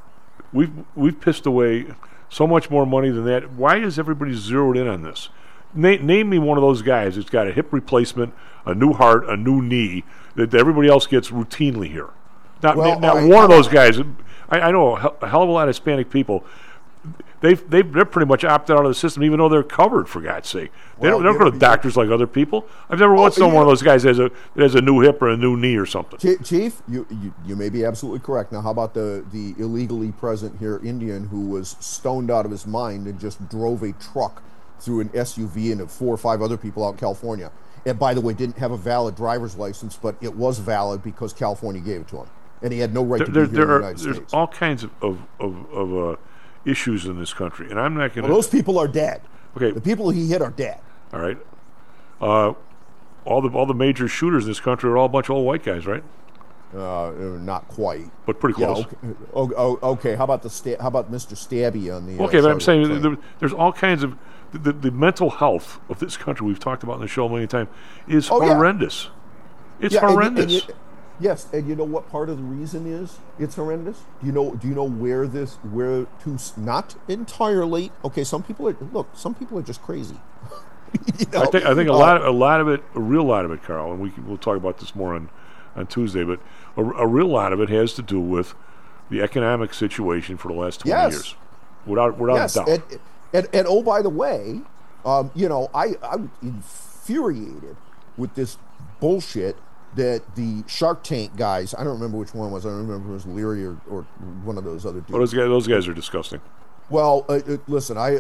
We've we've pissed away so much more money than that. Why is everybody zeroed in on this? Na- name me one of those guys that's got a hip replacement, a new heart, a new knee that everybody else gets routinely here. Not, Well, not I- one of those guys. I, I know a hell, a hell of a lot of Hispanic people. They've, they've, they're pretty much opted out of the system, even though they're covered, for God's sake. They Well, don't, they don't you go know, to doctors like other people. I've never once Oh, known you one of know- those guys that has, a, that has a new hip or a new knee or something. Chief, Chief you, you you may be absolutely correct. Now, how about the, the illegally present here Indian who was stoned out of his mind and just drove a truck through an S U V and four or five other people out in California? And by the way, didn't have a valid driver's license, but it was valid because California gave it to him. And he had no right There, to there, be here there in the are, United there's States. all kinds of, of, of, of uh, issues in this country, and I'm not going to... Well, those people are dead. Okay. The people he hit are dead. All right. Uh, all the all the major shooters in this country are all a bunch of old white guys, right? Uh, not quite, but pretty Yeah, close. okay. Oh, oh, okay. How about the sta- how about Mister Stabby on the? Okay, uh, but I'm side saying of the there, train? there's all kinds of the, the mental health of this country. We've talked about in the show many times is Oh, yeah. horrendous. It's Yeah, and you- horrendous. and you- yes, and you know what part of the reason is it's horrendous? Do you know? Do you know where this? Where to? s- Not entirely. Okay, some people are. Look, some people are just crazy. You know? I think I think a Uh, lot of, a lot of it, a real lot of it, Carl, and we can, we'll talk about this more on, on Tuesday. But a, a real lot of it has to do with the economic situation for the last twenty Yes. years, without without yes, a doubt. and, and and oh, by the way, um, you know, I I'm infuriated with this bullshit that the Shark Tank guys. I don't remember which one it was. I don't remember if it was Leary or, or one of those other dudes. Well, those guys, those guys are disgusting. Well, uh, uh, listen, I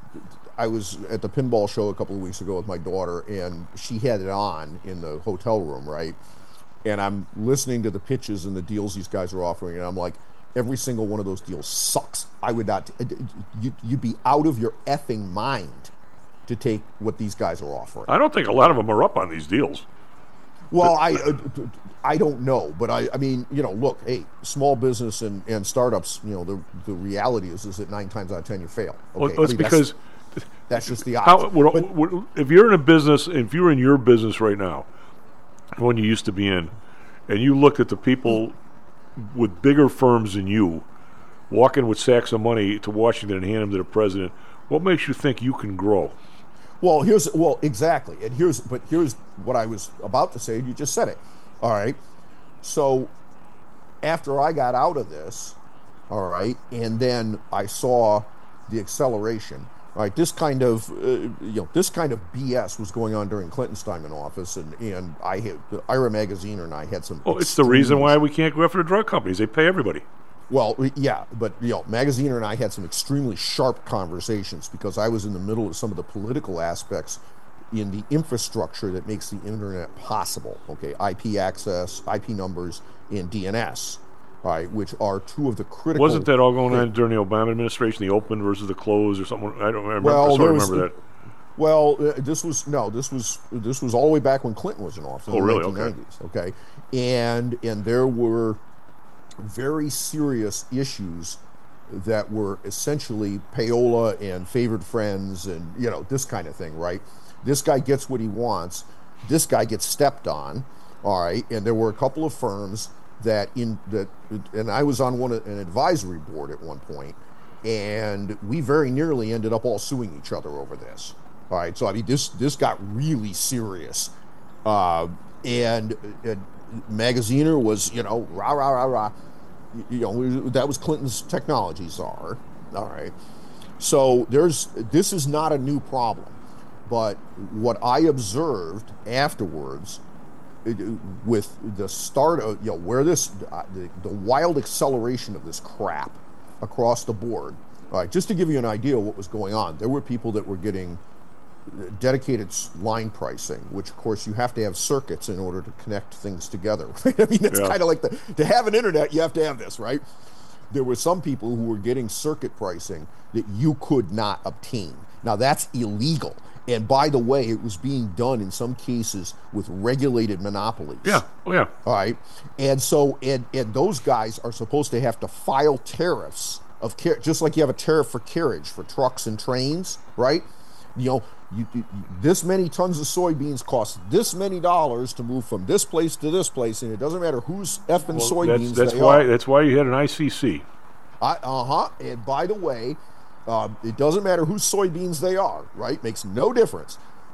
I was at the pinball show a couple of weeks ago with my daughter, and she had it on in the hotel room, right? And I'm listening to the pitches and the deals these guys are offering, and I'm like, every single one of those deals sucks. I would not. You, you'd be out of your effing mind to take what these guys are offering. I don't think a lot of them are up on these deals. Well, I uh, I don't know, but I, I mean, you know, look, hey, small business and, and startups, you know, the the reality is is that nine times out of ten you fail. Okay, Well, that's I mean, because that's, that's just the how, odds. what, But- what, if you're in a business, if you're in your business right now, one you used to be in, and you look at the people with bigger firms than you walking with sacks of money to Washington and hand them to the president, what makes you think you can grow? Well, here's well exactly, and here's but here's what I was about to say. You just said it. All right. So after I got out of this, all right, and then I saw the acceleration. All right, this kind of uh, you know this kind of B S was going on during Clinton's time in office, and and I had Ira Magaziner and I had some. Well, it's the reason why we can't go after the drug companies. They pay everybody. Well, yeah, but you know, Magaziner and I had some extremely sharp conversations because I was in the middle of some of the political aspects in the infrastructure that makes the internet possible. Okay, I P access, I P numbers, and D N S, all right, which are two of the critical. Wasn't that all going on during the Obama administration, the open versus the closed or something? I don't remember. Well, I sort there of was- remember that. Well, uh, this was no, this was this was all the way back when Clinton was in office. Oh, in the really? Okay. nineteen nineties, okay, and and there were very serious issues that were essentially payola and favored friends and you know this kind of thing, right? This guy gets what he wants. This guy gets stepped on, all right. And there were a couple of firms that in that, and I was on one an advisory board at one point, and we very nearly ended up all suing each other over this. All right, so I mean this this got really serious, uh, and, and Magaziner was you know rah rah rah rah, you know that was Clinton's technology czar. All right, so there's this is not a new problem, but what I observed afterwards it, with the start of you know where this uh, the, the wild acceleration of this crap across the board. All right, just to give you an idea of what was going on, there were people that were getting dedicated line pricing, which of course you have to have circuits in order to connect things together. Right? I mean, it's Yeah. kind of like the to have an internet, you have to have this, right? There were some people who were getting circuit pricing that you could not obtain. Now that's illegal. And by the way, it was being done in some cases with regulated monopolies. Yeah. Oh, yeah. All right. And so, and, and those guys are supposed to have to file tariffs of car- just like you have a tariff for carriage for trucks and trains, right? You know, you, you, this many tons of soybeans cost this many dollars to move from this place to this place, and it doesn't matter whose effing Well, soybeans that's that's they why are. that's why you had an I C C. I, uh-huh. And by the way, um, it doesn't matter whose soybeans they are, right? Makes no difference.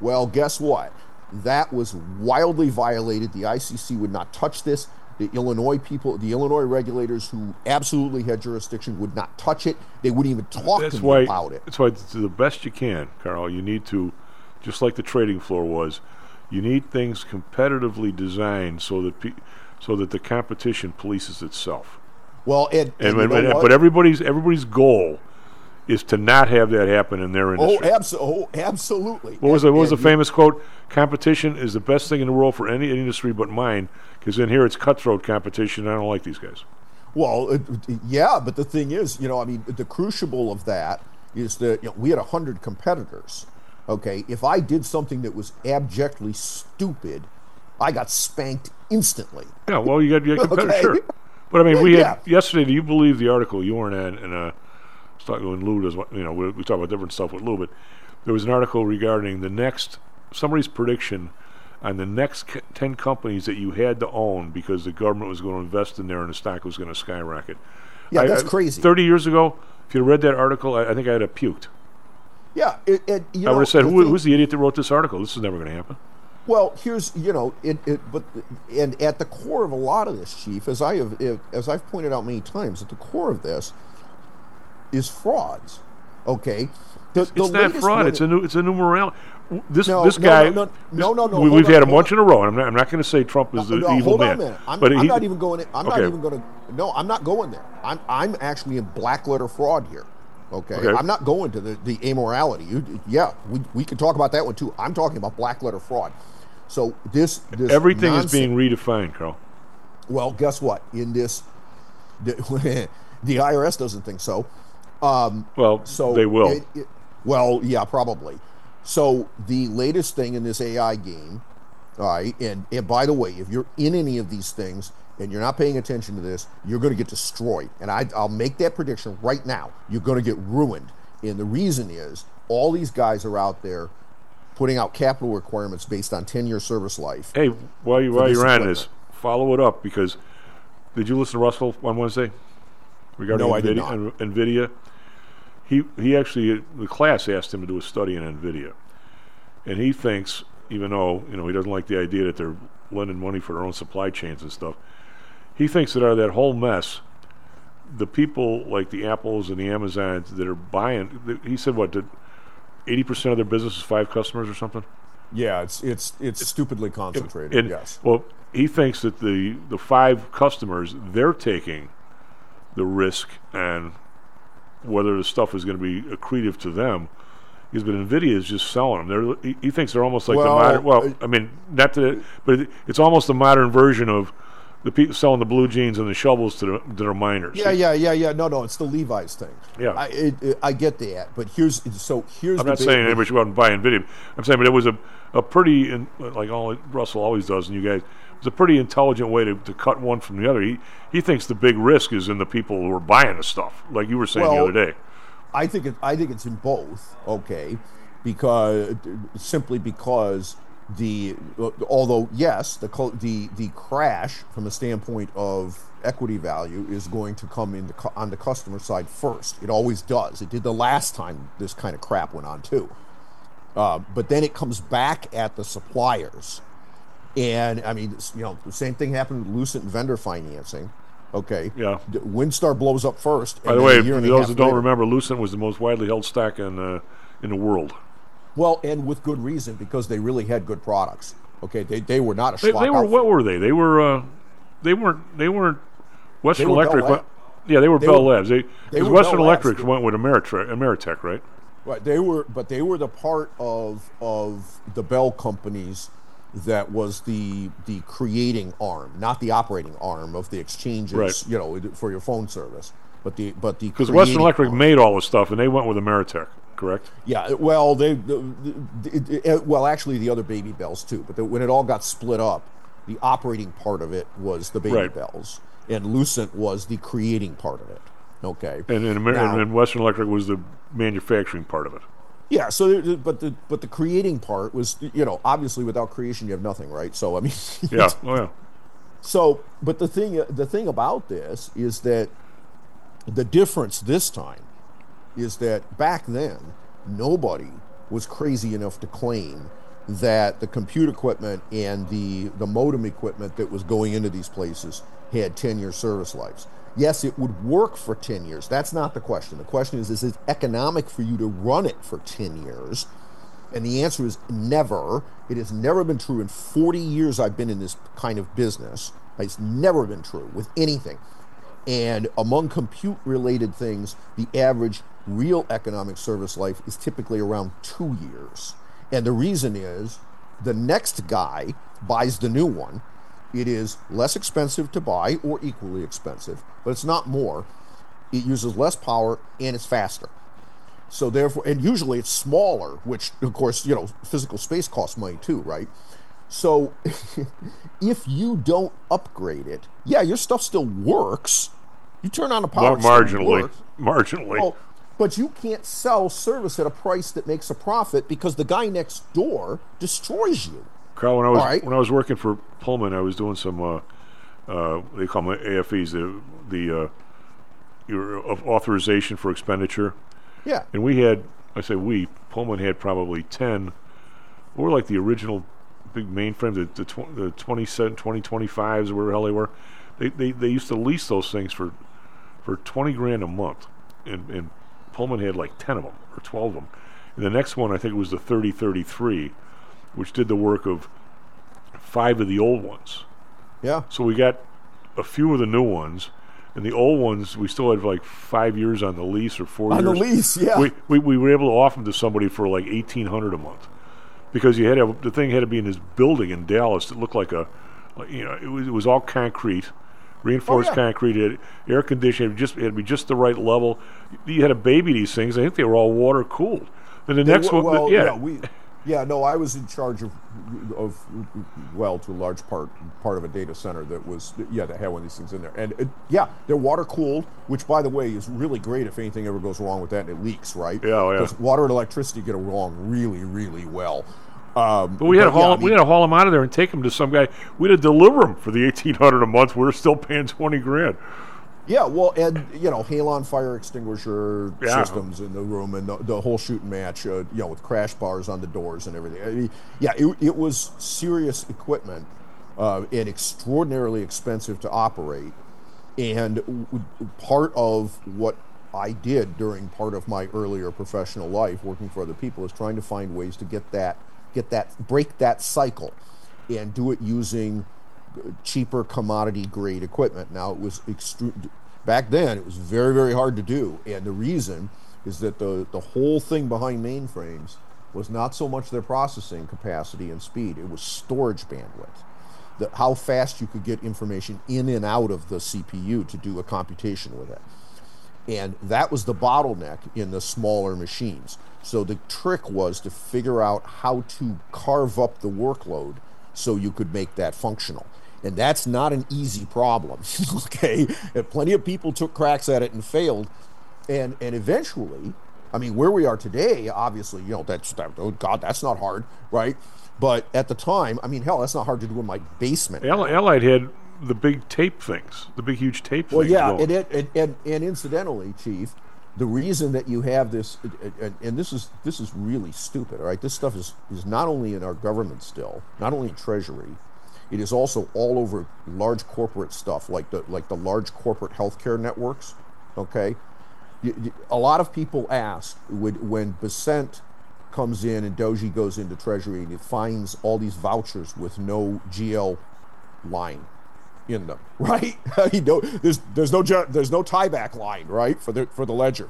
Well, guess what? That was wildly violated. The I C C would not touch this. The Illinois people, the Illinois regulators who absolutely had jurisdiction would not touch it. They wouldn't even talk that's to me why, about it. That's why, to the best you can, Carl, you need to, just like the trading floor was, you need things competitively designed so that pe- so that the competition polices itself. Well, and, and, and, you and know but everybody's everybody's goal is to not have that happen in their Oh, industry. abso- oh absolutely. What was and, the, what was the and famous quote? Competition is the best thing in the world for any industry but mine, because in here it's cutthroat competition. And I don't like these guys. Well, it, it- yeah, but the thing is, you know, I mean, the crucible of that is that you know, we had a hundred competitors. Okay, if I did something that was abjectly stupid, I got spanked instantly. Yeah, well, you got, you got competitors, Okay. sure. But I mean, we had Yeah. yesterday. Do you believe the article you weren't at? And uh, I was talking when Lou does. You know, we, we talk about different stuff with Lou, but there was an article regarding the next somebody's prediction on the next c- ten companies that you had to own because the government was going to invest in there and the stock was going to skyrocket. Yeah, I- that's I- crazy. Thirty years ago, if you read that article, I, I think I'd have puked. Yeah, it, it, you I know, would have said, the Who, thing- "Who's the idiot that wrote this article? This is never going to happen." Well, here's you know it, it but and at the core of a lot of this, Chief, as I have as I've pointed out many times, at the core of this is frauds. Okay, the, the It's not latest fraud. one- It's a new. It's a new morality. This No, this no, guy. no, no, no, no, no, We, hold we've on, had a hold bunch in a row. And I'm not. I'm not going to say Trump is the no, evil hold man. on a minute. I'm, but I'm he, not even going. I'm okay. not even going to. No, I'm not going there. I'm I'm actually in black letter fraud here. Okay, Okay. I'm not going to the the amorality. You, yeah, we we can talk about that one too. I'm talking about black letter fraud. So this this Everything nonsense, is being redefined, Carl. Well, guess what? In this, the, the I R S doesn't think so. Um, well, so they will. it- it- well, yeah, probably. So the latest thing in this A I game, all right, and, and by the way, if you're in any of these things and you're not paying attention to this, you're going to get destroyed. And I, I'll make that prediction right now. You're going to get ruined. And the reason is all these guys are out there putting out capital requirements based on ten-year service life. Hey, while you for while this you're on equipment. this, follow it up because did you listen to Russell on Wednesday regarding No, I did NVIDIA? not. N- NVIDIA. He he actually the class asked him to do a study in NVIDIA, and he thinks even though you know he doesn't like the idea that they're lending money for their own supply chains and stuff, he thinks that out of that whole mess, the people like the Apples and the Amazons that are buying, th- he said what did eighty percent of their business is five customers or something. Yeah, it's it's it's stupidly concentrated. And, yes. Well, he thinks that the the five customers they're taking the risk and whether the stuff is going to be accretive to them. Because but Nvidia is just selling them. They're, he, he thinks they're almost like Well, the modern. Well, uh, I mean, not to, but it, it's almost the modern version of the people selling the blue jeans and the shovels to the, to their miners. Yeah, yeah, yeah, yeah. No, no, it's the Levi's thing. Yeah. I, it, it, I get that, but here's so here's. I'm the not big- saying anybody should go out and buy Nvidia. I'm saying, but it was a, a pretty, in, like all Russell always does, and you guys, it was a pretty intelligent way to, to cut one from the other. He he thinks the big risk is in the people who are buying the stuff, like you were saying Well, the other day. I think it, I think it's in both. Okay, because simply because the although yes the co- the the crash from the standpoint of equity value is going to come in the, cu- on the customer side first. It always does. It did the last time this kind of crap went on too. Uh, but then it comes back at the suppliers, and I mean you know the same thing happened with Lucent vendor financing. Okay. Yeah. D- Windstar blows up first. By and the then way, a for year and a those half who don't later- remember, Lucent was the most widely held stock in uh, in the world. Well, and with good reason, because they really had good products. Okay, they, they were not a They, schlock they were outfit. what were they? They were uh, they weren't they weren't Western They were Bell Electric. Labs. Yeah, they were They Bell were- Labs. They they because were Western Bell Labs. Electric went with Ameritech, Ameritech, right? Right, they were, but they were the part of of the Bell companies that was the the creating arm, not the operating arm of the exchanges. Right. You know, for your phone service, but the but the Because Western creating Electric arm. made all the stuff, and they went with Ameritech, correct? Yeah, well, they, the, the, it- it- well, actually, the other Baby Bells too. But the, when it all got split up, the operating part of it was the Baby Right. Bells, and Lucent was the creating part of it. Okay, And and, Amer- Now- and and Western Electric was the manufacturing part of it. yeah. So, there- but the but the creating part was, you know, obviously without creation you have nothing, right? So I mean, Yeah. Oh yeah. So, but the thing the thing about this is that the difference this time is that back then nobody was crazy enough to claim that the compute equipment and the, the modem equipment that was going into these places had ten-year service lives. Yes, it would work for ten years. That's not the question. The question is, is it economic for you to run it for ten years? And the answer is never. It has never been true in forty years I've been in this kind of business. It's never been true with anything. And among compute-related things, the average real economic service life is typically around two years. And the reason is the next guy buys the new one. It is less expensive to buy or equally expensive, but it's not more. It uses less power and it's faster. So therefore, and usually it's smaller, which of course, you know, physical space costs money too, right? So if you don't upgrade it, yeah, your stuff still works. You turn on the power, Mar- marginally, marginally. Well, but you can't sell service at a price that makes a profit because the guy next door destroys you. Carl, when I was right. when I was working for Pullman, I was doing some uh, uh, they call them A F Es, the the uh, your authorization for expenditure. Yeah. And we had, I say we, Pullman had probably ten, or like the original big mainframe, the the, tw- the twenty-seven, twenty twenty-fives, or whatever the hell they were. They, they they used to lease those things for for twenty grand a month, and, and Pullman had like ten of them or twelve of them. And the next one, I think it was the thirty thirty-three, which did the work of five of the old ones. Yeah. So we got a few of the new ones, and the old ones we still had like five years on the lease or four on years. On the lease, yeah. We, we we were able to offer them to somebody for like eighteen hundred a month, because you had to, the thing had to be in this building in Dallas that looked like a, like, you know, it was it was all concrete. Reinforced oh, yeah. concrete, it had air conditioning, just it had to be just the right level. You had to baby these things. I think they were all water cooled. Then the they next were, one, well, yeah, yeah, we, yeah, no, I was in charge of, of, well, to a large part, part of a data center that was, yeah, that had one of these things in there, and it, yeah, they're water cooled, which by the way is really great if anything ever goes wrong with that and it leaks, right? Yeah, yeah. Because water and electricity get along really, really well. Um, but we had but to haul yeah, we I mean, had to haul them out of there and take them to some guy. We had to deliver them for the eighteen hundred a month. We were still paying twenty grand. Yeah, well, and you know, Halon fire extinguisher yeah. systems in the room, and the, the whole shooting match, uh, you know, with crash bars on the doors and everything. I mean, yeah, it, it was serious equipment uh, and extraordinarily expensive to operate. And w- part of what I did during part of my earlier professional life, working for other people, is trying to find ways to get that, get that, break that cycle, and do it using cheaper commodity grade equipment. Now it was extru- back then it was very very hard to do, and the reason is that the the whole thing behind mainframes was not so much their processing capacity and speed, it was storage bandwidth, the, how fast you could get information in and out of the C P U to do a computation with it. And that was the bottleneck in the smaller machines. So the trick was to figure out how to carve up the workload so you could make that functional. And that's not an easy problem, okay? And plenty of people took cracks at it and failed. And and eventually, I mean, where we are today, obviously, you know, that's, that, oh God, that's not hard, right? But at the time, I mean, hell, that's not hard to do in my basement. Allied had the big tape things, the big, huge tape well, things. Well, yeah, going. and, it, and, and, and incidentally, Chief, the reason that you have this, and, and this is this is really stupid, all right? This stuff is, is not only in our government still, not only in Treasury, it is also all over large corporate stuff, like the like the large corporate healthcare networks, okay? You, you, a lot of people ask, when, when Bessent comes in and Doji goes into Treasury and he finds all these vouchers with no G L line in them, right? you know, there's there's no there's no tieback line, right, for the for the ledger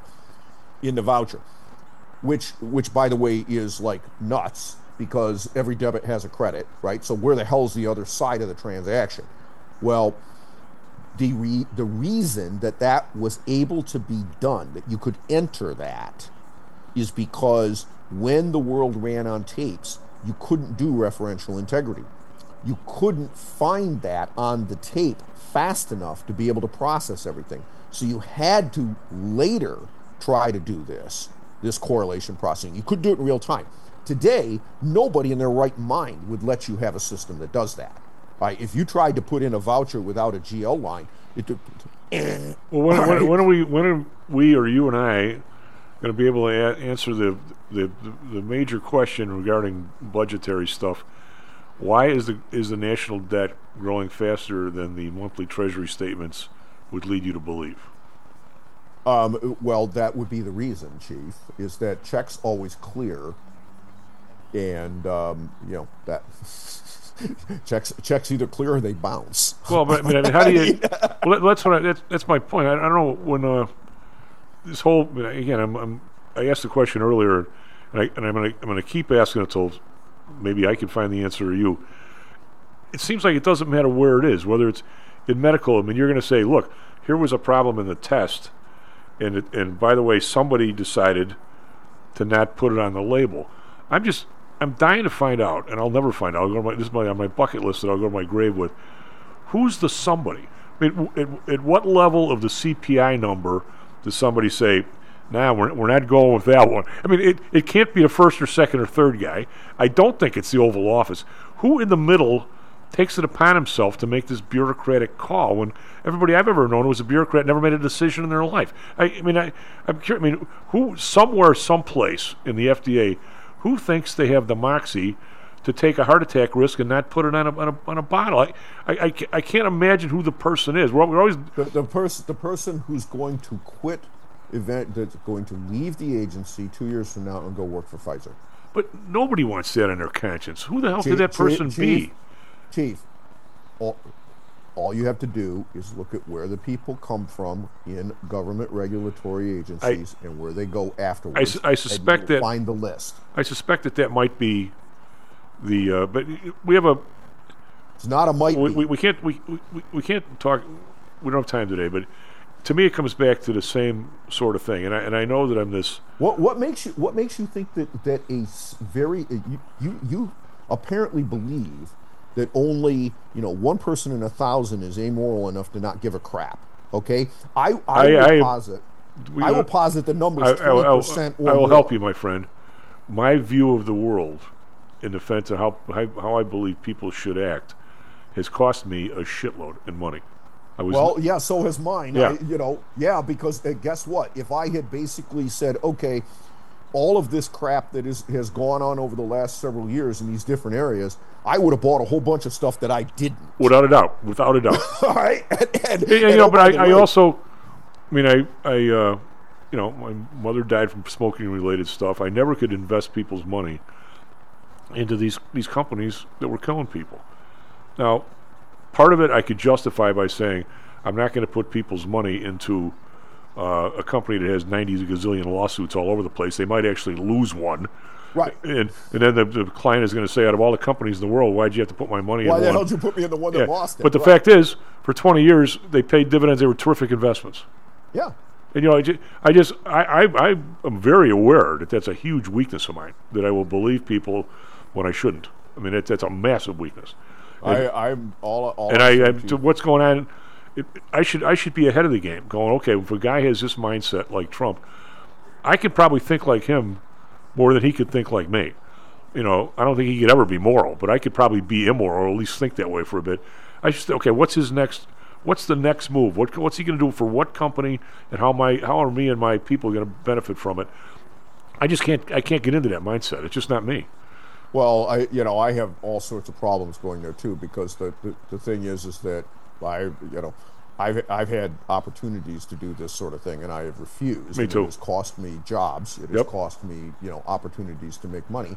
in the voucher, which which by the way is like nuts, because every debit has a credit, right? So where the hell's the other side of the transaction? Well, the re, the reason that that was able to be done, that you could enter that, is because when the world ran on tapes, you couldn't do referential integrity. You couldn't find that on the tape fast enough to be able to process everything. So you had to later try to do this, this correlation processing. You couldn't do it in real time. Today, nobody in their right mind would let you have a system that does that. Right? If you tried to put in a voucher without a G L line, it. Well, when, when, when are we? When are we or you and I going to be able to a- answer the, the the the major question regarding budgetary stuff. Why is the is the national debt growing faster than the monthly Treasury statements would lead you to believe? Um, well, that would be the reason, Chief, is that checks always clear, and um, you know that checks checks either clear or they bounce. Well, but I mean, I mean how do you? Well, that's what I, that's that's my point. I, I don't know when uh, this whole again. I'm, I'm I asked the question earlier, and, I, and I'm going to I'm going to keep asking it till maybe I can find the answer to you. It seems like it doesn't matter where it is, whether it's in medical. I mean, you're going to say, look, here was a problem in the test, and it, and by the way, somebody decided to not put it on the label. I'm just I'm dying to find out, and I'll never find out. I'll go to my, this is my, on my bucket list that I'll go to my grave with. Who's the somebody? I mean, w- at, at what level of the C P I number does somebody say, nah, we're, we're not going with that one? I mean, it, it can't be the first or second or third guy. I don't think it's the Oval Office. Who in the middle takes it upon himself to make this bureaucratic call when everybody I've ever known who was a bureaucrat never made a decision in their life? I, I mean, I, I'm curious. I mean, who somewhere, someplace in the F D A, who thinks they have the moxie to take a heart attack risk and not put it on a on a, on a bottle? I, I, I, I can't imagine who the person is. We're, we're always the, the person the person who's going to quit event that's going to leave the agency two years from now and go work for Pfizer. But nobody wants that on their conscience. Who the hell Chief, could that person Chief, be? Chief, all, all you have to do is look at where the people come from in government regulatory agencies I, and where they go afterwards. I, I suspect that find the list. I suspect that that might be the. Uh, but we have a. It's not a might. We, be. we, we can't we, we we can't talk. We don't have time today, but to me, it comes back to the same sort of thing. And I and I know that I'm this. What what makes you what makes you think that that a very uh, you you, you apparently believe that only, you know, one person in a thousand is amoral enough to not give a crap. Okay, I I, I will I, posit we, I will posit the numbers I, twenty percent. I, I, I will help you, my friend. My view of the world, in defense of how how I believe people should act, has cost me a shitload in money. I was well, yeah, so has mine. Yeah. I, you know, yeah, because uh, guess what? If I had basically said, okay, all of this crap that is has gone on over the last several years in these different areas, I would have bought a whole bunch of stuff that I didn't. Without a doubt, without a doubt. All right, and, and, yeah, you and know, oh, but I, I way, also, I mean, I, I, uh, you know, my mother died from smoking-related stuff. I never could invest people's money into these these companies that were killing people. Now, part of it I could justify by saying I'm not going to put people's money into uh, a company that has ninety gazillion lawsuits all over the place. They might actually lose one. Right. And and then the, the client is going to say, out of all the companies in the world, why'd you have to put my money Why in the one? hell did you put me in the one that yeah. lost it? But the right. fact is, for twenty years, they paid dividends. They were terrific investments. Yeah. And, you know, I just, I, just I, I, I am very aware that that's a huge weakness of mine, that I will believe people when I shouldn't. I mean, it, that's a massive weakness. And, I, I'm all, all and I, I to what's going on, it, I should I should be ahead of the game, going, okay, if a guy has this mindset like Trump, I could probably think like him more than he could think like me. You know, I don't think he could ever be moral, but I could probably be immoral, or at least think that way for a bit. I just, okay, what's his next, what's the next move? What What's he going to do for what company, and how my how are me and my people going to benefit from it? I just can't, I can't get into that mindset. It's just not me. Well, I, you know, I have all sorts of problems going there too, because the, the, the thing is, is that I, you know, I've I've had opportunities to do this sort of thing, and I have refused. Me and too. It has cost me jobs. It has Yep. cost me, you know, opportunities to make money,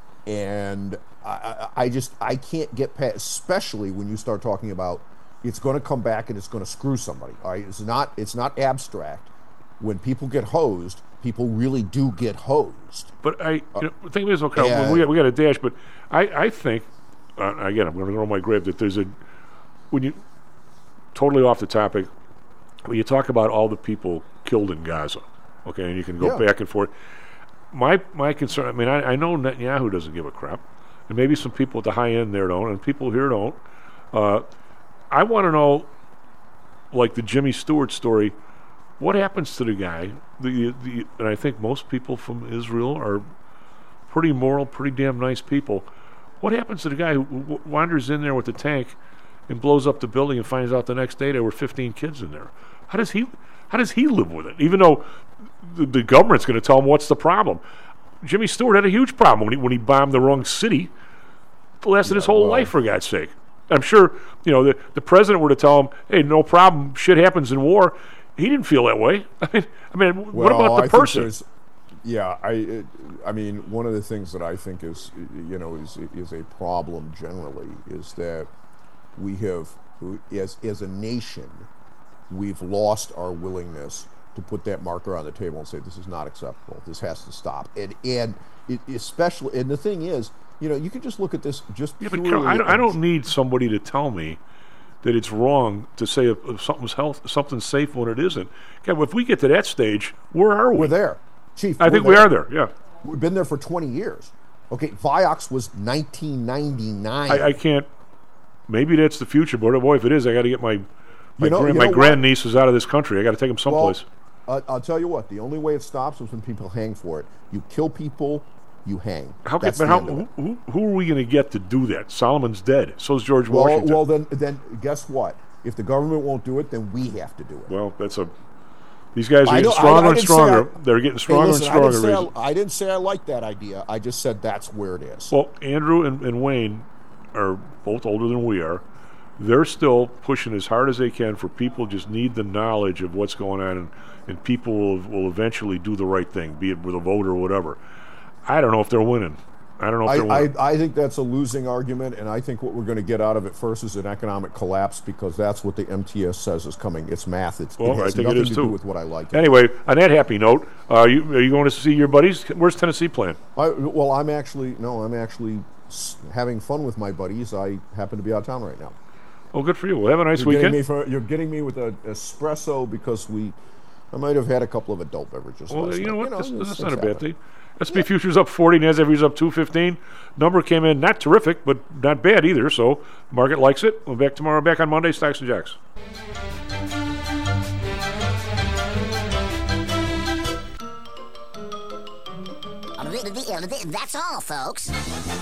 and I, I, I just I can't get past, especially when you start talking about it's going to come back and it's going to screw somebody. All right, it's not it's not abstract. When people get hosed, people really do get hosed. But I, you know, the thing is, okay, Yeah. we got, we got a dash, but I, I think, uh, again, I'm going to go on my grave, that there's a, when you, totally off the topic, when you talk about all the people killed in Gaza, okay, and you can go Yeah. back and forth. My my concern, I mean, I, I know Netanyahu doesn't give a crap, and maybe some people at the high end there don't, and people here don't. Uh, I want to know, like the Jimmy Stewart story, what happens to the guy? The, the and I think most people from Israel are pretty moral, pretty damn nice people. What happens to the guy who w- wanders in there with the tank and blows up the building and finds out the next day there were fifteen kids in there? How does he? How does he live with it? Even though the, the government's going to tell them what's the problem. Jimmy Stewart had a huge problem when he when he bombed the wrong city. It lasted yeah, his whole well, life, for God's sake. I'm sure, you know, the, the president were to tell him, hey, no problem, shit happens in war. He didn't feel that way. I mean, I mean well, what about the I person? Yeah, I it, I mean, one of the things that I think is, you know, is is a problem generally is that we have, as as a nation, we've lost our willingness to put that marker on the table and say this is not acceptable. This has to stop. And and it, especially, and the thing is, you know, you can just look at this just yeah, purely. But Carol, I, don't, I don't need somebody to tell me that it's wrong to say if, if something's health, something's safe when it isn't. God, if we get to that stage, where are we? We're there, Chief. I think there. we are there. Yeah, we've been there for twenty years. Okay, Vioxx was nineteen ninety-nine. I, I can't. Maybe that's the future, but boy, if it is, I got to get my my, you know, grand, you my know grandnieces out of this country. I got to take them someplace. Well, uh, I'll tell you what. The only way it stops is when people hang for it. You kill people, you hang. How That's can, the how, end of it. who, who are we going to get to do that? Solomon's dead. So's George well, Washington. Well, then, then guess what? If the government won't do it, then we have to do it. Well, that's a. These guys are I getting know, stronger I, I and stronger. I, They're getting stronger hey, listen, and stronger. I didn't, say reason. I, I didn't say I liked that idea. I just said that's where it is. Well, Andrew and, and Wayne are both older than we are. They're still pushing as hard as they can for people just need the knowledge of what's going on, and, and people will, will eventually do the right thing, be it with a vote or whatever. I don't know if they're winning. I don't know if I, they're winning. I, I think that's a losing argument, and I think what we're going to get out of it first is an economic collapse, because that's what the M T S says is coming. It's math. It's, well, it has I think nothing it is to too. do with what I like. Anyway, on that happy note, uh, you, are you going to see your buddies? Where's Tennessee playing? I, well, I'm actually, no, I'm actually having fun with my buddies. I happen to be out of town right now. Oh, good for you. Well, have a nice you're weekend. Getting me for, you're getting me with an espresso because we, I might have had a couple of adult beverages. Well, last you know night. what? You know, that's, that's not a happen. bad thing. S and P futures up forty, NASDAQ up two fifteen. Number came in not terrific, but not bad either. So market likes it. We'll be back tomorrow. Back on Monday. Stocks and Jacks. That's all, folks.